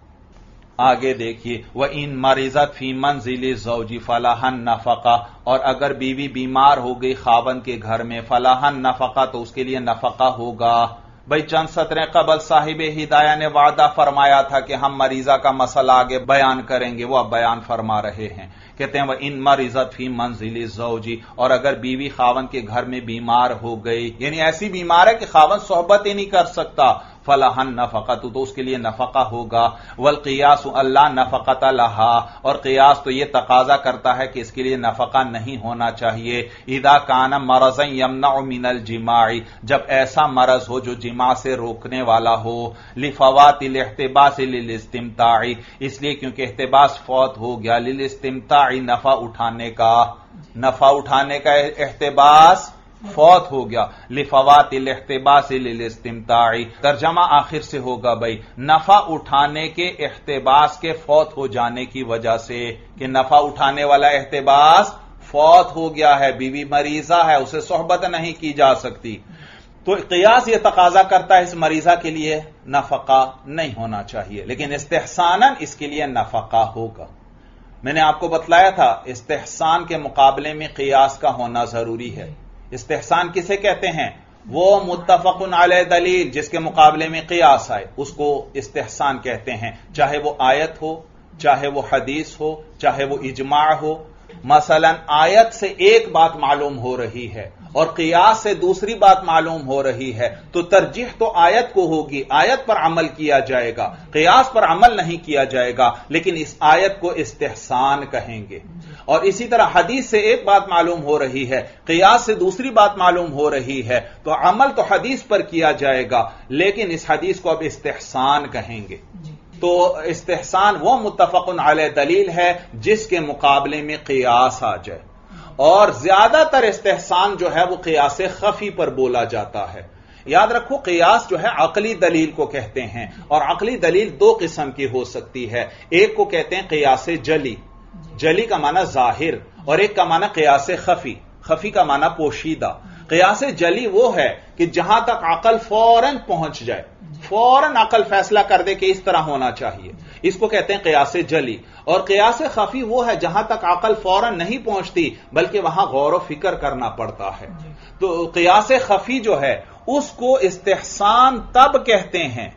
آگے دیکھیے وَإِن مَرِضَتْ فِي مَنْزِلِ الزَّوْجِ فَلَهَا النَّفَقَةُ، اور اگر بیوی بیمار ہو گئی خاوند کے گھر میں، فَلَهَا النَّفَقَةُ، تو اس کے لیے نفقہ ہوگا۔ بھائی چند سطریں قبل صاحب ہدایہ نے وعدہ فرمایا تھا کہ ہم مریضہ کا مسئلہ آگے بیان کریں گے، وہ اب بیان فرما رہے ہیں۔ کہتے ہیں وَإِن مَرِضَتْ فِي مَنْزِلِ الزَّوْجِ، اور اگر بیوی خاوند کے گھر میں بیمار ہو گئی، یعنی ایسی بیمار ہے کہ خاوند صحبت ہی نہیں کر سکتا، فَلَهَا النَّفَقَةُ، تو اس کے لیے نفقہ ہوگا۔ وَالْقِيَاسُ أَلَّا نَفَقَةَ لَهَا، اور قیاس تو یہ تقاضا کرتا ہے کہ اس کے لیے نفقہ نہیں ہونا چاہیے۔ اِذَا كَانَ مَرَضًا يَمْنَعُ مِنَ الْجِمَاعِ، جب ایسا مرض ہو جو جماع سے روکنے والا ہو، لِفَوَاتِ الْاحْتِبَاسِ لِلِاسْتِمْتَاعِ، اس لیے کیونکہ احتباس فوت ہو گیا، لِلِاسْتِمْتَاعِ نفع اٹھانے کا، نفع اٹھانے کا احتباس فوت ہو گیا، لفوات الاحتباس للاستمتاع، ترجمہ آخر سے ہوگا بھائی نفع اٹھانے کے احتباس کے فوت ہو جانے کی وجہ سے، کہ نفع اٹھانے والا احتباس فوت ہو گیا ہے، بیوی مریضہ ہے، اسے صحبت نہیں کی جا سکتی، تو قیاس یہ تقاضا کرتا ہے اس مریضہ کے لیے نفقہ نہیں ہونا چاہیے، لیکن استحساناً اس کے لیے نفقہ ہوگا۔ میں نے آپ کو بتلایا تھا استحسان کے مقابلے میں قیاس کا ہونا ضروری ہے۔ استحسان کسے کہتے ہیں؟ وہ متفق علیہ دلیل جس کے مقابلے میں قیاس آئے، اس کو استحسان کہتے ہیں، چاہے وہ آیت ہو، چاہے وہ حدیث ہو، چاہے وہ اجماع ہو۔ مثلا آیت سے ایک بات معلوم ہو رہی ہے اور قیاس سے دوسری بات معلوم ہو رہی ہے، تو ترجیح تو آیت کو ہوگی، آیت پر عمل کیا جائے گا، قیاس پر عمل نہیں کیا جائے گا، لیکن اس آیت کو استحسان کہیں گے۔ اور اسی طرح حدیث سے ایک بات معلوم ہو رہی ہے، قیاس سے دوسری بات معلوم ہو رہی ہے، تو عمل تو حدیث پر کیا جائے گا، لیکن اس حدیث کو اب استحسان کہیں گے۔ تو استحسان وہ متفق علیہ دلیل ہے جس کے مقابلے میں قیاس آ جائے، اور زیادہ تر استحسان جو ہے وہ قیاس خفی پر بولا جاتا ہے۔ یاد رکھو قیاس جو ہے عقلی دلیل کو کہتے ہیں، اور عقلی دلیل دو قسم کی ہو سکتی ہے، ایک کو کہتے ہیں قیاس جلی، جلی کا معنی ظاہر، اور ایک کا معنی قیاس خفی، خفی کا معنی پوشیدہ۔ قیاس جلی وہ ہے کہ جہاں تک عقل فوراً پہنچ جائے، فوراً عقل فیصلہ کر دے کہ اس طرح ہونا چاہیے، اس کو کہتے ہیں قیاس جلی۔ اور قیاس خفی وہ ہے جہاں تک عقل فوراً نہیں پہنچتی بلکہ وہاں غور و فکر کرنا پڑتا ہے۔ تو قیاس خفی جو ہے اس کو استحسان تب کہتے ہیں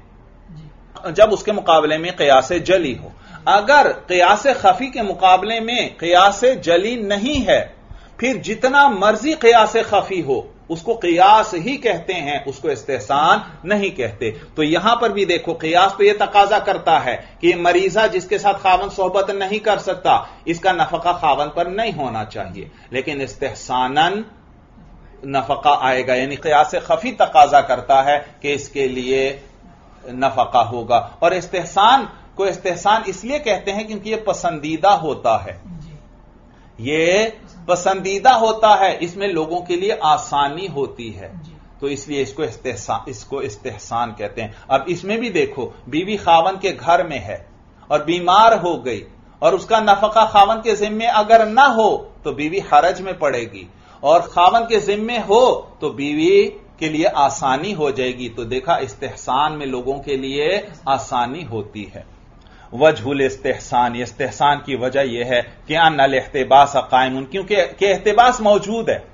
جب اس کے مقابلے میں قیاس جلی ہو۔ اگر قیاس خفی کے مقابلے میں قیاس جلی نہیں ہے، پھر جتنا مرضی قیاس خفی ہو اس کو قیاس ہی کہتے ہیں، اس کو استحسان نہیں کہتے۔ تو یہاں پر بھی دیکھو قیاس تو یہ تقاضا کرتا ہے کہ مریضہ جس کے ساتھ خاوند صحبت نہیں کر سکتا اس کا نفقہ خاوند پر نہیں ہونا چاہیے، لیکن استحساناً نفقہ آئے گا، یعنی قیاس خفی تقاضا کرتا ہے کہ اس کے لیے نفقہ ہوگا۔ اور استحسان کو استحسان اس لیے کہتے ہیں کیونکہ یہ پسندیدہ ہوتا ہے، یہ پسندیدہ ہوتا ہے، اس میں لوگوں کے لیے آسانی ہوتی ہے، تو اس لیے اس کو استحسان اس کو استحسان کہتے ہیں۔ اب اس میں بھی دیکھو، بیوی خاوند کے گھر میں ہے اور بیمار ہو گئی اور اس کا نفقہ خاوند کے ذمے اگر نہ ہو تو بیوی حرج میں پڑے گی، اور خاوند کے ذمے ہو تو بیوی کے لیے آسانی ہو جائے گی۔ تو دیکھا استحسان میں لوگوں کے لیے آسانی ہوتی ہے۔ وجہ الاستحسان، استحسان کی وجہ یہ ہے کہ ان الاحتباس قائم، کیونکہ کہ احتباس موجود ہے،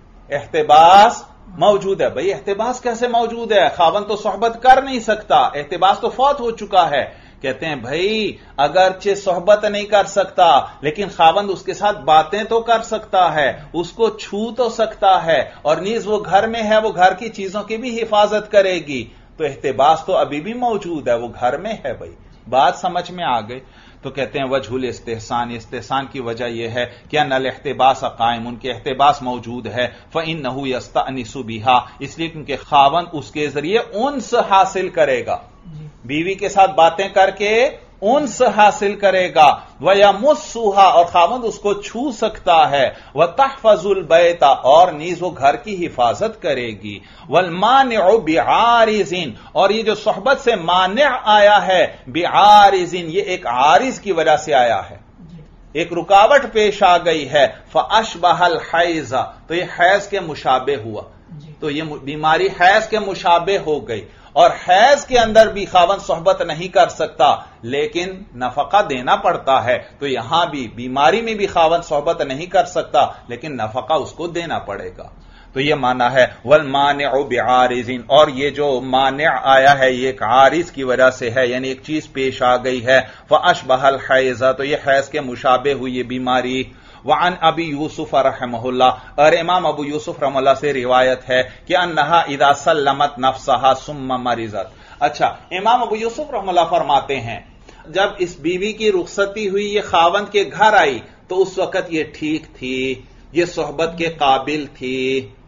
احتباس موجود ہے۔ بھئی احتباس کیسے موجود ہے؟ خاوند تو صحبت کر نہیں سکتا، احتباس تو فوت ہو چکا ہے۔ کہتے ہیں بھئی اگرچہ صحبت نہیں کر سکتا لیکن خاوند اس کے ساتھ باتیں تو کر سکتا ہے، اس کو چھو تو سکتا ہے، اور نیز وہ گھر میں ہے، وہ گھر کی چیزوں کی بھی حفاظت کرے گی، تو احتباس تو ابھی بھی موجود ہے، وہ گھر میں ہے۔ بھئی بات سمجھ میں آ گئی؟ تو کہتے ہیں وجہ الاستحسان، استحسان کی وجہ یہ ہے کہ ان الاحتباس قائم، ان کے احتباس موجود ہے، فإنه يستأنس بها، اس لیے کیونکہ خاوند اس کے ذریعے انس حاصل کرے گا، بیوی کے ساتھ باتیں کر کے انس حاصل کرے گا، وَيَمُسُّهَا، اور خاوند اس کو چھو سکتا ہے، وَتَحْفَظُ الْبَيْتَ، اور نیز وہ گھر کی حفاظت کرے گی، وَالْمَانِعُ بِعَارِضٍ، اور یہ جو صحبت سے مانع آیا ہے، بِعَارِضٍ، یہ ایک عارض کی وجہ سے آیا ہے، ایک رکاوٹ پیش آ گئی ہے، فَأَشْبَهَ الْحَيْضَ، تو یہ حیض کے مشابہ ہوا، تو یہ بیماری حیض کے مشابہ ہو گئی، اور حیض کے اندر بھی خاوند صحبت نہیں کر سکتا لیکن نفقہ دینا پڑتا ہے، تو یہاں بھی بیماری میں بھی خاوند صحبت نہیں کر سکتا لیکن نفقہ اس کو دینا پڑے گا۔ تو یہ معنی ہے والمانع بعارض، اور یہ جو مانع آیا ہے یہ ایک عارض کی وجہ سے ہے، یعنی ایک چیز پیش آ گئی ہے، فاشبہ الحیض، تو یہ حیض کے مشابہ ہوئی یہ بیماری۔ وعن ابی یوسف رحمہ اللہ، اور امام ابو یوسف رحمہ اللہ سے روایت ہے کہ انہا اذا سلمت نفسها ثم مرضت۔ اچھا، امام ابو یوسف رحمہ اللہ فرماتے ہیں جب اس بیوی کی رخصتی ہوئی، یہ خاوند کے گھر آئی، تو اس وقت یہ ٹھیک تھی، یہ صحبت کے قابل تھی،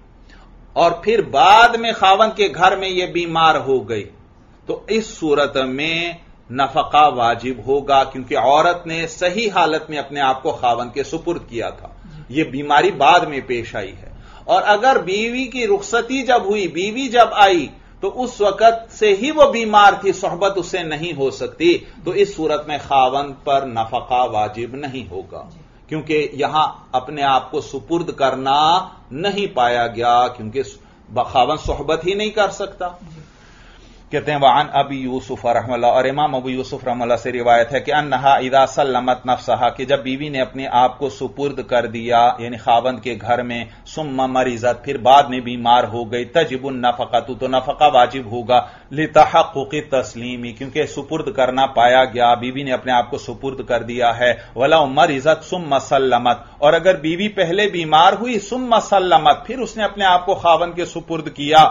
اور پھر بعد میں خاوند کے گھر میں یہ بیمار ہو گئی، تو اس صورت میں نفقہ واجب ہوگا، کیونکہ عورت نے صحیح حالت میں اپنے آپ کو خاوند کے سپرد کیا تھا، یہ بیماری بعد میں پیش آئی ہے۔ اور اگر بیوی کی رخصتی جب ہوئی، بیوی جب آئی، تو اس وقت سے ہی وہ بیمار تھی، صحبت اس سے نہیں ہو سکتی، تو اس صورت میں خاوند پر نفقہ واجب نہیں ہوگا، کیونکہ یہاں اپنے آپ کو سپرد کرنا نہیں پایا گیا، کیونکہ خاوند صحبت ہی نہیں کر سکتا۔ کہتے ہیں وعن ابی یوسف رحمہ اللہ، اور امام ابو یوسف رحمہ اللہ سے روایت ہے کہ انہا اذا سلمت نفسها، کہ جب بیوی نے اپنے آپ کو سپرد کر دیا یعنی خاوند کے گھر میں، ثم مرضت، پھر بعد میں بیمار ہو گئی، تجب النفقۃ، تو نفقہ واجب ہوگا، لتحقق التسلیم، کیونکہ سپرد کرنا پایا گیا، بیوی نے اپنے آپ کو سپرد کر دیا ہے، ولو مرضت ثم سلمت، اور اگر بیوی پہلے بیمار ہوئی ثم سلمت، پھر اس نے اپنے آپ کو خاوند کے سپرد کیا،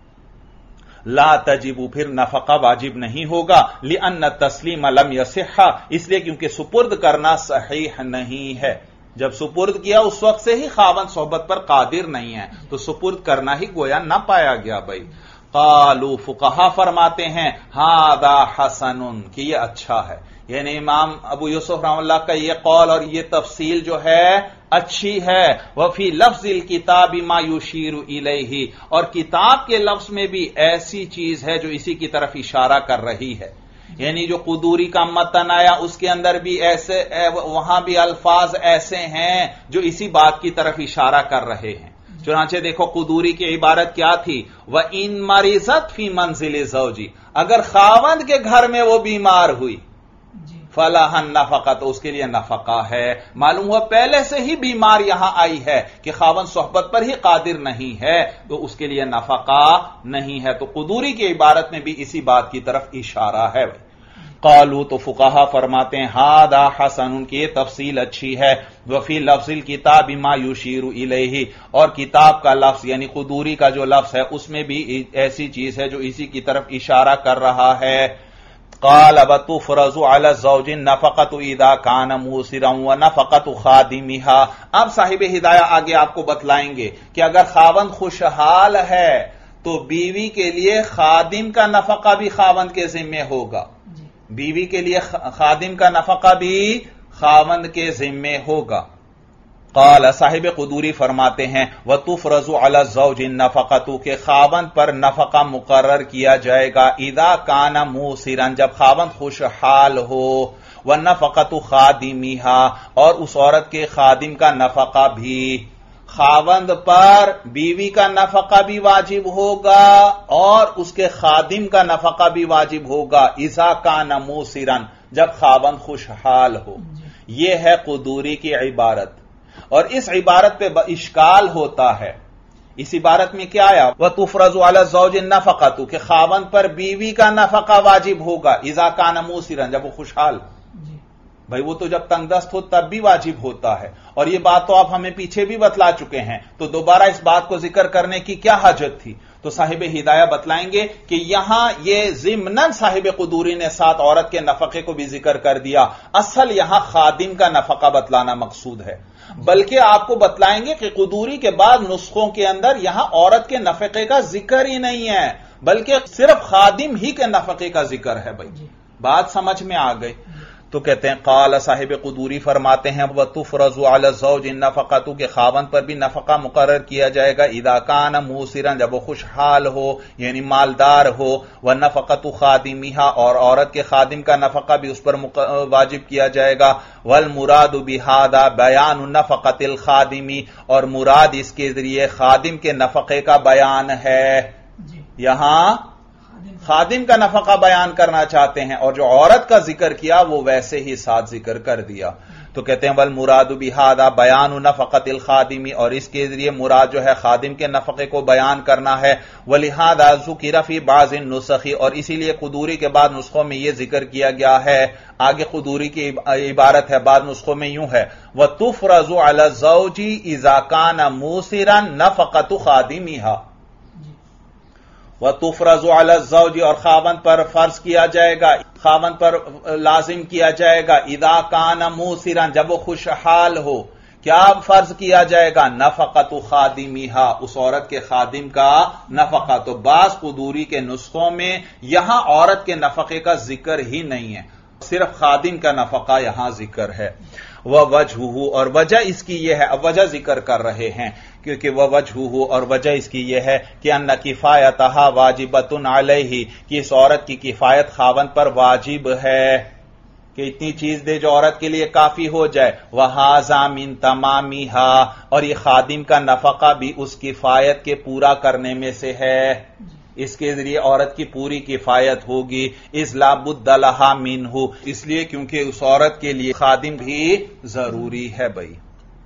لا تجب، پھر نفقہ واجب نہیں ہوگا، لأن التسلیم لم یصح، اس لیے کیونکہ سپرد کرنا صحیح نہیں ہے، جب سپرد کیا اس وقت سے ہی خاوند صحبت پر قادر نہیں ہے، تو سپرد کرنا ہی گویا نہ پایا گیا۔ بھائی قالوا، فقہا فرماتے ہیں ھذا حسن، کہ یہ اچھا ہے، یعنی امام ابو یوسف رحمہ اللہ کا یہ قول اور یہ تفصیل جو ہے اچھی ہے۔ وفی لفظ الکتاب ما یشیر الیہ، اور کتاب کے لفظ میں بھی ایسی چیز ہے جو اسی کی طرف اشارہ کر رہی ہے، یعنی جو قدوری کا متن آیا اس کے اندر بھی ایسے وہاں بھی الفاظ ایسے ہیں جو اسی بات کی طرف اشارہ کر رہے ہیں۔ چنانچہ دیکھو قدوری کی عبارت کیا تھی، وَإِن مَرِضَتْ فِي مَنزِلِ زَوْجِ، اگر خاوند کے گھر میں وہ بیمار ہوئی، فَلَهَا النَّفَقَةُ، تو اس کے لیے نفقہ ہے۔ معلوم ہوا پہلے سے ہی بیمار یہاں آئی ہے کہ خاوند صحبت پر ہی قادر نہیں ہے، تو اس کے لیے نفقہ نہیں ہے، تو قدوری کی عبارت میں بھی اسی بات کی طرف اشارہ ہے۔ قالوا، تو فقہا فرماتے ہیں ھذا حسن، کی یہ تفصیل اچھی ہے، وفی لفظ الکتاب ما یشیر الیہ، اور کتاب کا لفظ یعنی قدوری کا جو لفظ ہے اس میں بھی ایسی چیز ہے جو اسی کی طرف اشارہ کر رہا ہے۔ قال وتفرض على الزوج النفقة اذا كان موسرا ونفقة خادمها، اب صاحب ہدایہ آگے آپ کو بتلائیں گے کہ اگر خاوند خوشحال ہے تو بیوی کے لیے خادم کا نفقہ بھی خاوند کے ذمہ ہوگا، بیوی کے لیے خادم کا نفقہ بھی خاوند کے ذمے ہوگا۔ قال صاحب قدوری فرماتے ہیں وَتُفْرَضُ عَلَى الزَّوْجِ النَّفَقَةُ کہ خاوند پر نفقہ مقرر کیا جائے گا اذا کان موسرا جب خاوند خوشحال ہو، وَالنَّفَقَةُ خَادِمِهَا اور اس عورت کے خادم کا نفقہ بھی، خاوند پر بیوی کا نفقہ بھی واجب ہوگا اور اس کے خادم کا نفقہ بھی واجب ہوگا اذا کان موسرا جب خاوند خوشحال ہو۔ یہ ہے قدوری کی عبارت، اور اس عبارت پہ اشکال ہوتا ہے۔ اس عبارت میں کیا آیا؟ وَتُفْرَضُ عَلَى الزَّوْجِ النَّفَقَةُ کہ خاوند پر بیوی کا نفقہ واجب ہوگا اذا کان موسرا جب وہ خوشحال، بھائی وہ تو جب تنگ دست ہو تب بھی واجب ہوتا ہے، اور یہ بات تو آپ ہمیں پیچھے بھی بتلا چکے ہیں، تو دوبارہ اس بات کو ذکر کرنے کی کیا حاجت تھی؟ تو صاحب ہدایہ بتلائیں گے کہ یہاں یہ ضمناً صاحب قدوری نے ساتھ عورت کے نفقے کو بھی ذکر کر دیا، اصل یہاں خادم کا نفقہ بتلانا مقصود ہے، بلکہ آپ کو بتلائیں گے کہ قدوری کے بعد نسخوں کے اندر یہاں عورت کے نفقے کا ذکر ہی نہیں ہے، بلکہ صرف خادم ہی کے نفقے کا ذکر ہے۔ بھائی بات سمجھ میں آ گئی؟ تو کہتے ہیں قال صاحب قدوری فرماتے ہیں وَتُفْرَضُ عَلَى الزَّوْجِ النَّفَقَةُ کے خاوند پر بھی نفقہ مقرر کیا جائے گا اذا کان موسرا جب وہ خوشحال ہو یعنی مالدار ہو، وَالنَّفَقَةُ خَادِمِهَا اور عورت کے خادم کا نفقہ بھی اس پر واجب کیا جائے گا، وَالْمُرَادُ بِهَذَا بَيَانُ نَفَقَةِ الْخَادِمِ اور مراد اس کے ذریعے خادم کے نفقے کا بیان ہے۔ یہاں خادم کا نفقہ بیان کرنا چاہتے ہیں، اور جو عورت کا ذکر کیا وہ ویسے ہی ساتھ ذکر کر دیا۔ تو کہتے ہیں وَالْمُرَادُ بِهَذَا بَيَانُ نَفَقَةِ الْخَادِمِ اور اس کے ذریعے مراد جو ہے خادم کے نفقے کو بیان کرنا ہے، وَلِهَذَا ذُكِرَ فِي بَعْضِ النُّسَخِ اور اسی لیے قدوری کے بعد نسخوں میں یہ ذکر کیا گیا ہے۔ آگے قدوری کی عبارت ہے، بعد نسخوں میں یوں ہے وَتُفْرَضُ عَلَى الزَّوْجِ إِذَا كَانَ مُوسِرًا نَفَقَةُ خَادِمِهَا وَتُفْرَضُ عَلَى الزَّوْجِ اور خاوند پر فرض کیا جائے گا، خاوند پر لازم کیا جائے گا اذا کان موسرا جب وہ خوشحال ہو، کیا فرض کیا جائے گا؟ نفقۃ خادمہا اس عورت کے خادم کا نفقہ۔ تو بعض قدوری کے نسخوں میں یہاں عورت کے نفقے کا ذکر ہی نہیں ہے، صرف خادم کا نفقہ یہاں ذکر ہے۔ وَوَجْهُهُ اور وجہ اس کی یہ ہے، اب وجہ ذکر کر رہے ہیں کیونکہ وَوَجْهُهُ اور وجہ اس کی یہ ہے کہ ان کفایتها واجبۃ علیہ کہ اس عورت کی کفایت خاوند پر واجب ہے کہ اتنی چیز دے جو عورت کے لیے کافی ہو جائے۔ وَهَذَا مِن تَمَامِهَا اور یہ خادم کا نفقہ بھی اس کفایت کے پورا کرنے میں سے ہے، اس کے ذریعے عورت کی پوری کفایت ہوگی۔ اذ لا بد لها منہ اس لیے کیونکہ اس عورت کے لیے خادم بھی ضروری ہے۔ بھائی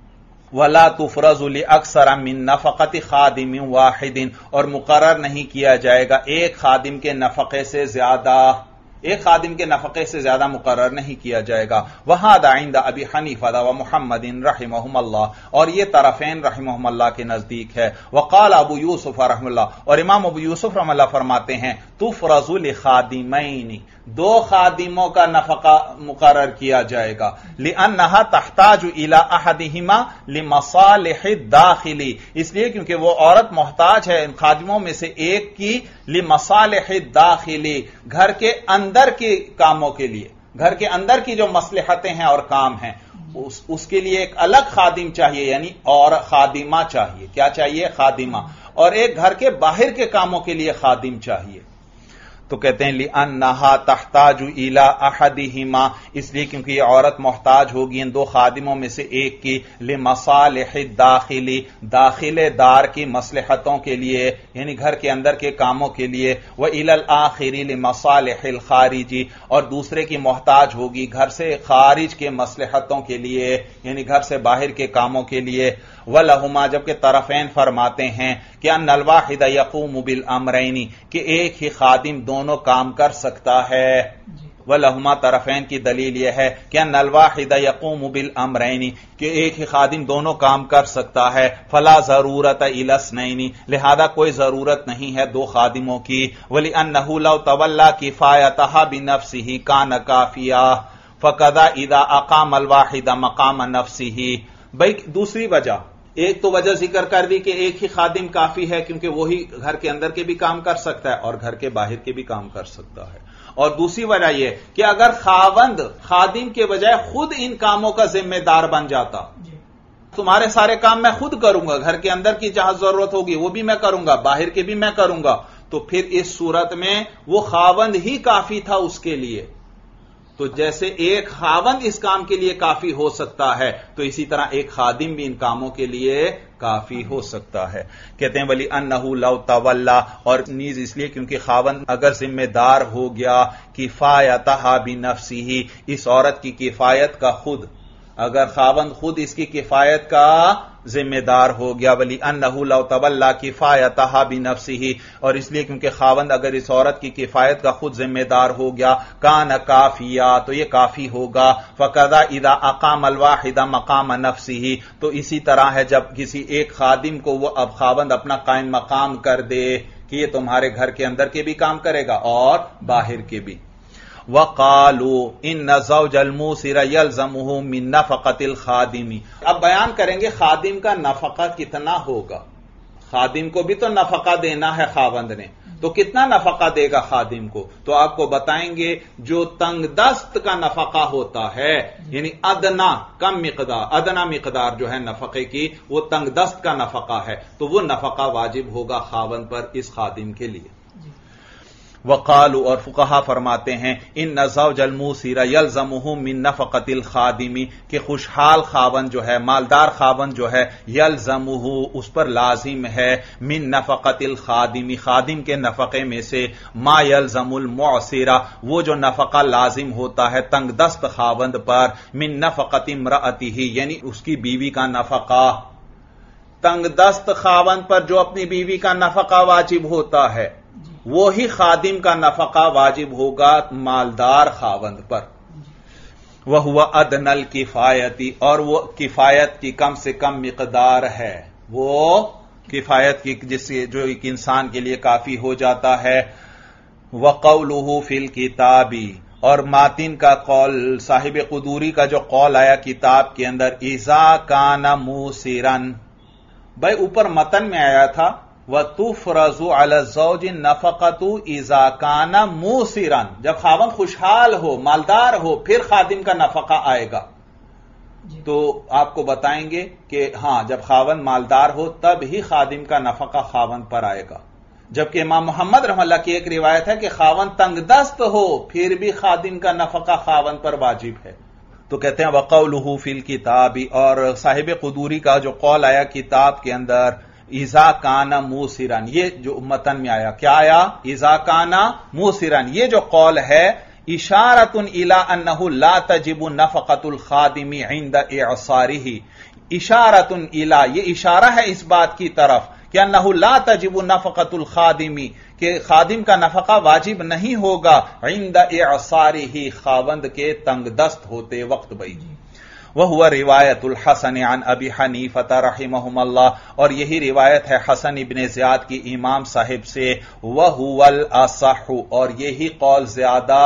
ولا تفرض لاکثر من نفقۃ خادم واحد اور مقرر نہیں کیا جائے گا ایک خادم کے نفقے سے زیادہ، ایک خادم کے نفقے سے زیادہ مقرر نہیں کیا جائے گا۔ وَهَذَا عِندَ أَبِي حَنِيفَةَ وَمُحَمَّدٍ رَحِمَهُمَ اللَّهُ اور یہ طرفین رحمہم اللہ کے نزدیک ہے۔ وقال ابو یوسف رحمہ اللہ اور امام ابو یوسف رحمہ اللہ فرماتے ہیں تفرض لخادمین دو خادموں کا نفقہ مقرر کیا جائے گا، لأنها تحتاج إلى أحدهما لمصالح الداخل اس لیے کیونکہ وہ عورت محتاج ہے ان خادموں میں سے ایک کی لمصالح الداخل گھر کے اندر کے کاموں کے لیے، گھر کے اندر کی جو مصلحتیں ہیں اور کام ہیں اس, اس کے لیے ایک الگ خادم چاہیے، یعنی اور خادمہ چاہیے۔ کیا چاہیے؟ خادمہ۔ اور ایک گھر کے باہر کے کاموں کے لیے خادم چاہیے۔ تو کہتے ہیں لِأَنَّهَا تَحْتَاجُ إِلَىٰ أَحَدِهِمَا اس لیے کیونکہ یہ عورت محتاج ہوگی ان دو خادموں میں سے ایک کی لِمَصَالِحِ الدَّاخِلِ داخل دار کی مصلحتوں کے لیے، یعنی گھر کے اندر کے کاموں کے لیے، وَإِلَى الْآخِرِ لِمَصَالِحِ الْخَارِجِ اور دوسرے کی محتاج ہوگی گھر سے خارج کے مصلحتوں کے لیے، یعنی گھر سے باہر کے کاموں کے لیے۔ وَلَهُمَا جبکہ طرفین فرماتے ہیں کہ ان الواحد یقوم بالامرین کہ ایک ہی خادم دونوں کام کر سکتا ہے۔ وَلَهُمَا طرفین کی دلیل یہ ہے کہ ان الواحد یقوم بالامرین کہ ایک ہی خادم دونوں کام کر سکتا ہے۔ فلا ضرورت الی اثنین لہذا کوئی ضرورت نہیں ہے دو خادموں کی۔ وَلِأَنَّهُ لَوْ تَوَلَّى كِفَایَتَهَا بِنَفْسِهِ كَانَ كَافِیًا فَكَذَا إِذَا أَقَامَ الْوَاحِدَ مَقَامَ نَفْسِهِ۔ بھائی دوسری وجہ ایک تو وجہ ذکر کر دی کہ ایک ہی خادم کافی ہے کیونکہ وہی گھر کے اندر کے بھی کام کر سکتا ہے اور گھر کے باہر کے بھی کام کر سکتا ہے. اور دوسری وجہ یہ کہ اگر خاوند خادم کے بجائے خود ان کاموں کا ذمہ دار بن جاتا، تمہارے سارے کام میں خود کروں گا، گھر کے اندر کی جہاں ضرورت ہوگی وہ بھی میں کروں گا، باہر کے بھی میں کروں گا، تو پھر اس صورت میں وہ خاوند ہی کافی تھا اس کے لیے. تو جیسے ایک خاوند اس کام کے لیے کافی ہو سکتا ہے تو اسی طرح ایک خادم بھی ان کاموں کے لیے کافی ہو سکتا ہے. کہتے ہیں ولی انہو لو تولا، اور نیز اس لیے کیونکہ خاوند اگر ذمہ دار ہو گیا کفایتہا بنفسہ، اس عورت کی کفایت کا خود، اگر خاوند خود اس کی کفایت کا ذمہ دار ہو گیا، ولی انہو لو تولا کفایتہا بنفسہ، اور اس لیے کیونکہ خاوند اگر اس عورت کی کفایت کا خود ذمہ دار ہو گیا کان کافیا، تو یہ کافی ہوگا. فقذا اذا اقام الواحد مقام نفسہ، تو اسی طرح ہے جب کسی ایک خادم کو وہ اب خاوند اپنا قائم مقام کر دے کہ یہ تمہارے گھر کے اندر کے بھی کام کرے گا اور باہر کے بھی. وقالوا ان زوج الموسر يلزمه من نفقۃ الخادم، اب بیان کریں گے خادم کا نفقہ کتنا ہوگا. خادم کو بھی تو نفقہ دینا ہے خاوند نے، تو کتنا نفقہ دے گا خادم کو؟ تو آپ کو بتائیں گے جو تنگ دست کا نفقہ ہوتا ہے، یعنی ادنا کم مقدار، ادنا مقدار جو ہے نفقے کی وہ تنگ دست کا نفقہ ہے، تو وہ نفقہ واجب ہوگا خاوند پر اس خادم کے لیے. وقالوا، اور فقہا فرماتے ہیں ان زوج الموسر یلزمہ من نفقۃ الخادم، کہ خوشحال خاوند جو ہے، مالدار خاوند جو ہے، یلزمہ اس پر لازم ہے، من نفقۃ الخادم خادم کے نفقے میں سے، ما یلزم المعسر وہ جو نفقہ لازم ہوتا ہے تنگ دست خاوند پر، من نفقۃ امرأتہ یعنی اس کی بیوی کا نفقہ. تنگ دست خاوند پر جو اپنی بیوی کا نفقہ واجب ہوتا ہے وہی خادم کا نفقہ واجب ہوگا مالدار خاوند پر. وہو ادنی الکفایتی، اور وہ کفایت کی کم سے کم مقدار ہے، وہ کفایت کی جس سے جو ایک انسان کے لیے کافی ہو جاتا ہے. وقولہ فی الکتاب، اور ماتن کا قول، صاحب قدوری کا جو قول آیا کتاب کے اندر، اذا کان موسرا، بھائی اوپر متن میں آیا تھا وَتُفْرَزُ عَلَى الزَّوْجِ النَّفَقَةُ إِذَا كَانَ مُوسِرًا، جب خاوند خوشحال ہو، مالدار ہو، پھر خادم کا نفقہ آئے گا. تو آپ کو بتائیں گے کہ ہاں جب خاوند مالدار ہو تب ہی خادم کا نفقہ خاوند پر آئے گا. جبکہ امام محمد رحمہ اللہ کی ایک روایت ہے کہ خاوند تنگ دست ہو پھر بھی خادم کا نفقہ خاوند پر واجب ہے. تو کہتے ہیں وَقَوْلُهُ فِي الْكِتَابِ، اور صاحب قدوری کا جو قول آیا کتاب کے اندر، اذا کان موسرا، یہ جو متن میں آیا کیا آیا؟ اذا کان موسرا، یہ جو قول ہے اشارۃ الی انہ لا تجب نفقۃ الخادم عند اعصارہ، اشارۃ الی، یہ اشارہ ہے اس بات کی طرف کہ انہ لا تجب نفقۃ الخادم، کہ خادم کا نفقہ واجب نہیں ہوگا عند اعصارہ خاوند کے تنگ دست ہوتے وقت. بھائی وَهُوَ رِوَایَةُ الْحَسَنِ عَنْ أَبِي حَنِیفَةَ رَحِمَهُمَ اللَّهُ، اور یہی روایت ہے حسن ابن زیاد کی امام صاحب سے. وَهُوَ الْأَصَحُّ، اور یہی قول زیادہ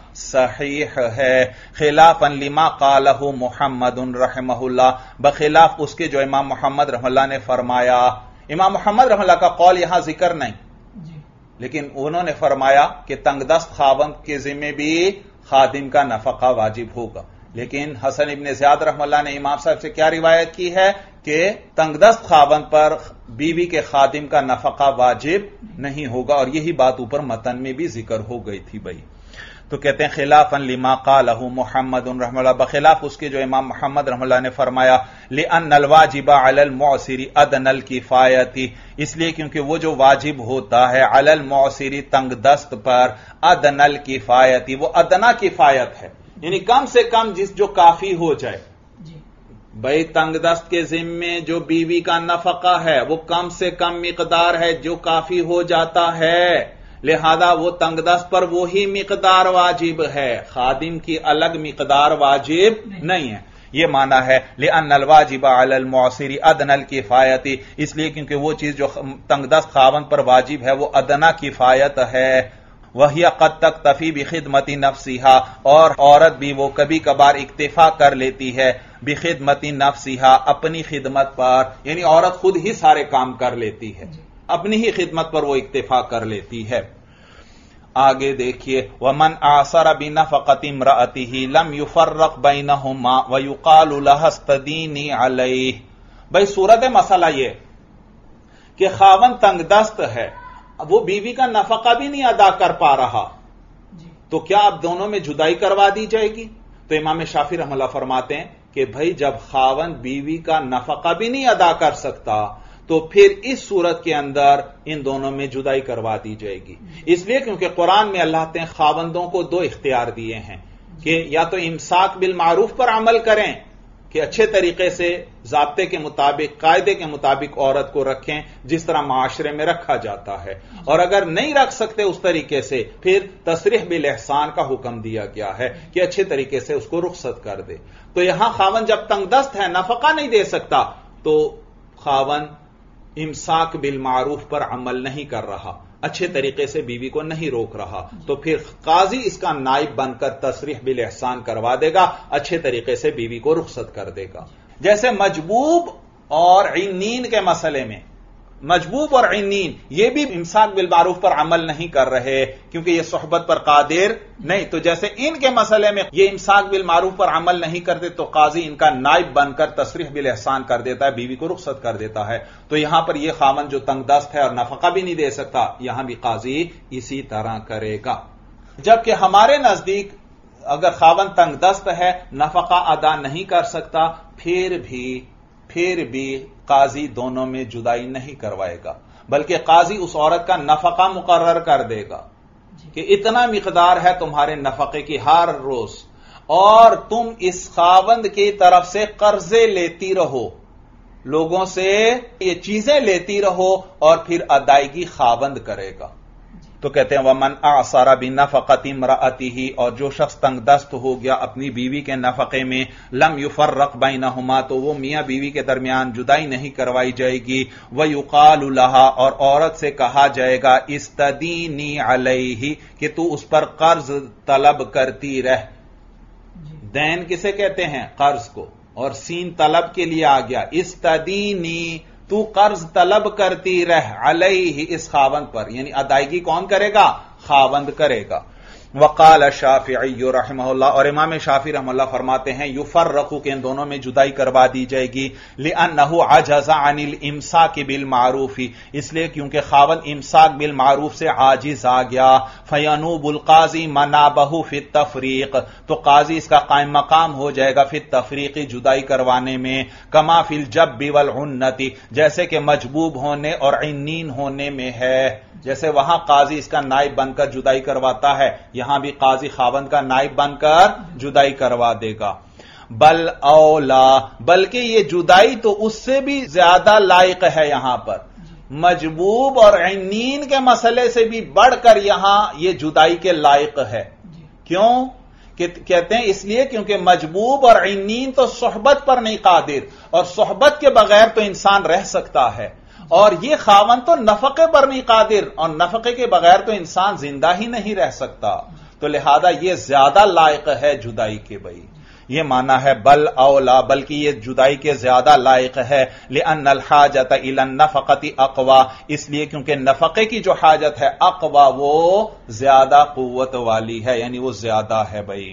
صحیح ہے، خلافا لما قالہ محمد رحمہ اللہ، بخلاف اس کے جو امام محمد رحمہ اللہ نے فرمایا. امام محمد رحمہ اللہ کا قول یہاں ذکر نہیں، لیکن انہوں نے فرمایا کہ تنگ دست خاوند کے ذمہ بھی خادم کا نفقہ واجب ہوگا. لیکن حسن ابن زیاد رحمہ اللہ نے امام صاحب سے کیا روایت کی ہے کہ تنگ دست خاوند پر بیوی کے خادم کا نفقہ واجب نہیں ہوگا، اور یہی بات اوپر متن میں بھی ذکر ہو گئی تھی. بھائی تو کہتے ہیں خلافا لما قالہ محمد رحمہ اللہ، بخلاف اس کے جو امام محمد رحمہ اللہ نے فرمایا، لأن الواجب علی المعسر ادنی الکفایۃ، اس لیے کیونکہ وہ جو واجب ہوتا ہے علی المعسر تنگ دست پر، ادنی الکفایۃ وہ ادنا کفایت ہے، یعنی کم سے کم جس جو کافی ہو جائے. بھائی تنگ دست کے ذمے جو بیوی کا نفقہ ہے وہ کم سے کم مقدار ہے جو کافی ہو جاتا ہے، لہذا وہ تنگ دست پر وہی مقدار واجب ہے، خادم کی الگ مقدار واجب نہیں ہے. یہ معنی ہے لأن الواجب علی المعسر ادنی الکفایۃ، اس لیے کیونکہ وہ چیز جو تنگ دست خاوند پر واجب ہے وہ ادنا کفایت ہے. وہی قد تکتفی بخدمت نفسہا، اور عورت بھی وہ کبھی کبھار اکتفا کر لیتی ہے بخدمت نفسہا، اپنی خدمت پر، یعنی عورت خود ہی سارے کام کر لیتی ہے، اپنی ہی خدمت پر وہ اکتفا کر لیتی ہے۔ آگے دیکھیے ومن آثر بنفقۃ امرأتہ لم یفرق بینہما ویقال لها استدینی علیہ۔ بھئی صورت مسئلہ یہ کہ خاوند تنگ دست ہے، وہ بیوی کا نفقہ بھی نہیں ادا کر پا رہا، تو کیا اب دونوں میں جدائی کروا دی جائے گی؟ تو امام شافعی رحمہ اللہ فرماتے ہیں کہ بھئی جب خاوند بیوی کا نفقہ بھی نہیں ادا کر سکتا تو پھر اس صورت کے اندر ان دونوں میں جدائی کروا دی جائے گی، اس لیے کیونکہ قرآن میں اللہ نے خاوندوں کو دو اختیار دیے ہیں کہ یا تو امساک بالمعروف پر عمل کریں کہ اچھے طریقے سے ضابطے کے مطابق، قاعدے کے مطابق عورت کو رکھیں جس طرح معاشرے میں رکھا جاتا ہے، اور اگر نہیں رکھ سکتے اس طریقے سے پھر تصریح بالاحسان کا حکم دیا گیا ہے کہ اچھے طریقے سے اس کو رخصت کر دے۔ تو یہاں خاوند جب تنگ دست ہے، نفقہ نہیں دے سکتا، تو خاوند امساک بالمعروف پر عمل نہیں کر رہا، اچھے طریقے سے بیوی کو نہیں روک رہا، تو پھر قاضی اس کا نائب بن کر تصریح بالاحسان کروا دے گا، اچھے طریقے سے بیوی کو رخصت کر دے گا۔ جیسے مجبوب اور عنین کے مسئلے میں، مجبوب اور عنین یہ بھی امساک بالمعروف پر عمل نہیں کر رہے کیونکہ یہ صحبت پر قادر نہیں، تو جیسے ان کے مسئلے میں یہ امساک بالمعروف پر عمل نہیں کرتے تو قاضی ان کا نائب بن کر تصریح بالاحسان کر دیتا ہے، بیوی کو رخصت کر دیتا ہے۔ تو یہاں پر یہ خاوند جو تنگ دست ہے اور نفقہ بھی نہیں دے سکتا، یہاں بھی قاضی اسی طرح کرے گا۔ جبکہ ہمارے نزدیک اگر خاوند تنگ دست ہے، نفقہ ادا نہیں کر سکتا، پھر بھی پھر بھی قاضی دونوں میں جدائی نہیں کروائے گا، بلکہ قاضی اس عورت کا نفقہ مقرر کر دے گا کہ اتنا مقدار ہے تمہارے نفقے کی ہر روز، اور تم اس خاوند کی طرف سے قرضے لیتی رہو، لوگوں سے یہ چیزیں لیتی رہو، اور پھر ادائیگی خاوند کرے گا۔ تو کہتے ہیں ومن اعصر بنفقۃ امرأتہ، اور جو شخص تنگ دست ہو گیا اپنی بیوی کے نفقے میں، لم یفرق بینہما، تو وہ میاں بیوی کے درمیان جدائی نہیں کروائی جائے گی، ویقال لہا، اور عورت سے کہا جائے گا استدینی علیہ، کہ تو اس پر قرض طلب کرتی رہ۔ دین کسے کہتے ہیں؟ قرض کو، اور سین طلب کے لیے آ گیا، استدینی، تو قرض طلب کرتی رہ، علیہ، اس خاوند پر، یعنی ادائیگی کون کرے گا؟ خاوند کرے گا۔ وقال الشافعی رحمہ اللہ، اور امام شافعی رحمہ اللہ فرماتے ہیں یفرقو، کہ ان دونوں میں جدائی کروا دی جائے گی، لأنہ عجز عن الامساک بالمعروف، اس لیے کیونکہ خاوند امساک بالمعروف سے عاجز آ گیا، فینوب القاضی منابہ فی التفریق، تو قاضی اس کا قائم مقام ہو جائے گا فی التفریق، جدائی کروانے میں، کما فی الجب والعنت، جیسے کہ مجبوب ہونے اور عنین ہونے میں ہے، جیسے وہاں قاضی اس کا نائب بن کر جدائی کرواتا ہے، یہاں بھی قاضی خاوند کا نائب بن کر جدائی کروا دے گا۔ بل اولا، بلکہ یہ جدائی تو اس سے بھی زیادہ لائق ہے، یہاں پر مجبوب اور عنین کے مسئلے سے بھی بڑھ کر یہاں یہ جدائی کے لائق ہے۔ کیوں؟ کہ کہتے ہیں اس لیے کیونکہ مجبوب اور عنین تو صحبت پر نہیں قادر، اور صحبت کے بغیر تو انسان رہ سکتا ہے، اور یہ خاوند تو نفقے پر نہیں قادر، اور نفقے کے بغیر تو انسان زندہ ہی نہیں رہ سکتا، تو لہذا یہ زیادہ لائق ہے جدائی کے۔ بھائی یہ مانا ہے بل اولا، بلکہ یہ جدائی کے زیادہ لائق ہے، لأن الحاجت الی النفقۃ اقوی، اس لیے کیونکہ نفقے کی جو حاجت ہے اقوی، وہ زیادہ قوت والی ہے، یعنی وہ زیادہ ہے۔ بھائی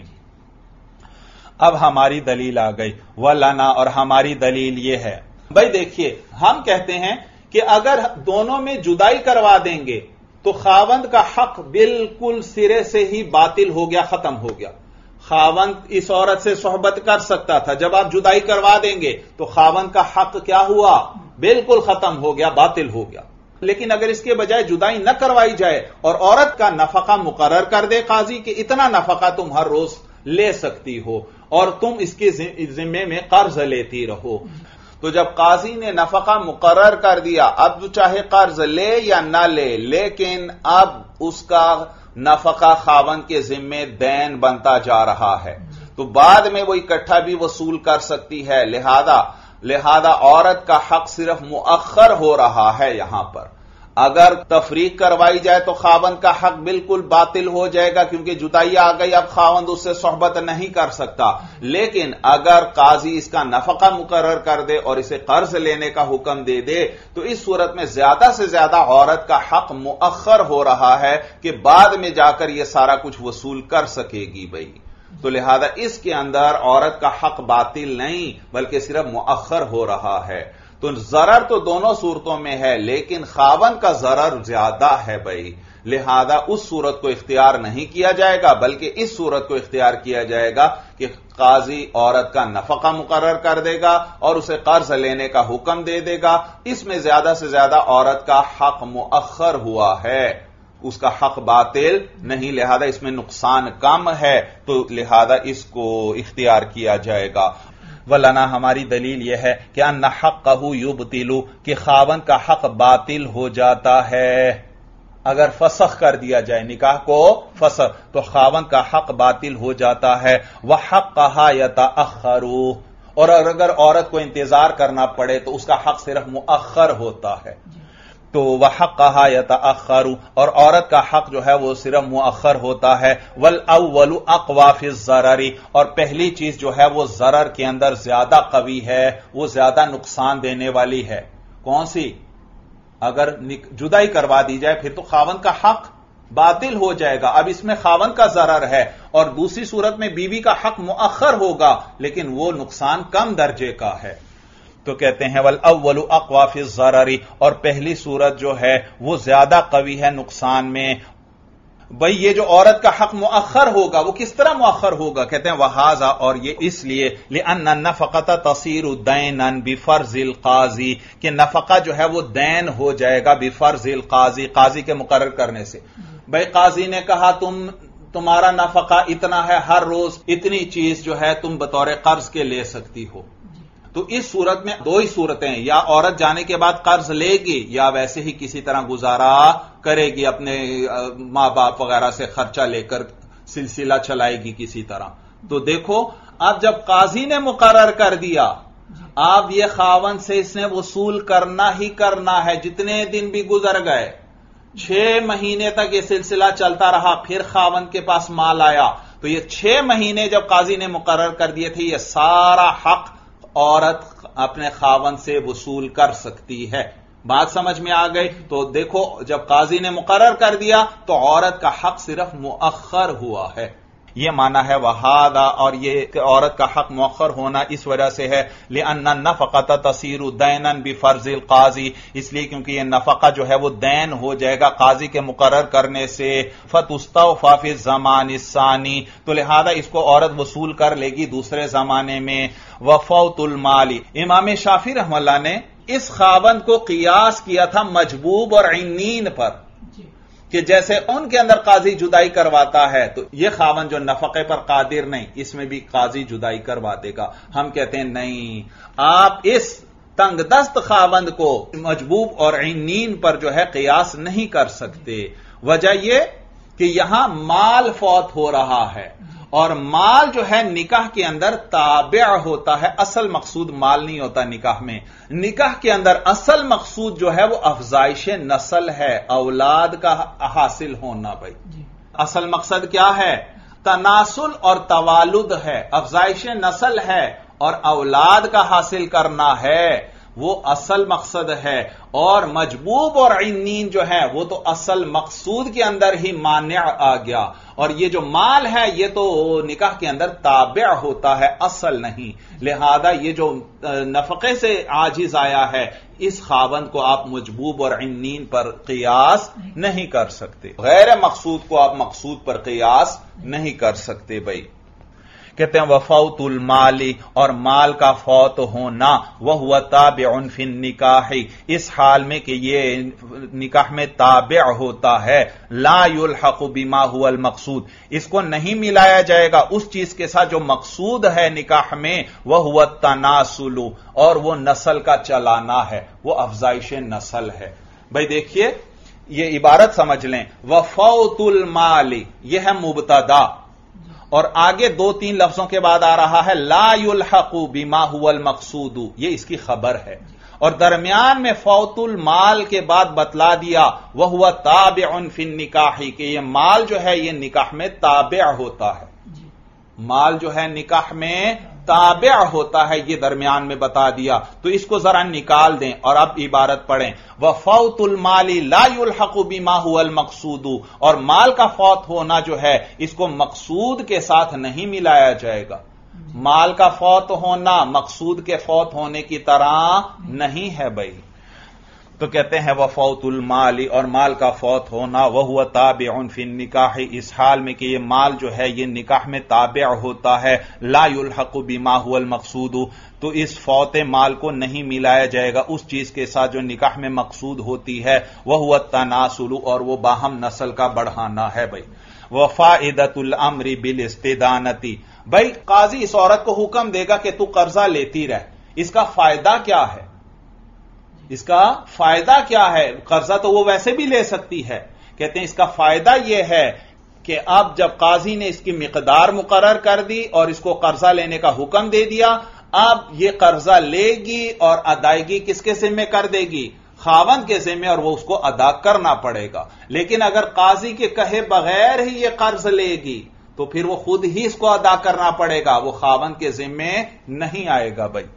اب ہماری دلیل آ گئی، ولنا، اور ہماری دلیل یہ ہے، بھائی دیکھیے ہم کہتے ہیں کہ اگر دونوں میں جدائی کروا دیں گے تو خاوند کا حق بالکل سرے سے ہی باطل ہو گیا، ختم ہو گیا۔ خاوند اس عورت سے صحبت کر سکتا تھا، جب آپ جدائی کروا دیں گے تو خاوند کا حق کیا ہوا؟ بالکل ختم ہو گیا، باطل ہو گیا۔ لیکن اگر اس کے بجائے جدائی نہ کروائی جائے اور عورت کا نفقہ مقرر کر دے قاضی کہ اتنا نفقہ تم ہر روز لے سکتی ہو، اور تم اس کے ذمے میں قرض لیتی رہو، تو جب قاضی نے نفقہ مقرر کر دیا، اب جو چاہے قرض لے یا نہ لے، لیکن اب اس کا نفقہ خاوند کے ذمے دین بنتا جا رہا ہے، تو بعد میں وہ اکٹھا بھی وصول کر سکتی ہے، لہذا لہذا عورت کا حق صرف مؤخر ہو رہا ہے یہاں پر۔ اگر تفریق کروائی جائے تو خاوند کا حق بالکل باطل ہو جائے گا کیونکہ جدائی آ گئی، اب خاوند اس سے صحبت نہیں کر سکتا. لیکن اگر قاضی اس کا نفقہ مقرر کر دے اور اسے قرض لینے کا حکم دے دے تو اس صورت میں زیادہ سے زیادہ عورت کا حق مؤخر ہو رہا ہے کہ بعد میں جا کر یہ سارا کچھ وصول کر سکے گی بھائی. تو لہذا اس کے اندر عورت کا حق باطل نہیں بلکہ صرف مؤخر ہو رہا ہے. تو ضرر تو دونوں صورتوں میں ہے لیکن خاوند کا ضرر زیادہ ہے بھائی، لہذا اس صورت کو اختیار نہیں کیا جائے گا بلکہ اس صورت کو اختیار کیا جائے گا کہ قاضی عورت کا نفقہ مقرر کر دے گا اور اسے قرض لینے کا حکم دے دے گا. اس میں زیادہ سے زیادہ عورت کا حق مؤخر ہوا ہے، اس کا حق باطل نہیں، لہذا اس میں نقصان کم ہے تو لہذا اس کو اختیار کیا جائے گا. ولنا ہماری دلیل یہ ہے کہ ان حقہ یبطل کہ خاوند کا حق باطل ہو جاتا ہے. اگر فسخ کر دیا جائے نکاح کو فسخ تو خاوند کا حق باطل ہو جاتا ہے. وحقھا یتأخر اور اگر عورت کو انتظار کرنا پڑے تو اس کا حق صرف مؤخر ہوتا ہے. تو وحقھا یتأخر اور عورت کا حق جو ہے وہ صرف مؤخر ہوتا ہے. والاول اقوی فی الضرر اور پہلی چیز جو ہے وہ ضرر کے اندر زیادہ قوی ہے، وہ زیادہ نقصان دینے والی ہے. کون سی؟ اگر جدائی کروا دی جائے پھر تو خاوند کا حق باطل ہو جائے گا، اب اس میں خاوند کا ضرر ہے، اور دوسری صورت میں بیوی کا حق مؤخر ہوگا لیکن وہ نقصان کم درجے کا ہے. تو کہتے ہیں والاول اقوی فی الضرر اور پہلی صورت جو ہے وہ زیادہ قوی ہے نقصان میں. بھئی یہ جو عورت کا حق مؤخر ہوگا وہ کس طرح مؤخر ہوگا؟ کہتے ہیں وہذا اور یہ اس لیے لأن النفقۃ تصیر دینا بفرض القاضی کہ نفقہ جو ہے وہ دین ہو جائے گا بفرض القاضی قاضی کے مقرر کرنے سے. بھئی قاضی نے کہا تم تمہارا نفقہ اتنا ہے، ہر روز اتنی چیز جو ہے تم بطور قرض کے لے سکتی ہو. تو اس صورت میں دو ہی صورتیں، یا عورت جانے کے بعد قرض لے گی یا ویسے ہی کسی طرح گزارا کرے گی، اپنے ماں باپ وغیرہ سے خرچہ لے کر سلسلہ چلائے گی کسی طرح. تو دیکھو اب جب قاضی نے مقرر کر دیا اب یہ خاوند سے اس نے وصول کرنا ہی کرنا ہے. جتنے دن بھی گزر گئے، چھ مہینے تک یہ سلسلہ چلتا رہا، پھر خاوند کے پاس مال آیا تو یہ چھ مہینے جب قاضی نے مقرر کر دیے تھے یہ سارا حق عورت اپنے خاوند سے وصول کر سکتی ہے. بات سمجھ میں آ گئی؟ تو دیکھو جب قاضی نے مقرر کر دیا تو عورت کا حق صرف مؤخر ہوا ہے. یہ معنی ہے وہذا اور یہ کہ عورت کا حق مؤخر ہونا اس وجہ سے ہے لأن النفقۃ تصیر دینا بفرض القاضی اس لیے کیونکہ یہ نفقہ جو ہے وہ دین ہو جائے گا قاضی کے مقرر کرنے سے. فتستوفی فی الزمان الثانی تو لہذا اس کو عورت وصول کر لے گی دوسرے زمانے میں. وفوت المال امام شافعی رحمہ اللہ نے اس خاوند کو قیاس کیا تھا مجبوب اور عنین پر کہ جیسے ان کے اندر قاضی جدائی کرواتا ہے تو یہ خاوند جو نفقے پر قادر نہیں اس میں بھی قاضی جدائی کروا دے گا. ہم کہتے ہیں نہیں، آپ اس تنگ دست خاوند کو مجبوب اور عنین پر جو ہے قیاس نہیں کر سکتے. وجہ یہ کہ یہاں مال فوت ہو رہا ہے اور مال جو ہے نکاح کے اندر تابع ہوتا ہے، اصل مقصود مال نہیں ہوتا نکاح میں. نکاح کے اندر اصل مقصود جو ہے وہ افزائش نسل ہے، اولاد کا حاصل ہونا. بھائی اصل مقصد کیا ہے؟ تناسل اور توالد ہے، افزائش نسل ہے اور اولاد کا حاصل کرنا ہے، وہ اصل مقصد ہے. اور مجبوب اور عنین جو ہے وہ تو اصل مقصود کے اندر ہی مانع آ گیا، اور یہ جو مال ہے یہ تو نکاح کے اندر تابع ہوتا ہے، اصل نہیں. لہذا یہ جو نفقے سے عاجز آیا ہے اس خاوند کو آپ مجبوب اور عنین پر قیاس نہیں کر سکتے، غیر مقصود کو آپ مقصود پر قیاس نہیں کر سکتے. بھائی کہتے ہیں وفوت المال اور مال کا فوت ہونا وہو تابع فی النکاح اس حال میں کہ یہ نکاح میں تابع ہوتا ہے. لا یلحق بما هو المقصود اس کو نہیں ملایا جائے گا اس چیز کے ساتھ جو مقصود ہے نکاح میں، وہو التناسل اور وہ نسل کا چلانا ہے، وہ افزائش نسل ہے. بھائی دیکھیے یہ عبارت سمجھ لیں، وفوت المال یہ ہے مبتدا اور آگے دو تین لفظوں کے بعد آ رہا ہے لا یلحق بما هو المقصود، یہ اس کی خبر ہے. اور درمیان میں فوت المال کے بعد بتلا دیا وہو تابع فی النکاح کہ یہ مال جو ہے یہ نکاح میں تابع ہوتا ہے، مال جو ہے نکاح میں تابع ہوتا ہے، یہ درمیان میں بتا دیا، تو اس کو ذرا نکال دیں اور اب عبارت پڑھیں وفوت المال لا يلحق بما هو المقصود، اور مال کا فوت ہونا جو ہے اس کو مقصود کے ساتھ نہیں ملایا جائے گا، مال کا فوت ہونا مقصود کے فوت ہونے کی طرح نہیں ہے بھائی۔ تو کہتے ہیں وفوت المال، اور مال کا فوت ہونا وہو تابع فی النکاح، اس حال میں کہ یہ مال جو ہے یہ نکاح میں تابع ہوتا ہے، لا يلحق بما هو المقصود، تو اس فوت مال کو نہیں ملایا جائے گا اس چیز کے ساتھ جو نکاح میں مقصود ہوتی ہے، وہو التناسل، اور وہ باہم نسل کا بڑھانا ہے بھائی۔ وفائدۃ الامر بالاستدانۃ، بھائی قاضی اس عورت کو حکم دے گا کہ تو قرضہ لیتی رہ، اس کا فائدہ کیا ہے؟ اس کا فائدہ کیا ہے؟ قرضہ تو وہ ویسے بھی لے سکتی ہے، کہتے ہیں اس کا فائدہ یہ ہے کہ اب جب قاضی نے اس کی مقدار مقرر کر دی اور اس کو قرضہ لینے کا حکم دے دیا، اب یہ قرضہ لے گی اور ادائیگی کس کے ذمہ کر دے گی؟ خاوند کے ذمہ، اور وہ اس کو ادا کرنا پڑے گا۔ لیکن اگر قاضی کے کہے بغیر ہی یہ قرض لے گی تو پھر وہ خود ہی اس کو ادا کرنا پڑے گا، وہ خاوند کے ذمہ نہیں آئے گا بھائی۔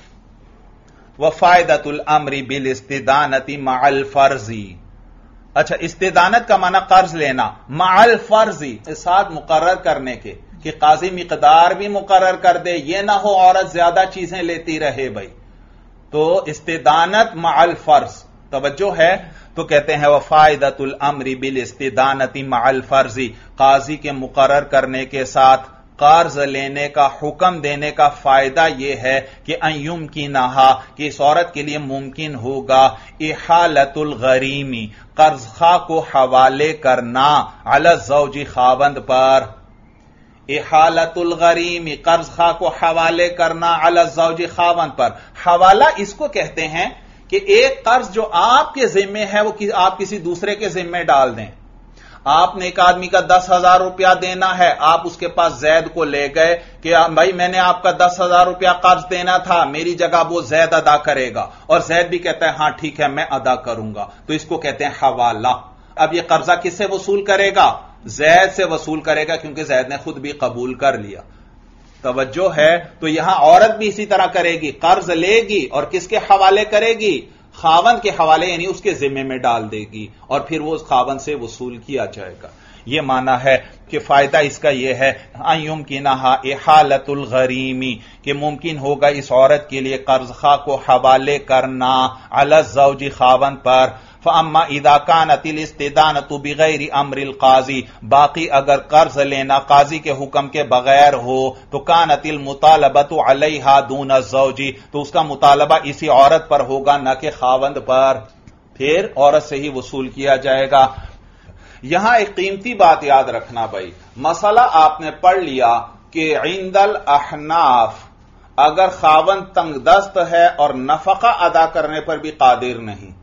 وفائدۃ الامر بالاستدانۃ مع الفرض، اچھا استدانت کا معنی قرض لینا، مع الفرض ساتھ مقرر کرنے کے، کہ قاضی مقدار بھی مقرر کر دے، یہ نہ ہو عورت زیادہ چیزیں لیتی رہے بھائی، تو استدانت مع الفرض، توجہ ہے؟ تو کہتے ہیں وفائدۃ الامر بالاستدانۃ مع الفرض، قاضی کے مقرر کرنے کے ساتھ قرض لینے کا حکم دینے کا فائدہ یہ ہے کہ ان یمکنھا، کہ اس عورت کے لیے ممکن ہوگا احالۃ الغریم، قرض خواہ کو حوالے کرنا، علی الزوج خاوند پر، احالۃ الغریم قرض خواہ کو حوالے کرنا علی الزوج خاوند پر۔ حوالہ اس کو کہتے ہیں کہ ایک قرض جو آپ کے ذمے ہے وہ آپ کسی دوسرے کے ذمے ڈال دیں۔ آپ نے ایک آدمی کا دس ہزار روپیہ دینا ہے، آپ اس کے پاس زید کو لے گئے کہ بھائی میں نے آپ کا دس ہزار روپیہ قرض دینا تھا، میری جگہ وہ زید ادا کرے گا، اور زید بھی کہتا ہے ہاں ٹھیک ہے میں ادا کروں گا، تو اس کو کہتے ہیں حوالہ۔ اب یہ قرضہ کس سے وصول کرے گا؟ زید سے وصول کرے گا، کیونکہ زید نے خود بھی قبول کر لیا، توجہ ہے؟ تو یہاں عورت بھی اسی طرح کرے گی، قرض لے گی اور کس کے حوالے کرے گی؟ خاوند کے حوالے، یعنی اس کے ذمے میں ڈال دے گی، اور پھر وہ خاوند سے وصول کیا جائے گا۔ یہ معنی ہے کہ فائدہ اس کا یہ ہے ان یمکنھا احالۃ الغریم، کہ ممکن ہوگا اس عورت کے لیے قرض خواہ کو حوالے کرنا علی الزوج خاوند پر۔ فاما اذا كانت الاستدانۃ بغیر امر القاضی، باقی اگر قرض لینا قاضی کے حکم کے بغیر ہو تو كانت المطالبۃ علیہا دون الزوج، تو اس کا مطالبہ اسی عورت پر ہوگا نہ کہ خاوند پر، پھر عورت سے ہی وصول کیا جائے گا۔ یہاں ایک قیمتی بات یاد رکھنا بھائی، مسئلہ آپ نے پڑھ لیا کہ عند الاحناف اگر خاوند تنگ دست ہے اور نفقہ ادا کرنے پر بھی قادر نہیں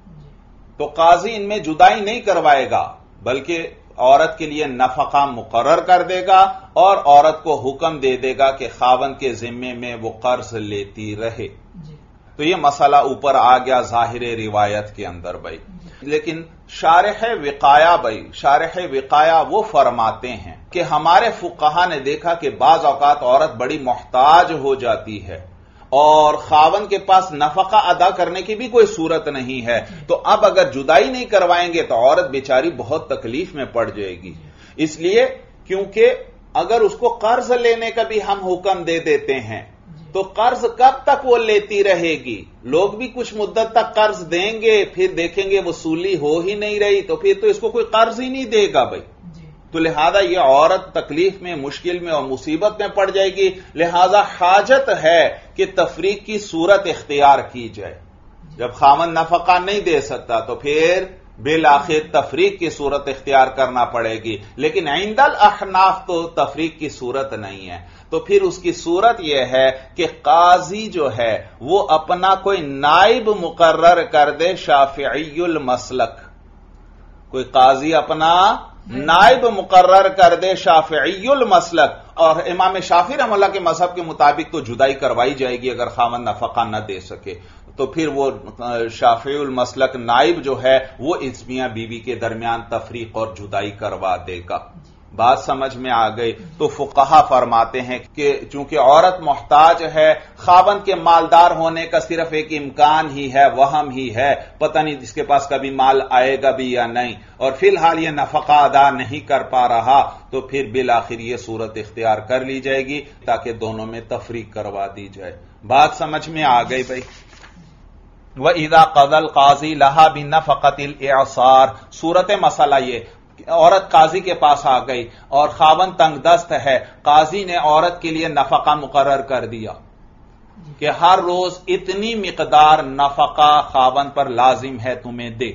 تو قاضی ان میں جدائی نہیں کروائے گا، بلکہ عورت کے لیے نفقہ مقرر کر دے گا اور عورت کو حکم دے دے گا کہ خاوند کے ذمے میں وہ قرض لیتی رہے۔ تو یہ مسئلہ اوپر آ گیا ظاہر روایت کے اندر بھائی، لیکن شارح وقایا بھائی، شارح وقایا وہ فرماتے ہیں کہ ہمارے فقہا نے دیکھا کہ بعض اوقات عورت بڑی محتاج ہو جاتی ہے اور خاوند کے پاس نفقہ ادا کرنے کی بھی کوئی صورت نہیں ہے، تو اب اگر جدائی نہیں کروائیں گے تو عورت بیچاری بہت تکلیف میں پڑ جائے گی، اس لیے کیونکہ اگر اس کو قرض لینے کا بھی ہم حکم دے دیتے ہیں تو قرض کب تک وہ لیتی رہے گی؟ لوگ بھی کچھ مدت تک قرض دیں گے، پھر دیکھیں گے وصولی ہو ہی نہیں رہی تو پھر تو اس کو کوئی قرض ہی نہیں دے گا بھائی، تو لہذا یہ عورت تکلیف میں، مشکل میں اور مصیبت میں پڑ جائے گی، لہذا حاجت ہے کہ تفریق کی صورت اختیار کی جائے۔ جب خاوند نفقہ نہیں دے سکتا تو پھر بالآخر تفریق کی صورت اختیار کرنا پڑے گی، لیکن عند الاحناف تو تفریق کی صورت نہیں ہے، تو پھر اس کی صورت یہ ہے کہ قاضی جو ہے وہ اپنا کوئی نائب مقرر کر دے، شافعی المسلک، کوئی قاضی اپنا نائب مقرر کر دے شافعی المسلک، اور امام شافعی رحمہ اللہ کے مذہب کے مطابق تو جدائی کروائی جائے گی اگر خاوند نفقہ نہ دے سکے، تو پھر وہ شافعی المسلک نائب جو ہے وہ اس میاں بیوی کے درمیان تفریق اور جدائی کروا دے گا. بات سمجھ میں آ گئی. تو فقہا فرماتے ہیں کہ چونکہ عورت محتاج ہے، خاوند کے مالدار ہونے کا صرف ایک امکان ہی ہے، وہم ہی ہے، پتہ نہیں اس کے پاس کبھی مال آئے گا بھی یا نہیں، اور فی الحال یہ نفقہ ادا نہیں کر پا رہا، تو پھر بالآخر یہ صورت اختیار کر لی جائے گی تاکہ دونوں میں تفریق کروا دی جائے. بات سمجھ میں آ گئی بھائی. وَإِذَا قَضَى الْقَاضِي لَهَا بِالنَّفَقَةِ الْإِعْصَارِ. صورت مسئلہ یہ، عورت قاضی کے پاس آ گئی اور خاوند تنگ دست ہے، قاضی نے عورت کے لیے نفقہ مقرر کر دیا کہ ہر روز اتنی مقدار نفقہ خاوند پر لازم ہے تمہیں دے.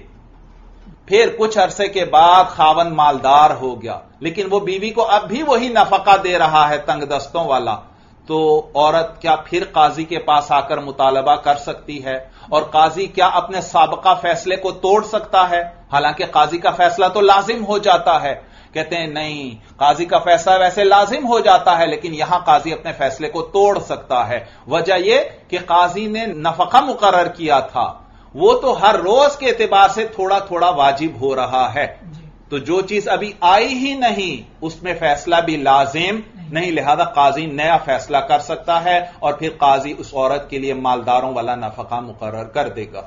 پھر کچھ عرصے کے بعد خاوند مالدار ہو گیا لیکن وہ بیوی کو اب بھی وہی نفقہ دے رہا ہے تنگ دستوں والا، تو عورت کیا پھر قاضی کے پاس آ کر مطالبہ کر سکتی ہے؟ اور قاضی کیا اپنے سابقہ فیصلے کو توڑ سکتا ہے؟ حالانکہ قاضی کا فیصلہ تو لازم ہو جاتا ہے. کہتے ہیں نہیں، قاضی کا فیصلہ ویسے لازم ہو جاتا ہے لیکن یہاں قاضی اپنے فیصلے کو توڑ سکتا ہے. وجہ یہ کہ قاضی نے نفقہ مقرر کیا تھا، وہ تو ہر روز کے اعتبار سے تھوڑا تھوڑا واجب ہو رہا ہے، تو جو چیز ابھی آئی ہی نہیں اس میں فیصلہ بھی لازم نہیں، لہذا قاضی نیا فیصلہ کر سکتا ہے اور پھر قاضی اس عورت کے لیے مالداروں والا نفقہ مقرر کر دے گا.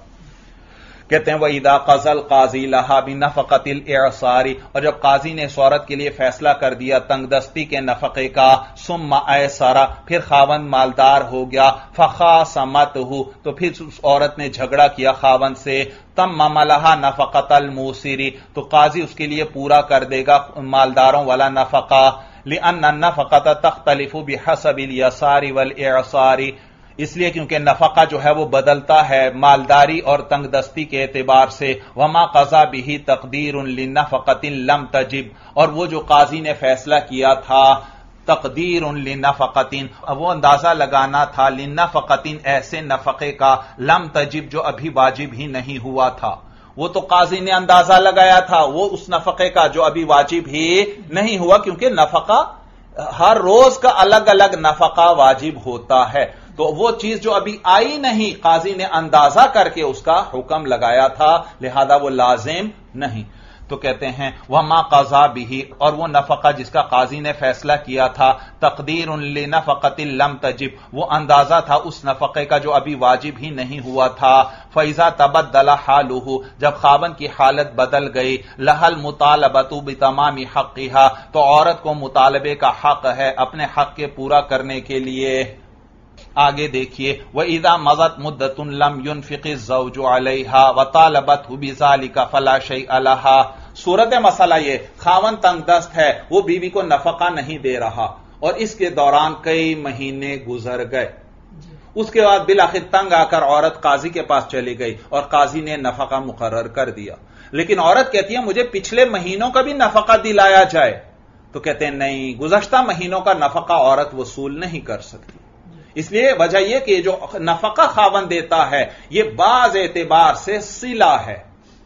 کہتے ہیں وَإِذَا قَضَى الْقَاضِي لَهَا بِنَفَقَةِ الْإِعْصَارِ. اور جب قاضی نے اس عورت کے لیے فیصلہ کر دیا تنگ دستی کے نفقے کا، ثُمَّ أَيْسَرَ، پھر خاوند مالدار ہو گیا، فَخَاصَمَتْهُ، تو پھر اس عورت نے جھگڑا کیا خاوند سے، تَمَّمَ لَهَا نَفَقَةَ الْمُوسِرِ، تو قاضی اس کے لیے پورا کر دے گا مالداروں والا نفقہ. لِأَنَّ النَّفَقَةَ تَخْتَلِفُ بِحَسَبِ الْيَسَارِ وَالْإِعْصَارِ، اس لیے کیونکہ نفقہ جو ہے وہ بدلتا ہے مالداری اور تنگ دستی کے اعتبار سے. وما قضا به تقدیر لنفقۃ لم تجب، اور وہ جو قاضی نے فیصلہ کیا تھا تقدیر لنفقۃ، وہ اندازہ لگانا تھا لنفقۃ، ایسے نفقے کا لم تجب جو ابھی واجب ہی نہیں ہوا تھا. وہ تو قاضی نے اندازہ لگایا تھا وہ اس نفقے کا جو ابھی واجب ہی نہیں ہوا، کیونکہ نفقہ ہر روز کا الگ الگ نفقہ واجب ہوتا ہے. تو وہ چیز جو ابھی آئی نہیں قاضی نے اندازہ کر کے اس کا حکم لگایا تھا، لہذا وہ لازم نہیں. تو کہتے ہیں وما قضا به، اور وہ نفقہ جس کا قاضی نے فیصلہ کیا تھا تقدیر لنفقۃ لم تجب، وہ اندازہ تھا اس نفقے کا جو ابھی واجب ہی نہیں ہوا تھا. فاذا تبدل حاله، جب خاوند کی حالت بدل گئی، لہل مطالبۃ بتمام حقها، تو عورت کو مطالبے کا حق ہے اپنے حق کے پورا کرنے کے لیے. آگے دیکھیے وَإِذَا مَضَتْ مُدَّةٌ لَمْ يُنْفِقِ الزَّوْجُ عَلَيْهَا وَطَالَبَتْهُ بِذَلِكَ فَلَا شَيْءَ لَهَا. صورت مسئلہ یہ، خاوند تنگ دست ہے، وہ بیوی کو نفقہ نہیں دے رہا اور اس کے دوران کئی مہینے گزر گئے. اس کے بعد بالآخر تنگ آ کر عورت قاضی کے پاس چلی گئی اور قاضی نے نفقہ مقرر کر دیا، لیکن عورت کہتی ہے مجھے پچھلے مہینوں کا بھی نفقہ دلایا جائے. تو کہتے ہیں نہیں، گزشتہ مہینوں کا نفقہ عورت وصول نہیں کر سکتی. اس لیے وجہ یہ کہ جو نفقہ خاوند دیتا ہے یہ بعض اعتبار سے صلہ ہے،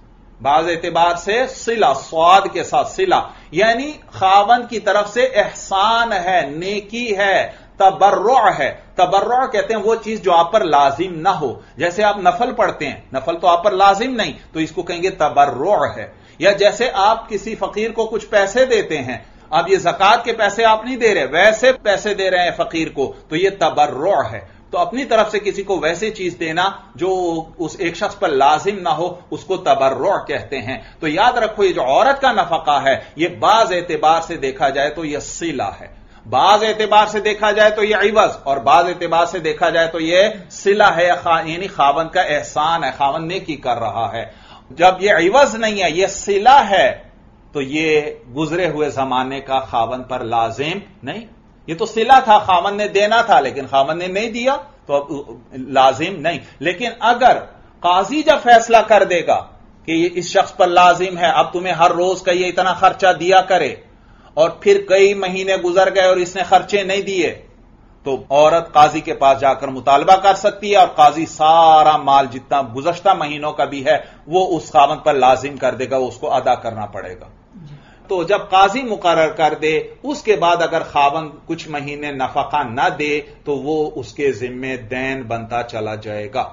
بعض اعتبار سے صلہ، صاد کے ساتھ صلہ، یعنی خاوند کی طرف سے احسان ہے، نیکی ہے، تبرع ہے. تبرع کہتے ہیں وہ چیز جو آپ پر لازم نہ ہو، جیسے آپ نفل پڑھتے ہیں، نفل تو آپ پر لازم نہیں تو اس کو کہیں گے تبرع ہے. یا جیسے آپ کسی فقیر کو کچھ پیسے دیتے ہیں، اب یہ زکوٰۃ کے پیسے آپ نہیں دے رہے، ویسے پیسے دے رہے ہیں فقیر کو، تو یہ تبرع ہے. تو اپنی طرف سے کسی کو ویسے چیز دینا جو اس ایک شخص پر لازم نہ ہو اس کو تبرع کہتے ہیں. تو یاد رکھو یہ جو عورت کا نفقہ ہے یہ بعض اعتبار سے دیکھا جائے تو یہ صلہ ہے، بعض اعتبار سے دیکھا جائے تو یہ عوض، اور بعض اعتبار سے دیکھا جائے تو یہ صلہ ہے، یعنی خاوند کا احسان ہے، خاوند نیکی کر رہا ہے. جب یہ عوض نہیں ہے، یہ صلہ ہے، تو یہ گزرے ہوئے زمانے کا خاوند پر لازم نہیں. یہ تو صلہ تھا، خاوند نے دینا تھا لیکن خاوند نے نہیں دیا تو اب لازم نہیں. لیکن اگر قاضی جب فیصلہ کر دے گا کہ یہ اس شخص پر لازم ہے، اب تمہیں ہر روز کا یہ اتنا خرچہ دیا کرے، اور پھر کئی مہینے گزر گئے اور اس نے خرچے نہیں دیے، تو عورت قاضی کے پاس جا کر مطالبہ کر سکتی ہے اور قاضی سارا مال جتنا گزشتہ مہینوں کا بھی ہے وہ اس خاوند پر لازم کر دے گا، اس کو ادا کرنا پڑے گا. تو جب قاضی مقرر کر دے اس کے بعد اگر خاوند کچھ مہینے نفقہ نہ دے تو وہ اس کے ذمے دین بنتا چلا جائے گا.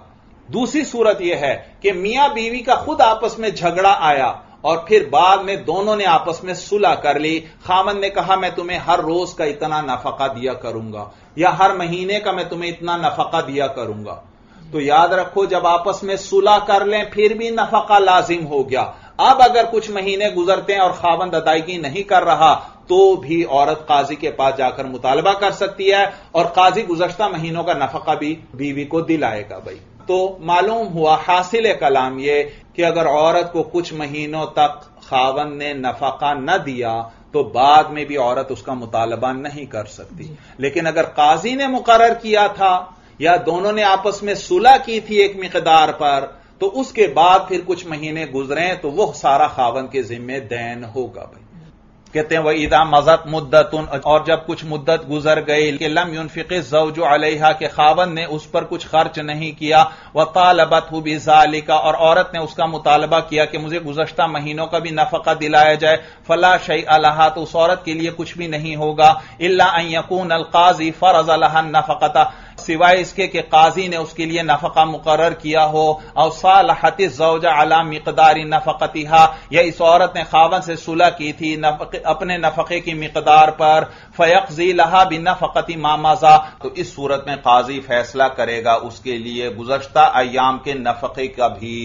دوسری صورت یہ ہے کہ میاں بیوی کا خود آپس میں جھگڑا آیا اور پھر بعد میں دونوں نے آپس میں صلح کر لی. خاوند نے کہا میں تمہیں ہر روز کا اتنا نفقہ دیا کروں گا یا ہر مہینے کا میں تمہیں اتنا نفقہ دیا کروں گا. تو یاد رکھو جب آپس میں صلح کر لیں پھر بھی نفقہ لازم ہو گیا. اب اگر کچھ مہینے گزرتے ہیں اور خاوند ادائیگی نہیں کر رہا تو بھی عورت قاضی کے پاس جا کر مطالبہ کر سکتی ہے اور قاضی گزشتہ مہینوں کا نفقہ بھی بیوی کو دلائے گا. بھائی تو معلوم ہوا حاصل کلام یہ کہ اگر عورت کو کچھ مہینوں تک خاوند نے نفقہ نہ دیا تو بعد میں بھی عورت اس کا مطالبہ نہیں کر سکتی. لیکن اگر قاضی نے مقرر کیا تھا یا دونوں نے آپس میں صلح کی تھی ایک مقدار پر تو اس کے بعد پھر کچھ مہینے گزریں تو وہ سارا خاوند کے ذمہ دین ہوگا. بھائی کہتے ہیں وَإِذَا مَضَتْ مُدَّةٌ اور جب کچھ مدت گزر گئی کہ لم ينفق الزوج علیہا کہ خاوند نے اس پر کچھ خرچ نہیں کیا وطالبته بذلك اور عورت نے اس کا مطالبہ کیا کہ مجھے گزشتہ مہینوں کا بھی نفقہ دلایا جائے فلا شیء لها تو اس عورت کے لیے کچھ بھی نہیں ہوگا الا ان يكون القاضی فرض لها النفقة سوائے اس کے کہ قاضی نے اس کے لیے نفقہ مقرر کیا ہو او صالحت الزوج علی مقدار نفقتها یا اس عورت نے خاوند سے صلح کی تھی اپنے نفقے کی مقدار پر فیقضی لها بنفقۃ ما مضى تو اس صورت میں قاضی فیصلہ کرے گا اس کے لیے گزشتہ ایام کے نفقے کا بھی.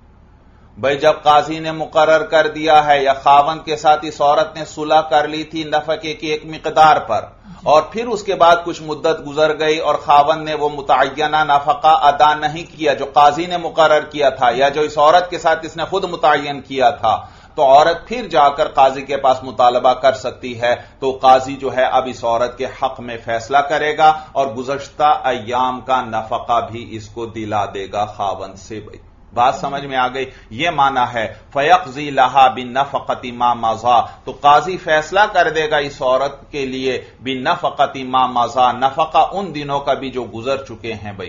بھائی جب قاضی نے مقرر کر دیا ہے یا خاوند کے ساتھ اس عورت نے صلح کر لی تھی نفقے کی ایک مقدار پر اور پھر اس کے بعد کچھ مدت گزر گئی اور خاوند نے وہ متعینہ نفقہ ادا نہیں کیا جو قاضی نے مقرر کیا تھا یا جو اس عورت کے ساتھ اس نے خود متعین کیا تھا تو عورت پھر جا کر قاضی کے پاس مطالبہ کر سکتی ہے. تو قاضی جو ہے اب اس عورت کے حق میں فیصلہ کرے گا اور گزشتہ ایام کا نفقہ بھی اس کو دلا دے گا خاوند سے. بھائی بات سمجھ میں آ گئی. یہ معنی ہے فیقضی لہا بنفقۃ ما مضى تو قاضی فیصلہ کر دے گا اس عورت کے لیے بنفقۃ ما مضى نفقہ ان دنوں کا بھی جو گزر چکے ہیں. بھائی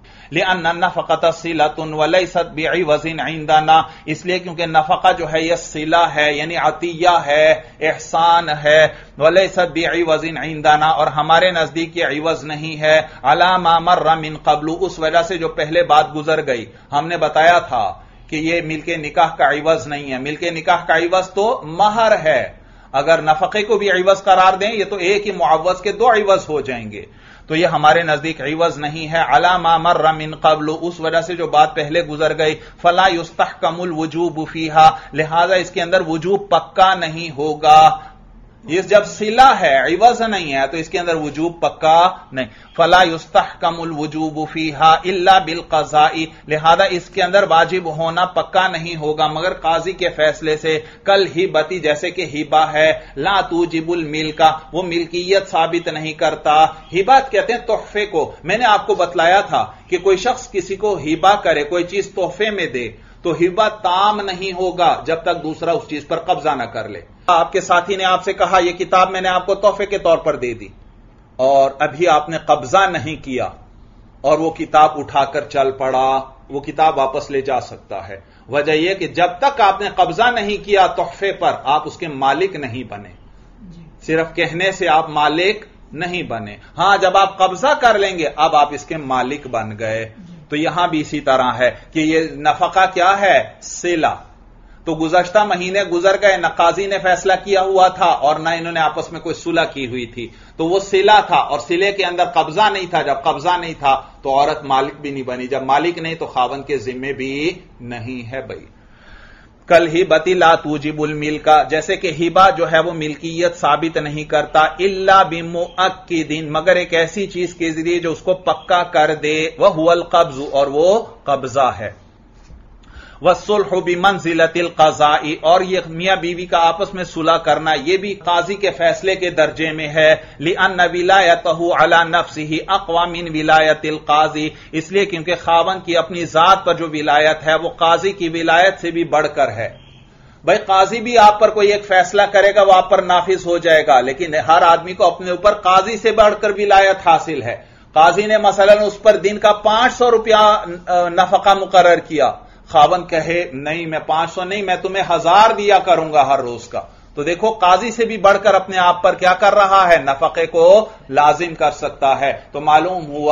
لأن النفقۃ صلۃ وليست بعوض عندنا اس لیے کیونکہ نفقہ جو ہے یہ صلہ ہے یعنی عطیہ ہے احسان ہے وليست بعوض عندنا اور ہمارے نزدیک یہ عوض نہیں ہے علی ما مر من قبل اس وجہ سے جو پہلے بات گزر گئی. ہم نے بتایا تھا کہ یہ ملک نکاح کا عوض نہیں ہے. ملک نکاح کا عوض تو مہر ہے. اگر نفقے کو بھی عوض قرار دیں یہ تو ایک ہی معوض کے دو عوض ہو جائیں گے. تو یہ ہمارے نزدیک عوض نہیں ہے. علی ما مر من قبل اس وجہ سے جو بات پہلے گزر گئی فلا یستحکم الوجوب فیہا لہذا اس کے اندر وجوب پکا نہیں ہوگا. یہ جب صلہ ہے عوض نہیں ہے تو اس کے اندر وجوب پکا نہیں. فلا یستحکم الوجوب فیہا الا بالقضاء لہذا اس کے اندر واجب ہونا پکا نہیں ہوگا مگر قاضی کے فیصلے سے. کل ہبتی جیسے کہ ہبہ ہے لا توجب الملک وہ ملکیت ثابت نہیں کرتا. ہبات کہتے ہیں تحفے کو. میں نے آپ کو بتلایا تھا کہ کوئی شخص کسی کو ہبہ کرے کوئی چیز تحفے میں دے تو ہبہ تام نہیں ہوگا جب تک دوسرا اس چیز پر قبضہ نہ کر لے. آپ کے ساتھی نے آپ سے کہا یہ کتاب میں نے آپ کو تحفے کے طور پر دے دی اور ابھی آپ نے قبضہ نہیں کیا اور وہ کتاب اٹھا کر چل پڑا وہ کتاب واپس لے جا سکتا ہے. وجہ یہ کہ جب تک آپ نے قبضہ نہیں کیا تحفے پر آپ اس کے مالک نہیں بنے. صرف کہنے سے آپ مالک نہیں بنے. ہاں جب آپ قبضہ کر لیں گے اب آپ اس کے مالک بن گئے. تو یہاں بھی اسی طرح ہے کہ یہ نفقہ کیا ہے صلہ. تو گزشتہ مہینے گزر گئے نہ قاضی نے فیصلہ کیا ہوا تھا اور نہ انہوں نے آپس میں کوئی صلح کی ہوئی تھی تو وہ صلہ تھا اور صلے کے اندر قبضہ نہیں تھا. جب قبضہ نہیں تھا تو عورت مالک بھی نہیں بنی. جب مالک نہیں تو خاوند کے ذمے بھی نہیں ہے. بھائی کل ہبتی لا توجب الملک جیسے کہ ہبہ جو ہے وہ ملکیت ثابت نہیں کرتا الا بمؤکد مگر ایک ایسی چیز کے ذریعے جو اس کو پکا کر دے وہو القبض اور وہ قبضہ ہے. والصلح بمنزلۃ القضاء اور یہ میاں بیوی کا آپس میں صلح کرنا یہ بھی قاضی کے فیصلے کے درجے میں ہے. لأن ولایتہ علی نفسہ اقوی من ولایت القاضی اس لیے کیونکہ خاوند کی اپنی ذات پر جو ولایت ہے وہ قاضی کی ولایت سے بھی بڑھ کر ہے. بھائی قاضی بھی آپ پر کوئی ایک فیصلہ کرے گا وہ آپ پر نافذ ہو جائے گا لیکن ہر آدمی کو اپنے اوپر قاضی سے بڑھ کر ولایت حاصل ہے. قاضی نے مثلا اس پر دن کا پانچ سو روپیہ نفقہ مقرر کیا خاوند کہے نہیں میں پانچ سو نہیں میں تمہیں ہزار دیا کروں گا ہر روز کا تو دیکھو قاضی سے بھی بڑھ کر اپنے آپ پر کیا کر رہا ہے نفقے کو لازم کر سکتا ہے. تو معلوم ہوا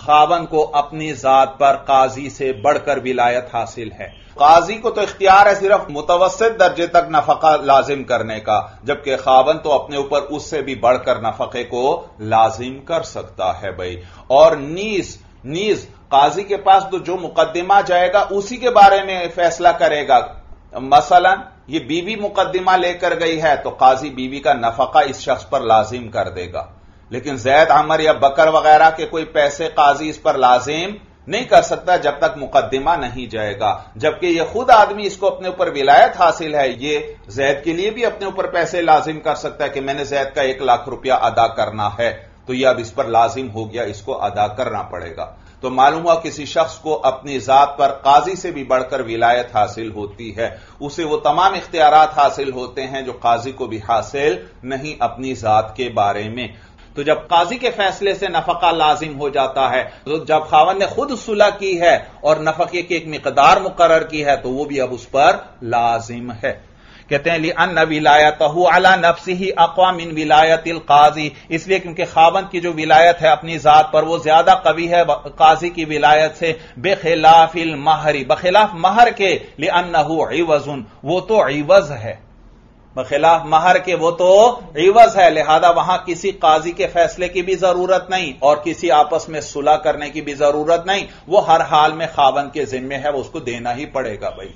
خاوند کو اپنی ذات پر قاضی سے بڑھ کر ولایت حاصل ہے۔ قاضی کو تو اختیار ہے صرف متوسط درجے تک نفقہ لازم کرنے کا، جبکہ خاوند تو اپنے اوپر اس سے بھی بڑھ کر نفقے کو لازم کر سکتا ہے بھائی۔ اور نیز نیز قاضی کے پاس تو جو مقدمہ جائے گا اسی کے بارے میں فیصلہ کرے گا۔ مثلا یہ بیوی مقدمہ لے کر گئی ہے تو قاضی بیوی کا نفقہ اس شخص پر لازم کر دے گا، لیکن زید عمر یا بکر وغیرہ کے کوئی پیسے قاضی اس پر لازم نہیں کر سکتا جب تک مقدمہ نہیں جائے گا، جبکہ یہ خود آدمی اس کو اپنے اوپر ولایت حاصل ہے، یہ زید کے لیے بھی اپنے اوپر پیسے لازم کر سکتا ہے کہ میں نے زید کا ایک لاکھ روپیہ ادا کرنا ہے، تو یہ اب اس پر لازم ہو گیا، اس کو ادا کرنا پڑے گا۔ تو معلوم ہوا کسی شخص کو اپنی ذات پر قاضی سے بھی بڑھ کر ولایت حاصل ہوتی ہے، اسے وہ تمام اختیارات حاصل ہوتے ہیں جو قاضی کو بھی حاصل نہیں اپنی ذات کے بارے میں۔ تو جب قاضی کے فیصلے سے نفقہ لازم ہو جاتا ہے، تو جب خاوند نے خود صلح کی ہے اور نفقے کی ایک مقدار مقرر کی ہے تو وہ بھی اب اس پر لازم ہے۔ کہتے ہیں لِأَنَّ وِلَایَتَهُ عَلَى نَفْسِهِ أَقْوَى مِنْ وِلَایَتِ الْقَاضِی، اس لیے کیونکہ خاوند کی جو ولایت ہے اپنی ذات پر وہ زیادہ قوی ہے قاضی کی ولایت سے، بخلاف المہر، بخلاف مہر کے، لِأَنَّهُ عِوَضٌ، وہ تو عوض ہے، بخلاف مہر کے وہ تو عوض ہے، لہذا وہاں کسی قاضی کے فیصلے کی بھی ضرورت نہیں اور کسی آپس میں صلح کرنے کی بھی ضرورت نہیں، وہ ہر حال میں خاوند کے ذمے ہے، وہ اس کو دینا ہی پڑے گا بھائی۔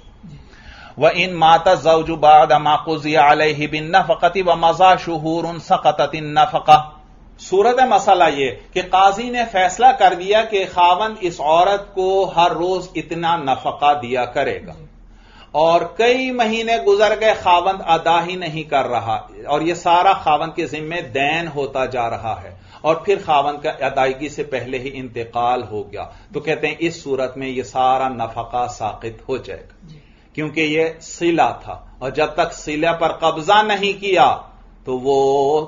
وَإِن مَاتَ الزَّوْجُ بَعْدَ مَا قُضِيَ عَلَيْهِ بِالنَّفَقَةِ وَمَضَى شُهُورٌ سَقَطَتِ النَّفَقَةُ، صورت مسئلہ یہ کہ قاضی نے فیصلہ کر دیا کہ خاوند اس عورت کو ہر روز اتنا نفقہ دیا کرے گا، اور کئی مہینے گزر گئے خاوند ادا ہی نہیں کر رہا، اور یہ سارا خاوند کے ذمے دین ہوتا جا رہا ہے، اور پھر خاوند کا ادائیگی سے پہلے ہی انتقال ہو گیا، تو کہتے ہیں اس صورت میں یہ سارا نفقہ ساقط ہو جائے گا، کیونکہ یہ صلہ تھا، اور جب تک صلہ پر قبضہ نہیں کیا تو وہ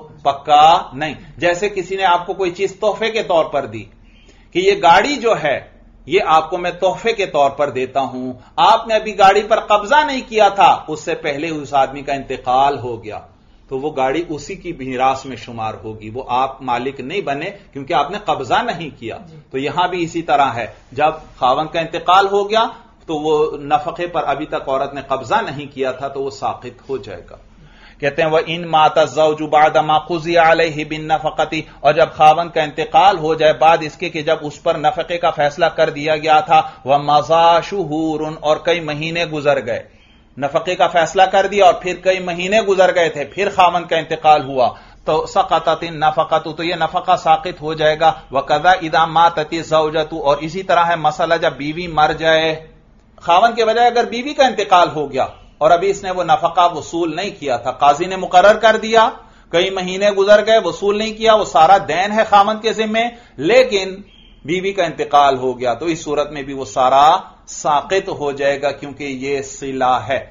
پکا نہیں۔ جیسے کسی نے آپ کو کوئی چیز تحفے کے طور پر دی کہ یہ گاڑی جو ہے یہ آپ کو میں تحفے کے طور پر دیتا ہوں، آپ نے ابھی گاڑی پر قبضہ نہیں کیا تھا، اس سے پہلے اس آدمی کا انتقال ہو گیا، تو وہ گاڑی اسی کی میراث میں شمار ہوگی، وہ آپ مالک نہیں بنے کیونکہ آپ نے قبضہ نہیں کیا۔ تو یہاں بھی اسی طرح ہے، جب خاوند کا انتقال ہو گیا تو وہ نفقے پر ابھی تک عورت نے قبضہ نہیں کیا تھا تو وہ ساقط ہو جائے گا۔ کہتے ہیں وَإِن مَاتَ الزَّوْجُ بَعْدَ مَا قُضِيَ عَلَيْهِ بِالنَّفَقَةِ، اور جب خاوند کا انتقال ہو جائے بعد اس کے کہ جب اس پر نفقے کا فیصلہ کر دیا گیا تھا، وَمَضَى شُهُورٌ، اور کئی مہینے گزر گئے، نفقے کا فیصلہ کر دیا اور پھر کئی مہینے گزر گئے تھے، پھر خاوند کا انتقال ہوا تو سقطت النفقۃ، تو یہ نفقہ ساقط ہو جائے گا۔ وَكَذَا إِذَا مَاتَتِ الزَّوْجَةُ، اور اسی طرح ہے مسئلہ جب بیوی مر جائے، خاوند کے بجائے اگر بیوی کا انتقال ہو گیا اور ابھی اس نے وہ نفقہ وصول نہیں کیا تھا، قاضی نے مقرر کر دیا، کئی مہینے گزر گئے وصول نہیں کیا، وہ سارا دین ہے خاوند کے ذمے، لیکن بیوی کا انتقال ہو گیا، تو اس صورت میں بھی وہ سارا ساقط ہو جائے گا کیونکہ یہ صلہ ہے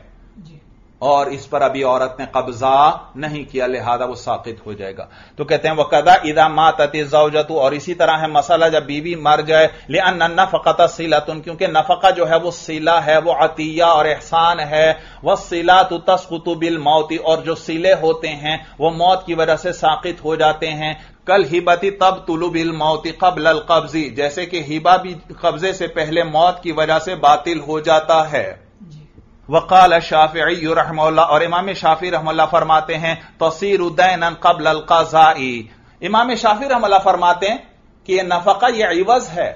اور اس پر ابھی عورت نے قبضہ نہیں کیا، لہذا وہ ساقط ہو جائے گا۔ تو کہتے ہیں وَقَذَا إِذَا مَاتَتِ الزَّوْجَةُ، اور اسی طرح ہے مسئلہ جب بیوی مر جائے، لِأَنَّ النَّفَقَةَ صِلَةٌ، کیونکہ نفقہ جو ہے وہ صلہ ہے، وہ عطیہ اور احسان ہے، وَالصِّلَةُ تَسْقُطُ بِالْمَوْتِ، اور جو صلے ہوتے ہیں وہ موت کی وجہ سے ساقط ہو جاتے ہیں، کَالْہِبَةِ تَبْطُلُ بِالْمَوْتِ قَبْلَ الْقَبْضِ، جیسے کہ ہبہ بھی قبضے سے پہلے موت کی وجہ سے باطل ہو جاتا ہے۔ وقال الشافعی رحمہ اللہ، اور امام شافعی رحمہ اللہ فرماتے ہیں تصیر دینا قبل القضاء، امام شافعی رحمہ اللہ فرماتے ہیں کہ یہ نفقہ یہ عوض ہے،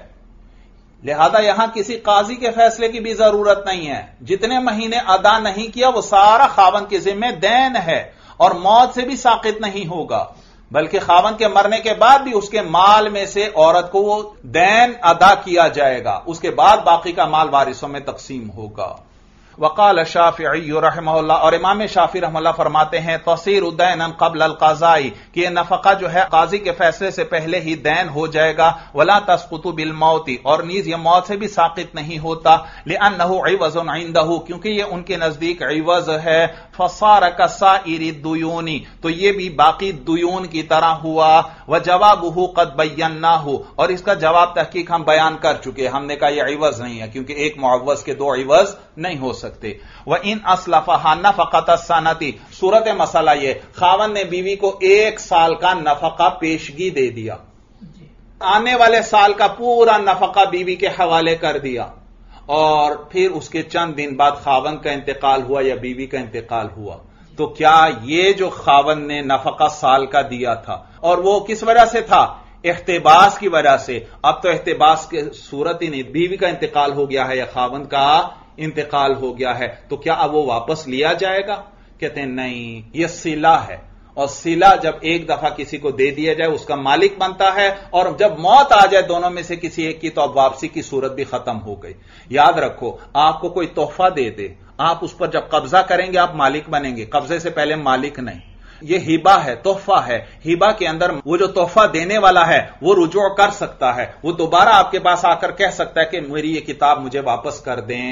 لہذا یہاں کسی قاضی کے فیصلے کی بھی ضرورت نہیں ہے، جتنے مہینے ادا نہیں کیا وہ سارا خاوند کے ذمہ دین ہے اور موت سے بھی ساقط نہیں ہوگا، بلکہ خاوند کے مرنے کے بعد بھی اس کے مال میں سے عورت کو وہ دین ادا کیا جائے گا، اس کے بعد باقی کا مال وارثوں میں تقسیم ہوگا۔ وقال الشافعی رحمہ اللہ، اور امام شافعی رحمہ اللہ فرماتے ہیں تصیر دینا قبل القضاء، کہ یہ نفقہ جو ہے قاضی کے فیصلے سے پہلے ہی دین ہو جائے گا، ولا تسقط بالموت، اور نیز یہ موت سے بھی ساقط نہیں ہوتا، لانہ عوض عنده، کیونکہ یہ ان کے نزدیک عوض ہے، فصار کسائر الدیون، تو یہ بھی باقی دیون کی طرح ہوا، وجوابہ قد بیناہ، اور اس کا جواب تحقیق ہم بیان کر چکے، ہم نے کہا یہ عوض نہیں ہے کیونکہ ایک معوض کے دو عوض نہیں ہو سکتے۔ وَإِنْ أَسْلَفَهَا نَفَقَةَ السَّنَةِ، صورت مسئلہ یہ خاوند نے بیوی کو ایک سال کا نفقہ پیشگی دے دیا، آنے والے سال کا پورا نفقہ بیوی کے حوالے کر دیا اور پھر اس کے چند دن بعد خاوند کا انتقال ہوا یا بیوی کا انتقال ہوا، تو کیا یہ جو خاوند نے نفقہ سال کا دیا تھا اور وہ کس وجہ سے تھا؟ احتباس کی وجہ سے، اب تو احتباس کی صورت ہی نہیں، بیوی کا انتقال ہو گیا ہے یا خاوند کا انتقال ہو گیا ہے، تو کیا اب وہ واپس لیا جائے گا؟ کہتے ہیں نہیں، یہ صلہ ہے، اور صلہ جب ایک دفعہ کسی کو دے دیا جائے اس کا مالک بنتا ہے، اور جب موت آ جائے دونوں میں سے کسی ایک کی تو اب واپسی کی صورت بھی ختم ہو گئی۔ یاد رکھو، آپ کو کوئی تحفہ دے دے، آپ اس پر جب قبضہ کریں گے آپ مالک بنیں گے، قبضے سے پہلے مالک نہیں۔ یہ ہبہ ہے، تحفہ ہے، ہبہ کے اندر وہ جو تحفہ دینے والا ہے وہ رجوع کر سکتا ہے، وہ دوبارہ آپ کے پاس آ کر کہہ سکتا ہے کہ میری یہ کتاب مجھے واپس کر دیں۔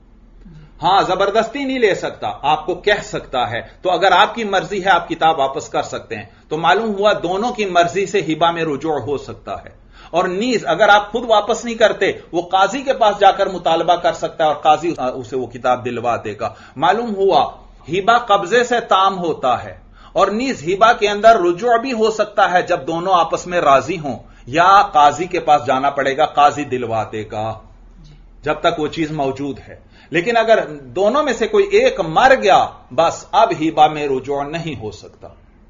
ہاں، زبردستی نہیں لے سکتا، آپ کو کہہ سکتا ہے، تو اگر آپ کی مرضی ہے آپ کتاب واپس کر سکتے ہیں۔ تو معلوم ہوا دونوں کی مرضی سے ہبہ میں رجوع ہو سکتا ہے، اور نیز اگر آپ خود واپس نہیں کرتے وہ قاضی کے پاس جا کر مطالبہ کر سکتا ہے اور قاضی اسے وہ کتاب دلوا دے گا۔ معلوم ہوا ہبہ قبضے سے تام ہوتا ہے، اور نیز ہبہ کے اندر رجوع بھی ہو سکتا ہے جب دونوں آپس میں راضی ہوں، یا قاضی کے پاس جانا پڑے گا، قاضی دلوا دے گا جب تک وہ چیز موجود ہے۔ لیکن اگر دونوں میں سے کوئی ایک مر گیا بس اب ہبہ میں رجوع نہیں ہو سکتا،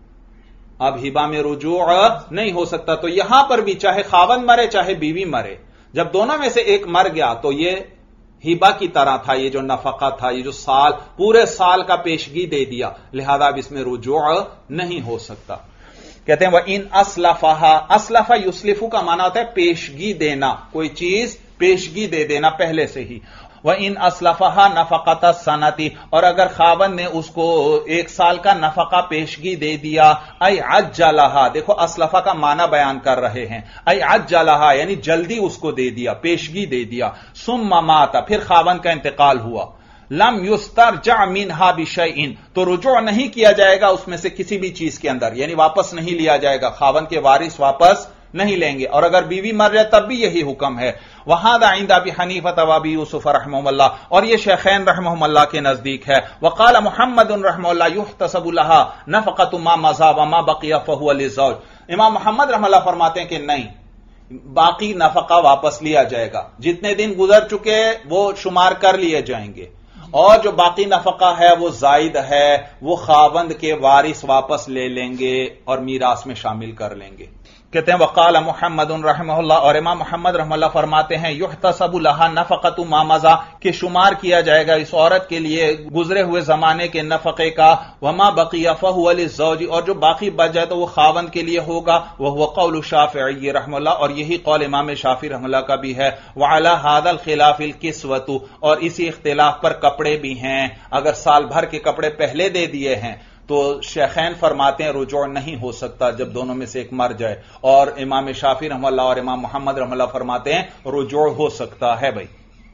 اب ہبہ میں رجوع نہیں ہو سکتا۔ تو یہاں پر بھی چاہے خاوند مرے چاہے بیوی مرے، جب دونوں میں سے ایک مر گیا تو یہ ہبہ کی طرح تھا، یہ جو نفقہ تھا، یہ جو سال پورے سال کا پیشگی دے دیا، لہذا اب اس میں رجوع نہیں ہو سکتا۔ کہتے ہیں وَإِنْ أَسْلَفَهَا، اسلفا یسلفو کا معنی ہوتا ہے پیشگی دینا، کوئی چیز پیشگی دے دینا پہلے سے ہی۔ وَإِنْ أَسْلَفَهَا نَفَقَةَ السَّنَةِ، اور اگر خاوند نے اس کو ایک سال کا نفقہ پیشگی دے دیا، اَيْ عَجَّلَهَا، دیکھو اسلفہ کا معنی بیان کر رہے ہیں، اَيْ عَجَّلَهَا یعنی جلدی اس کو دے دیا، پیشگی دے دیا، ثُمَّ مَاتَ، پھر خاوند کا انتقال ہوا، لم یسترجع منها بشیء، تو رجوع نہیں کیا جائے گا اس میں سے کسی بھی چیز کے اندر، یعنی واپس نہیں لیا جائے گا، خاوند کے وارث واپس نہیں لیں گے، اور اگر بیوی مر جائے تب بھی یہی حکم ہے۔ وہذا عند ابی حنیفہ و ابی یوسف رحمہم اللہ، اور یہ شیخین رحمہم اللہ کے نزدیک ہے۔ وقال محمد رحمہ اللہ یحتسب لها نفقۃ ما مضى وما بقي فهو للزوج، امام محمد رحمہ اللہ فرماتے ہیں کہ نہیں، باقی نفقہ واپس لیا جائے گا، جتنے دن گزر چکے وہ شمار کر لیے جائیں گے، اور جو باقی نفقہ ہے وہ زائد ہے، وہ خاوند کے وارث واپس لے لیں گے اور میراث میں شامل کر لیں گے۔ کہتے ہیں وقال محمد رحمہ اللہ، اور امام محمد رحمہ اللہ فرماتے ہیں یحتسب لها نفقۃ ما مضى، کہ شمار کیا جائے گا اس عورت کے لیے گزرے ہوئے زمانے کے نفقے کا، وما بقي فهو للزوج، اور جو باقی بچ جائے تو وہ خاوند کے لیے ہوگا، وهو قول الشافعی رحمہ اللہ، اور یہی قول امام شافعی رحمہ اللہ کا بھی ہے۔ وعلى هذا الخلاف الكسوۃ، اور اسی اختلاف پر کپڑے بھی ہیں، اگر سال بھر کے کپڑے پہلے دے دیے ہیں تو شیخین فرماتے ہیں رجوع نہیں ہو سکتا جب دونوں میں سے ایک مر جائے، اور امام شافعی رحمہ اللہ اور امام محمد رحمہ اللہ فرماتے ہیں رجوع ہو سکتا ہے بھائی۔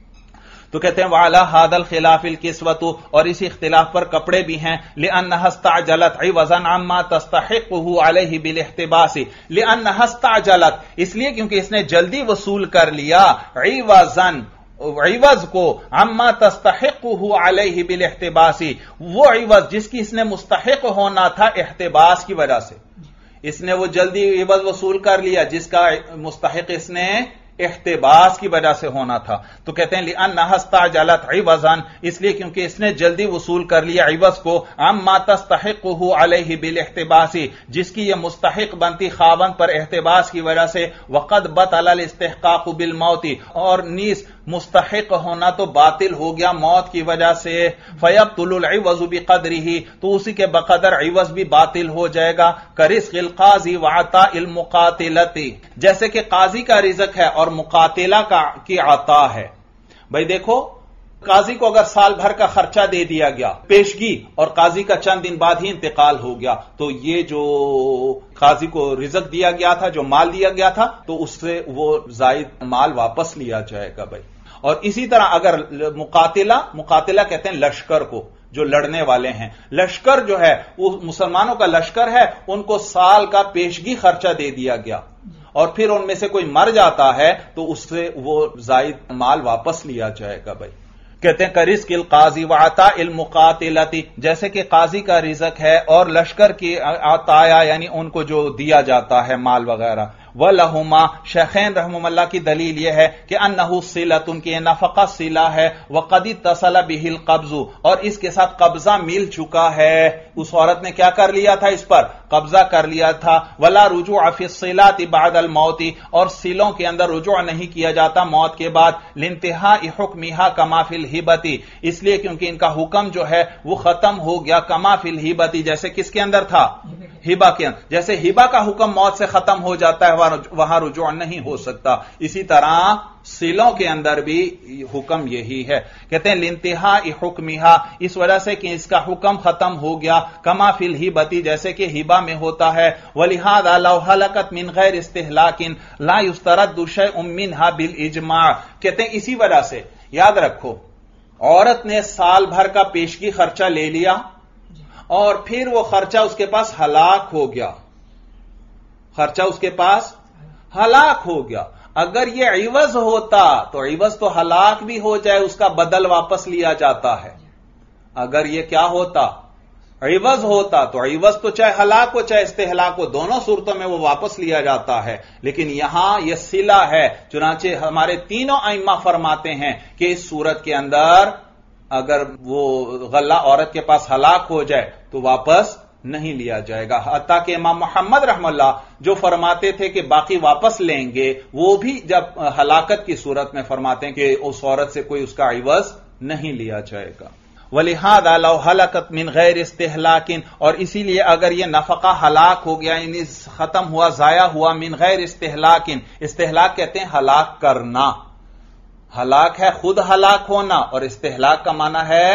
تو کہتے ہیں وعلی ھذا الخلاف الکسوۃ، اور اسی اختلاف پر کپڑے بھی ہیں، لانها استعجلت عوضا عما تستحقه علیہ بالاحتباس، لانها استعجلت، اس لیے کیونکہ اس نے جلدی وصول کر لیا، عوضا عوض کو، عما تستحقه علیہ بالاحتباس، وہ عوض جس کی اس نے مستحق ہونا تھا احتباس کی وجہ سے، اس نے وہ جلدی عوض وصول کر لیا جس کا مستحق اس نے احتباس کی وجہ سے ہونا تھا۔ تو کہتے ہیں لأنها استعجلت عوضا، اس لیے کیونکہ اس نے جلدی وصول کر لیا عوض کو، عما تستحقه علیہ بالاحتباس، جس کی یہ مستحق بنتی خاوند پر احتباس کی وجہ سے، وقد بطل الاستحقاق بالموت، اور نیز مستحق ہونا تو باطل ہو گیا موت کی وجہ سے، فیبطل العوض بقدرہ، تو اسی کے بقدر عوض بھی باطل ہو جائے گا، کرزق القاضی وعطاء المقاتلۃ، جیسے کہ قاضی کا رزق ہے اور مقاتلہ کا کی عطا ہے۔ بھائی دیکھو، قاضی کو اگر سال بھر کا خرچہ دے دیا گیا پیشگی، اور قاضی کا چند دن بعد ہی انتقال ہو گیا، تو یہ جو قاضی کو رزق دیا گیا تھا، جو مال دیا گیا تھا، تو اس سے وہ زائد مال واپس لیا جائے گا بھائی۔ اور اسی طرح اگر مقاتلہ، مقاتلہ کہتے ہیں لشکر کو، جو لڑنے والے ہیں، لشکر جو ہے وہ مسلمانوں کا لشکر ہے، ان کو سال کا پیشگی خرچہ دے دیا گیا، اور پھر ان میں سے کوئی مر جاتا ہے تو اس سے وہ زائد مال واپس لیا جائے گا بھائی۔ کہتے ہیں کرزق القاضی وعطاء المقاتلۃ، جیسے کہ قاضی کا رزق ہے اور لشکر کی عطایا یعنی ان کو جو دیا جاتا ہے مال وغیرہ، وَلَهُمَا شیخین رحمہم اللہ کی دلیل یہ ہے کہ انہو صلۃ کہ یہ نفقہ صلہ ہے وقد اتصل به القبض اور اس کے ساتھ قبضہ مل چکا ہے. اس عورت نے کیا کر لیا تھا؟ اس پر قبضہ کر لیا تھا. ولا رجوع فی الصلات بعد الموت اور صلوں کے اندر رجوع نہیں کیا جاتا موت کے بعد. لانتہاء حکمها کما فی الہبۃ اس لیے کیونکہ ان کا حکم جو ہے وہ ختم ہو گیا کما فی الہبۃ جیسے کس کے اندر تھا؟ ہبہ کے اندر. جیسے ہبہ کا حکم موت سے ختم ہو جاتا ہے وہاں رجوع نہیں ہو سکتا، اسی طرح صلوں کے اندر بھی حکم یہی ہے. کہتے ہیں لانتہاء حکمها اس وجہ سے کہ اس کا حکم ختم ہو گیا کما فی الہبۃ جیسے کہ ہبہ میں ہوتا ہے. ولہذا لو ہلکت من غیر استہلاک لا یسترد شیء منها بالاجماع کہتے ہیں اسی وجہ سے یاد رکھو عورت نے سال بھر کا پیشگی خرچہ لے لیا اور پھر وہ خرچہ اس کے پاس ہلاک ہو گیا، خرچہ اس کے پاس ہلاک ہو گیا. اگر یہ عوض ہوتا تو عوض تو ہلاک بھی ہو جائے اس کا بدل واپس لیا جاتا ہے. اگر یہ کیا ہوتا؟ عوض ہوتا تو عوض تو چاہے ہلاک ہو چاہے استہلاک ہو دونوں صورتوں میں وہ واپس لیا جاتا ہے. لیکن یہاں یہ صلہ ہے، چنانچہ ہمارے تینوں ائمہ فرماتے ہیں کہ اس صورت کے اندر اگر وہ غلہ عورت کے پاس ہلاک ہو جائے تو واپس نہیں لیا جائے گا. حتیٰ کہ امام محمد رحم اللہ جو فرماتے تھے کہ باقی واپس لیں گے وہ بھی جب ہلاکت کی صورت میں فرماتے ہیں کہ اس عورت سے کوئی اس کا عوض نہیں لیا جائے گا. وَلِهَذَا لَوْ هَلَكَتْ مِنْ غَيْرِ اسْتِهْلَاكٍ اور اسی لیے اگر یہ نفقہ ہلاک ہو گیا یعنی ختم ہوا ضائع ہوا من غیر استہلاکن، استہلاک کہتے ہیں ہلاک کرنا، ہلاک ہے خود ہلاک ہونا اور استہلاک کا معنی ہے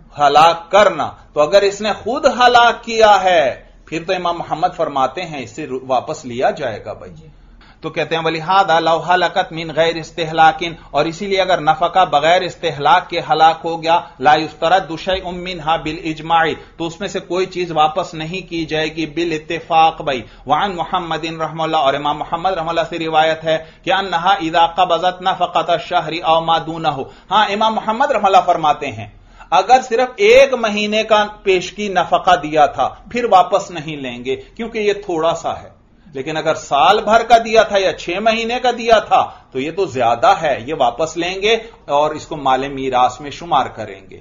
ہلاک کرنا. تو اگر اس نے خود ہلاک کیا ہے پھر تو امام محمد فرماتے ہیں اس سے واپس لیا جائے گا بھائی. تو کہتے ہیں وَلِهَذَا لَوْ هَلَكَتْ مِنْ غَيْرِ اسْتِهْلَاكٍ اور اسی لیے اگر نفقہ بغیر استہلاک کے ہلاک ہو گیا لا يُسْتَرَدُّ شَيْءٌ مِّنْهَا بِالْإِجْمَاعِ تو اس میں سے کوئی چیز واپس نہیں کی جائے گی بالاتفاق بھائی. وعن محمد رحم اللہ اور امام محمد رحم اللہ سے روایت ہے کہ انها اذا قبضت نفقة الشهر او ما دونه ہاں امام محمد رحم اللہ فرماتے ہیں اگر صرف ایک مہینے کا پیشگی نفقہ دیا تھا پھر واپس نہیں لیں گے کیونکہ یہ تھوڑا سا ہے. لیکن اگر سال بھر کا دیا تھا یا چھ مہینے کا دیا تھا تو یہ تو زیادہ ہے، یہ واپس لیں گے اور اس کو مال میراث میں شمار کریں گے.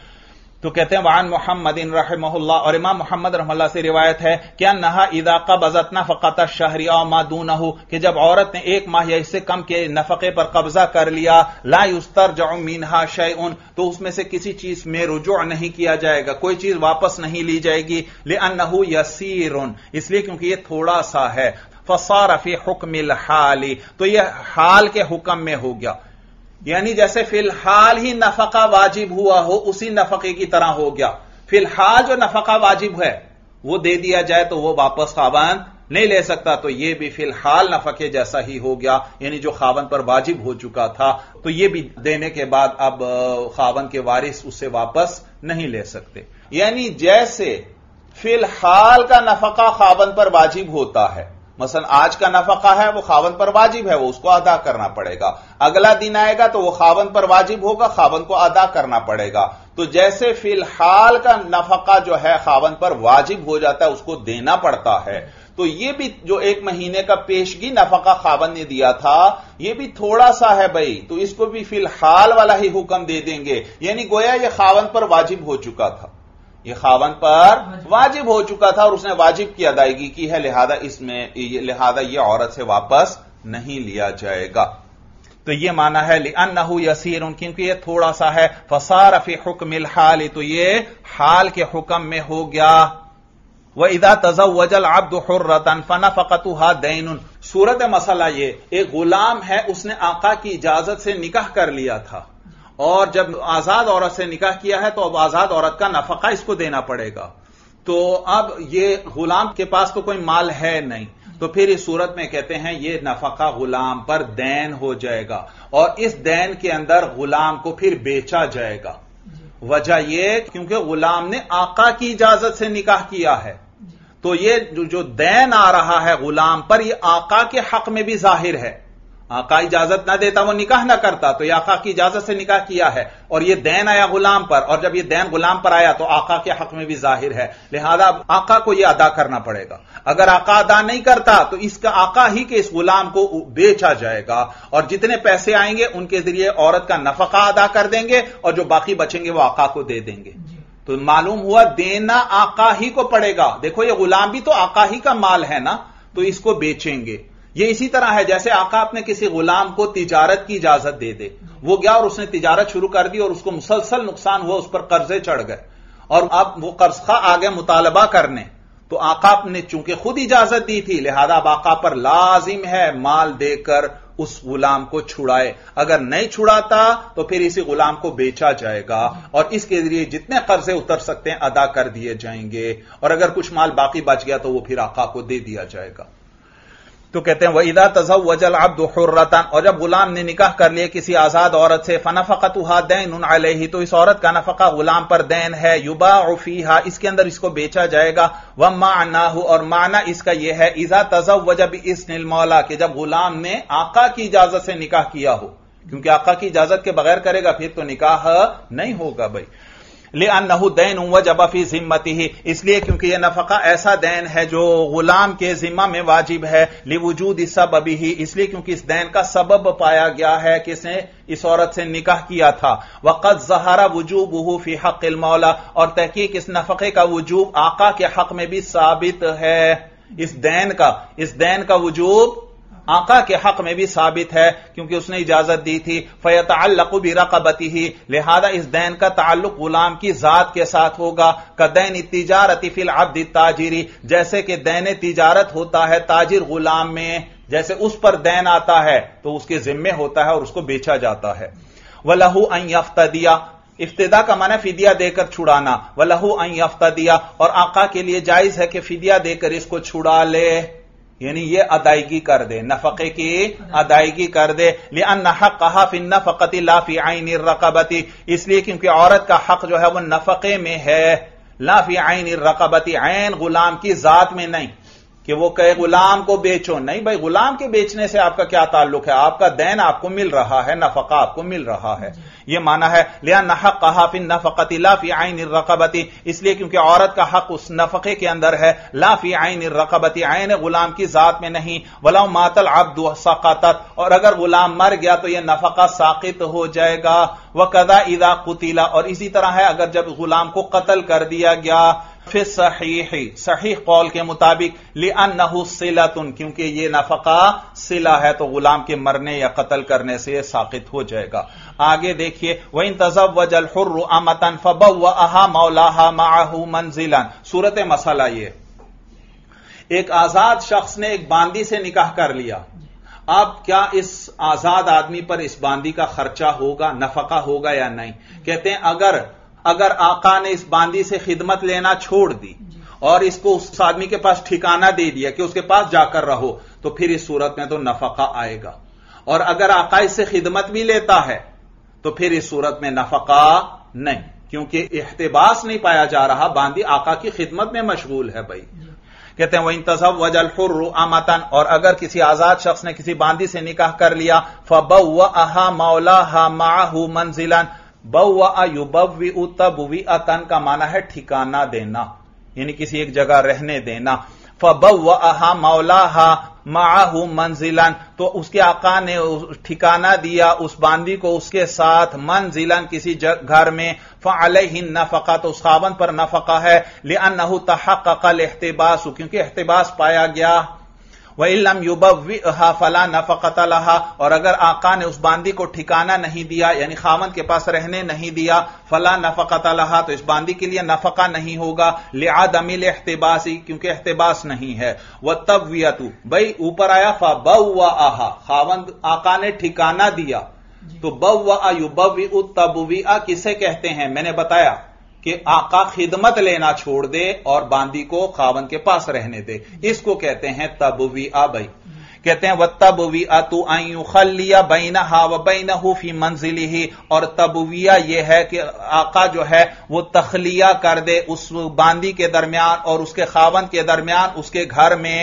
تو کہتے ہیں وعن محمد رحمہ اللہ اور امام محمد رحمہ اللہ سے روایت ہے کہ انہا اذا قبضت نفقۃ الشہر او ما دونہ کہ جب عورت نے ایک ماہ یا اس سے کم کے نفقے پر قبضہ کر لیا لا یسترجع منها شیء تو اس میں سے کسی چیز میں رجوع نہیں کیا جائے گا، کوئی چیز واپس نہیں لی جائے گی. لانہ یسیر اس لیے کیونکہ یہ تھوڑا سا ہے. فصار فی حکم الحال تو یہ حال کے حکم میں ہو گیا یعنی جیسے فی الحال ہی نفقہ واجب ہوا ہو اسی نفقے کی طرح ہو گیا. فی الحال جو نفقہ واجب ہے وہ دے دیا جائے تو وہ واپس خاوند نہیں لے سکتا، تو یہ بھی فی الحال نفقے جیسا ہی ہو گیا یعنی جو خاوند پر واجب ہو چکا تھا تو یہ بھی دینے کے بعد اب خاوند کے وارث اس سے واپس نہیں لے سکتے. یعنی جیسے فی الحال کا نفقہ خاوند پر واجب ہوتا ہے، مثلا آج کا نفقہ ہے وہ خاوند پر واجب ہے وہ اس کو ادا کرنا پڑے گا، اگلا دن آئے گا تو وہ خاوند پر واجب ہوگا خاوند کو ادا کرنا پڑے گا. تو جیسے فی الحال کا نفقہ جو ہے خاوند پر واجب ہو جاتا ہے اس کو دینا پڑتا ہے، تو یہ بھی جو ایک مہینے کا پیشگی نفقہ خاوند نے دیا تھا یہ بھی تھوڑا سا ہے بھائی، تو اس کو بھی فی الحال والا ہی حکم دے دیں گے یعنی گویا یہ خاوند پر واجب ہو چکا تھا، یہ خاوند پر واجب ہو چکا تھا اور اس نے واجب کی ادائیگی کی ہے، لہذا اس میں لہذا یہ عورت سے واپس نہیں لیا جائے گا. تو یہ معنی ہے لأنہ یسیر کیونکہ یہ تھوڑا سا ہے. فصار فی حکم الحال تو یہ حال کے حکم میں ہو گیا. وَإِذَا تَزَوَّجَ الْعَبْدُ حُرَّةً فَنَفَقَتُهَا دَيْنٌ صورت مسئلہ یہ ایک غلام ہے اس نے آقا کی اجازت سے نکاح کر لیا تھا اور جب آزاد عورت سے نکاح کیا ہے تو اب آزاد عورت کا نفقہ اس کو دینا پڑے گا. تو اب یہ غلام کے پاس تو کوئی مال ہے نہیں تو پھر اس صورت میں کہتے ہیں یہ نفقہ غلام پر دین ہو جائے گا اور اس دین کے اندر غلام کو پھر بیچا جائے گا. وجہ یہ کیونکہ غلام نے آقا کی اجازت سے نکاح کیا ہے تو یہ جو دین آ رہا ہے غلام پر یہ آقا کے حق میں بھی ظاہر ہے، آقا اجازت نہ دیتا وہ نکاح نہ کرتا، تو یہ آقا کی اجازت سے نکاح کیا ہے، اور یہ دین آیا غلام پر، اور جب یہ دین غلام پر آیا تو آقا کے حق میں بھی ظاہر ہے، لہذا آقا کو یہ ادا کرنا پڑے گا۔ اگر آقا ادا نہیں کرتا تو اس کا آقا ہی کے اس غلام کو بیچا جائے گا، اور جتنے پیسے آئیں گے ان کے ذریعے عورت کا نفقہ ادا کر دیں گے، اور جو باقی بچیں گے وہ آقا کو دے دیں گے۔ تو معلوم ہوا دینا آقا ہی کو پڑے گا۔ دیکھو یہ غلام بھی تو آقا ہی کا مال ہے نا، تو اس کو بیچیں گے۔ یہ اسی طرح ہے جیسے آقا اپنے کسی غلام کو تجارت کی اجازت دے دے، وہ گیا اور اس نے تجارت شروع کر دی اور اس کو مسلسل نقصان ہوا، اس پر قرضے چڑھ گئے، اور اب وہ قرض خواہ آ گئے مطالبہ کرنے، تو آقا نے چونکہ خود اجازت دی تھی لہذا اب آقا پر لازم ہے مال دے کر اس غلام کو چھڑائے، اگر نہیں چھڑاتا تو پھر اسی غلام کو بیچا جائے گا، اور اس کے ذریعے جتنے قرضے اتر سکتے ہیں ادا کر دیے جائیں گے، اور اگر کچھ مال باقی بچ گیا تو وہ پھر آقا کو دے دیا جائے گا۔ تو کہتے ہیں وَإِذَا تَزَوَّجَ الْعَبْدُ حُرَّةً، اور جب غلام نے نکاح کر لیا کسی آزاد عورت سے، فَنَفَقَتُهَا دَيْنٌ عَلَيْهِ، تو اس عورت کا نفقہ غلام پر دین ہے، يُبَاعُ فِيهَا، اس کے اندر اس کو بیچا جائے گا، وَمَعْنَاهُ، اور معنی اس کا یہ ہے اِذَا تَزَوَّجَ بِإِذْنِ الْمَوْلَى، کہ جب غلام نے آقا کی اجازت سے نکاح کیا ہو، کیونکہ آقا کی اجازت کے بغیر کرے گا پھر تو نکاح نہیں ہوگا بھائی۔ لِأَنَّهُ دَيْنٌ وَجَبَ فِي ذِمَّتِهِ، اس لیے کیونکہ یہ نفقہ ایسا دین ہے جو غلام کے ذمہ میں واجب ہے، لِوُجُودِ سَبَبِهِ، اس لیے کیونکہ اس دین کا سبب پایا گیا ہے کہ اس نے اس عورت سے نکاح کیا تھا، وَقَدْ ظَهَرَ وُجُوبُهُ فِي حَقِّ الْمَوْلَى، اور تحقیق اس نفقے کا وجوب آقا کے حق میں بھی ثابت ہے، اس دین کا اس دین کا وجوب آقا کے حق میں بھی ثابت ہے کیونکہ اس نے اجازت دی تھی، فَيَتَعَلَّقُ بِرَقَبَتِهِ، لہذا اس دین کا تعلق غلام کی ذات کے ساتھ ہوگا، كَدَيْنِ التِّجَارَةِ فِي الْعَبْدِ التَّاجِرِ، جیسے کہ دین تجارت ہوتا ہے تاجر غلام میں، جیسے اس پر دین آتا ہے تو اس کے ذمے ہوتا ہے اور اس کو بیچا جاتا ہے۔ وَلَهُ أَن يَفْتَدِيَ، افتدا کا معنی فدیہ دے کر چھڑانا، وَلَهُ أَن يَفْتَدِيَ، اور آقا کے لیے جائز ہے کہ فدیہ دے کر اس کو چھڑا لے، یعنی یہ ادائیگی کر دے، نفقے کی ادائیگی کر دے، لِأَنَّ حَقَّهَا فِي النَّفَقَةِ لَا فِي عَيْنِ الرَّقَبَةِ، اس لیے کیونکہ عورت کا حق جو ہے وہ نفقے میں ہے، لا فی عین الرقبۃ، عین غلام کی ذات میں نہیں کہ وہ کہے غلام کو بیچو، نہیں بھائی غلام کے بیچنے سے آپ کا کیا تعلق ہے، آپ کا دین آپ کو مل رہا ہے، نفقہ آپ کو مل رہا ہے، یہ معنی ہے لِأَنَّ حَقَّهَا فِي النَّفَقَةِ لَا فِي عَيْنِ الرَّقَبَةِ، اس لیے کیونکہ عورت کا حق اس نفقے کے اندر ہے، لا فی عین الرقبۃ، عین غلام کی ذات میں نہیں، وَلَوْ مَاتَ الْعَبْدُ سَقَطَتْ، اور اگر غلام مر گیا تو یہ نفقہ ساقط ہو جائے گا، وَكَذَا إِذَا قُتِلَ، اور اسی طرح ہے اگر جب غلام کو قتل کر دیا گیا، فی الصحیح، صحیح قول کے مطابق، لِأَنَّهُ صِلَةٌ، کیونکہ یہ نفقہ صلہ ہے تو غلام کے مرنے یا قتل کرنے سے یہ ساقط ہو جائے گا۔ آگے دیکھیے وَإِن تَزَوَّجَ الْحُرُّ أَمَةً فَبَوَّأَهَا مَوْلَاهَا مَعَهُ مَنْزِلًا، صورت مسئلہ یہ، ایک آزاد شخص نے ایک باندی سے نکاح کر لیا، اب کیا اس آزاد آدمی پر اس باندی کا خرچہ ہوگا، نفقہ ہوگا یا نہیں؟ کہتے ہیں اگر اگر آقا نے اس باندی سے خدمت لینا چھوڑ دی اور اس کو اس آدمی کے پاس ٹھکانہ دے دیا کہ اس کے پاس جا کر رہو، تو پھر اس صورت میں تو نفقہ آئے گا، اور اگر آقا اس سے خدمت بھی لیتا ہے تو پھر اس صورت میں نفقہ نہیں، کیونکہ احتباس نہیں پایا جا رہا، باندی آقا کی خدمت میں مشغول ہے بھائی۔ کہتے ہیں وَإِن تَزَوَّجَ الْحُرُّ أَمَةً، اور اگر کسی آزاد شخص نے کسی باندی سے نکاح کر لیا، فَبَوَّأَهَا مَوْلَاهَا مَعَهُ مَنْزِلًا، بَوَّأَ يُبَوِّئُ تَبْوِئَةً کا معنی ہے ٹھکانہ دینا، یعنی کسی ایک جگہ رہنے دینا، فَبَوَّأَهَا مَوْلَاهَا مَعَهُ مَنْزِلًا، تو اس کے آقا نے ٹھکانہ دیا اس باندی کو اس کے ساتھ، منزلن کسی گھر میں، فَعَلَيْهِ النَّفَقَةُ، تو اس خاوند پر نفقہ ہے، لِأَنَّهُ تَحَقَّقَ الْاحْتِبَاسُ، کیونکہ احتباس پایا گیا، وَإِن لَّمْ يُبَوِّئْهَا فَلَا نَفَقَةَ لَهَا، اور اگر آقا نے اس باندی کو ٹھکانہ نہیں دیا یعنی خاوند کے پاس رہنے نہیں دیا، فَلَا نَفَقَةَ لَهَا، تو اس باندی کے لیے نفقہ نہیں ہوگا، لِعَدَمِ الْاحْتِبَاسِ، کیونکہ احتباس نہیں ہے، وَالتَّبْوِيَةُ، بھئی اوپر آیا فَبَوَّأَهَا، خاوند آقا نے ٹھکانہ دیا، تو بَوَّأَ يُبَوِّئُ التَّبْوِئَةَ کسے کہتے ہیں؟ میں نے بتایا کہ آقا خدمت لینا چھوڑ دے اور باندی کو خاوند کے پاس رہنے دے، اس کو کہتے ہیں تبویہ بھائی۔ کہتے ہیں وَالتَّبْوِئَةُ أَن يُخَلِّيَ بَيْنَهَا وَبَيْنَهُ فِي مَنْزِلِهِ، اور تبویہ یہ ہے کہ آقا جو ہے وہ تخلیہ کر دے اس باندی کے درمیان اور اس کے خاوند کے درمیان اس کے گھر میں،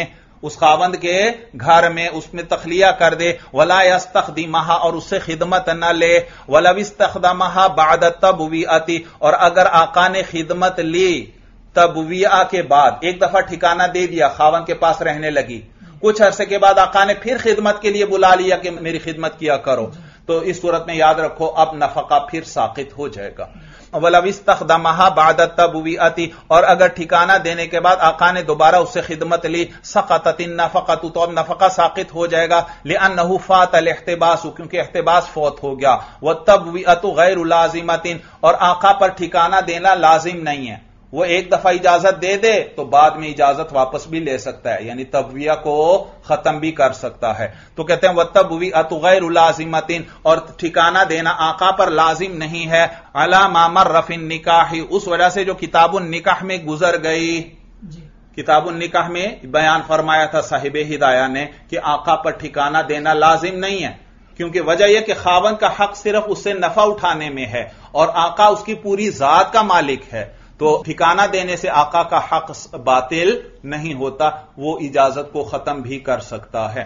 اس خاوند کے گھر میں اس میں تخلیہ کر دے، ولا یستخدمھا اور اس سے خدمت نہ لے، ولو استخدمھا بعد التبویۃ اور اگر آقا نے خدمت لی تبویہ کے بعد، ایک دفعہ ٹھکانہ دے دیا، خاوند کے پاس رہنے لگی، کچھ عرصے کے بعد آقا نے پھر خدمت کے لیے بلا لیا کہ میری خدمت کیا کرو، تو اس صورت میں یاد رکھو اب نفقہ پھر ساقط ہو جائے گا۔ وَلَوِ اسْتَخْدَمَهَا بَعْدَ التَّبْوِیَةِ اور اگر ٹھکانہ دینے کے بعد آقا نے دوبارہ اس سے خدمت لی، سقطت النفقۃ تو اب نفقہ ساقط ہو جائے گا، لأنه فات الاحتباس کیونکہ احتباس فوت ہو گیا، والتبویۃ غیر لازمۃ اور آقا پر ٹھکانہ دینا لازم نہیں ہے، وہ ایک دفعہ اجازت دے دے تو بعد میں اجازت واپس بھی لے سکتا ہے، یعنی تبویہ کو ختم بھی کر سکتا ہے۔ تو کہتے ہیں وَالتَّبْوِیۃ غَیْرُ لَازِمَةٍ اور ٹھکانہ دینا آقا پر لازم نہیں ہے، عَلَىٰ مَا مَرَّ فِي النِّکَاحِ اس وجہ سے جو کتاب النکاح میں گزر گئی۔ کتاب النکاح میں بیان فرمایا تھا صاحب ہدایہ نے کہ آقا پر ٹھکانہ دینا لازم نہیں ہے، کیونکہ وجہ یہ کہ خاوند کا حق صرف اس سے نفع اٹھانے میں ہے اور آقا اس کی پوری ذات کا مالک ہے، تو ٹھکانہ دینے سے آقا کا حق باطل نہیں ہوتا، وہ اجازت کو ختم بھی کر سکتا ہے۔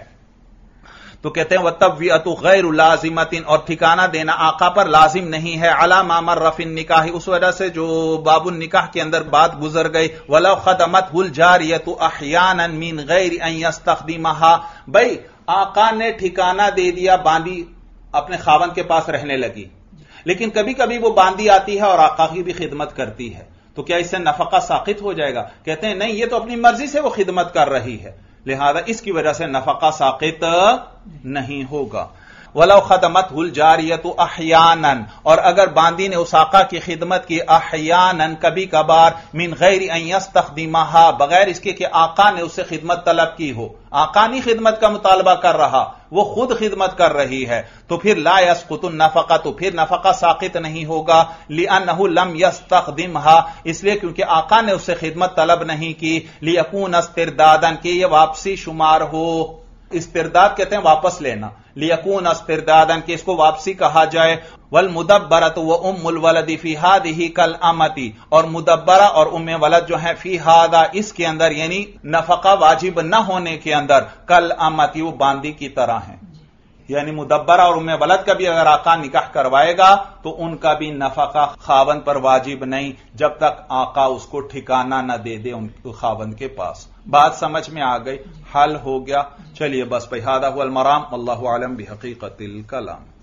تو کہتے ہیں وَالتَّبْوِیۃ غَیْرُ لَازِمَةٍ اور ٹھکانہ دینا آقا پر لازم نہیں ہے، عَلَىٰ مَا مَرَّ فِي النِّکَاحِ اس وجہ سے جو باب النکاح کے اندر بات گزر گئی، وَلَوْ خَدَمَتْهُ الْجَارِیَةُ أَحْیَانًا مِنْ غَیْرِ أَن يَسْتَخْدِمَهَا بھئی آقا نے ٹھکانہ دے دیا، باندی اپنے خاوند کے پاس رہنے لگی، لیکن کبھی کبھی وہ باندی آتی ہے اور آقا کی بھی خدمت کرتی ہے، تو کیا اس سے نفقہ ساقط ہو جائے گا؟ کہتے ہیں نہیں، یہ تو اپنی مرضی سے وہ خدمت کر رہی ہے، لہذا اس کی وجہ سے نفقہ ساقط نہیں ہوگا۔ وَلَوْ خَدَمَتْهُ الْجَارِیَةُ أَحْیَانًا اور اگر باندی نے اس آقا کی خدمت کی احیاناً کبھی کبھار، من غیر ان یستخدمها بغیر اس کے کہ آقا نے اس سے خدمت طلب کی ہو، آقا نہیں خدمت کا مطالبہ کر رہا، وہ خود خدمت کر رہی ہے، تو پھر لا یسقط النفقہ تو پھر نفقہ ساقط نہیں ہوگا، لأنه لم یستخدمها اس لیے کیونکہ آقا نے اس سے خدمت طلب نہیں کی، لیکون استردادا کہ یہ واپسی شمار ہو، استرداد کہتے ہیں واپس لینا، لیکون استردادا کہ اس کو واپسی کہا جائے، والمدبرۃ وام الولد فی ہذہ کالامۃ اور مدبرہ اور ام ولد جو ہیں فی ہذا اس کے اندر یعنی نفقہ واجب نہ ہونے کے اندر، کالامۃ وہ باندی کی طرح ہیں، یعنی مدبرہ اور ام ولد کا بھی اگر آقا نکاح کروائے گا تو ان کا بھی نفقہ خاوند پر واجب نہیں جب تک آقا اس کو ٹھکانہ نہ دے دے ان خاوند کے پاس۔ بات سمجھ میں آ گئی، حل ہو گیا۔ چلیے بس بھائی، ھذا ھو المرام، واللہ اعلم بحقیقت الکلام۔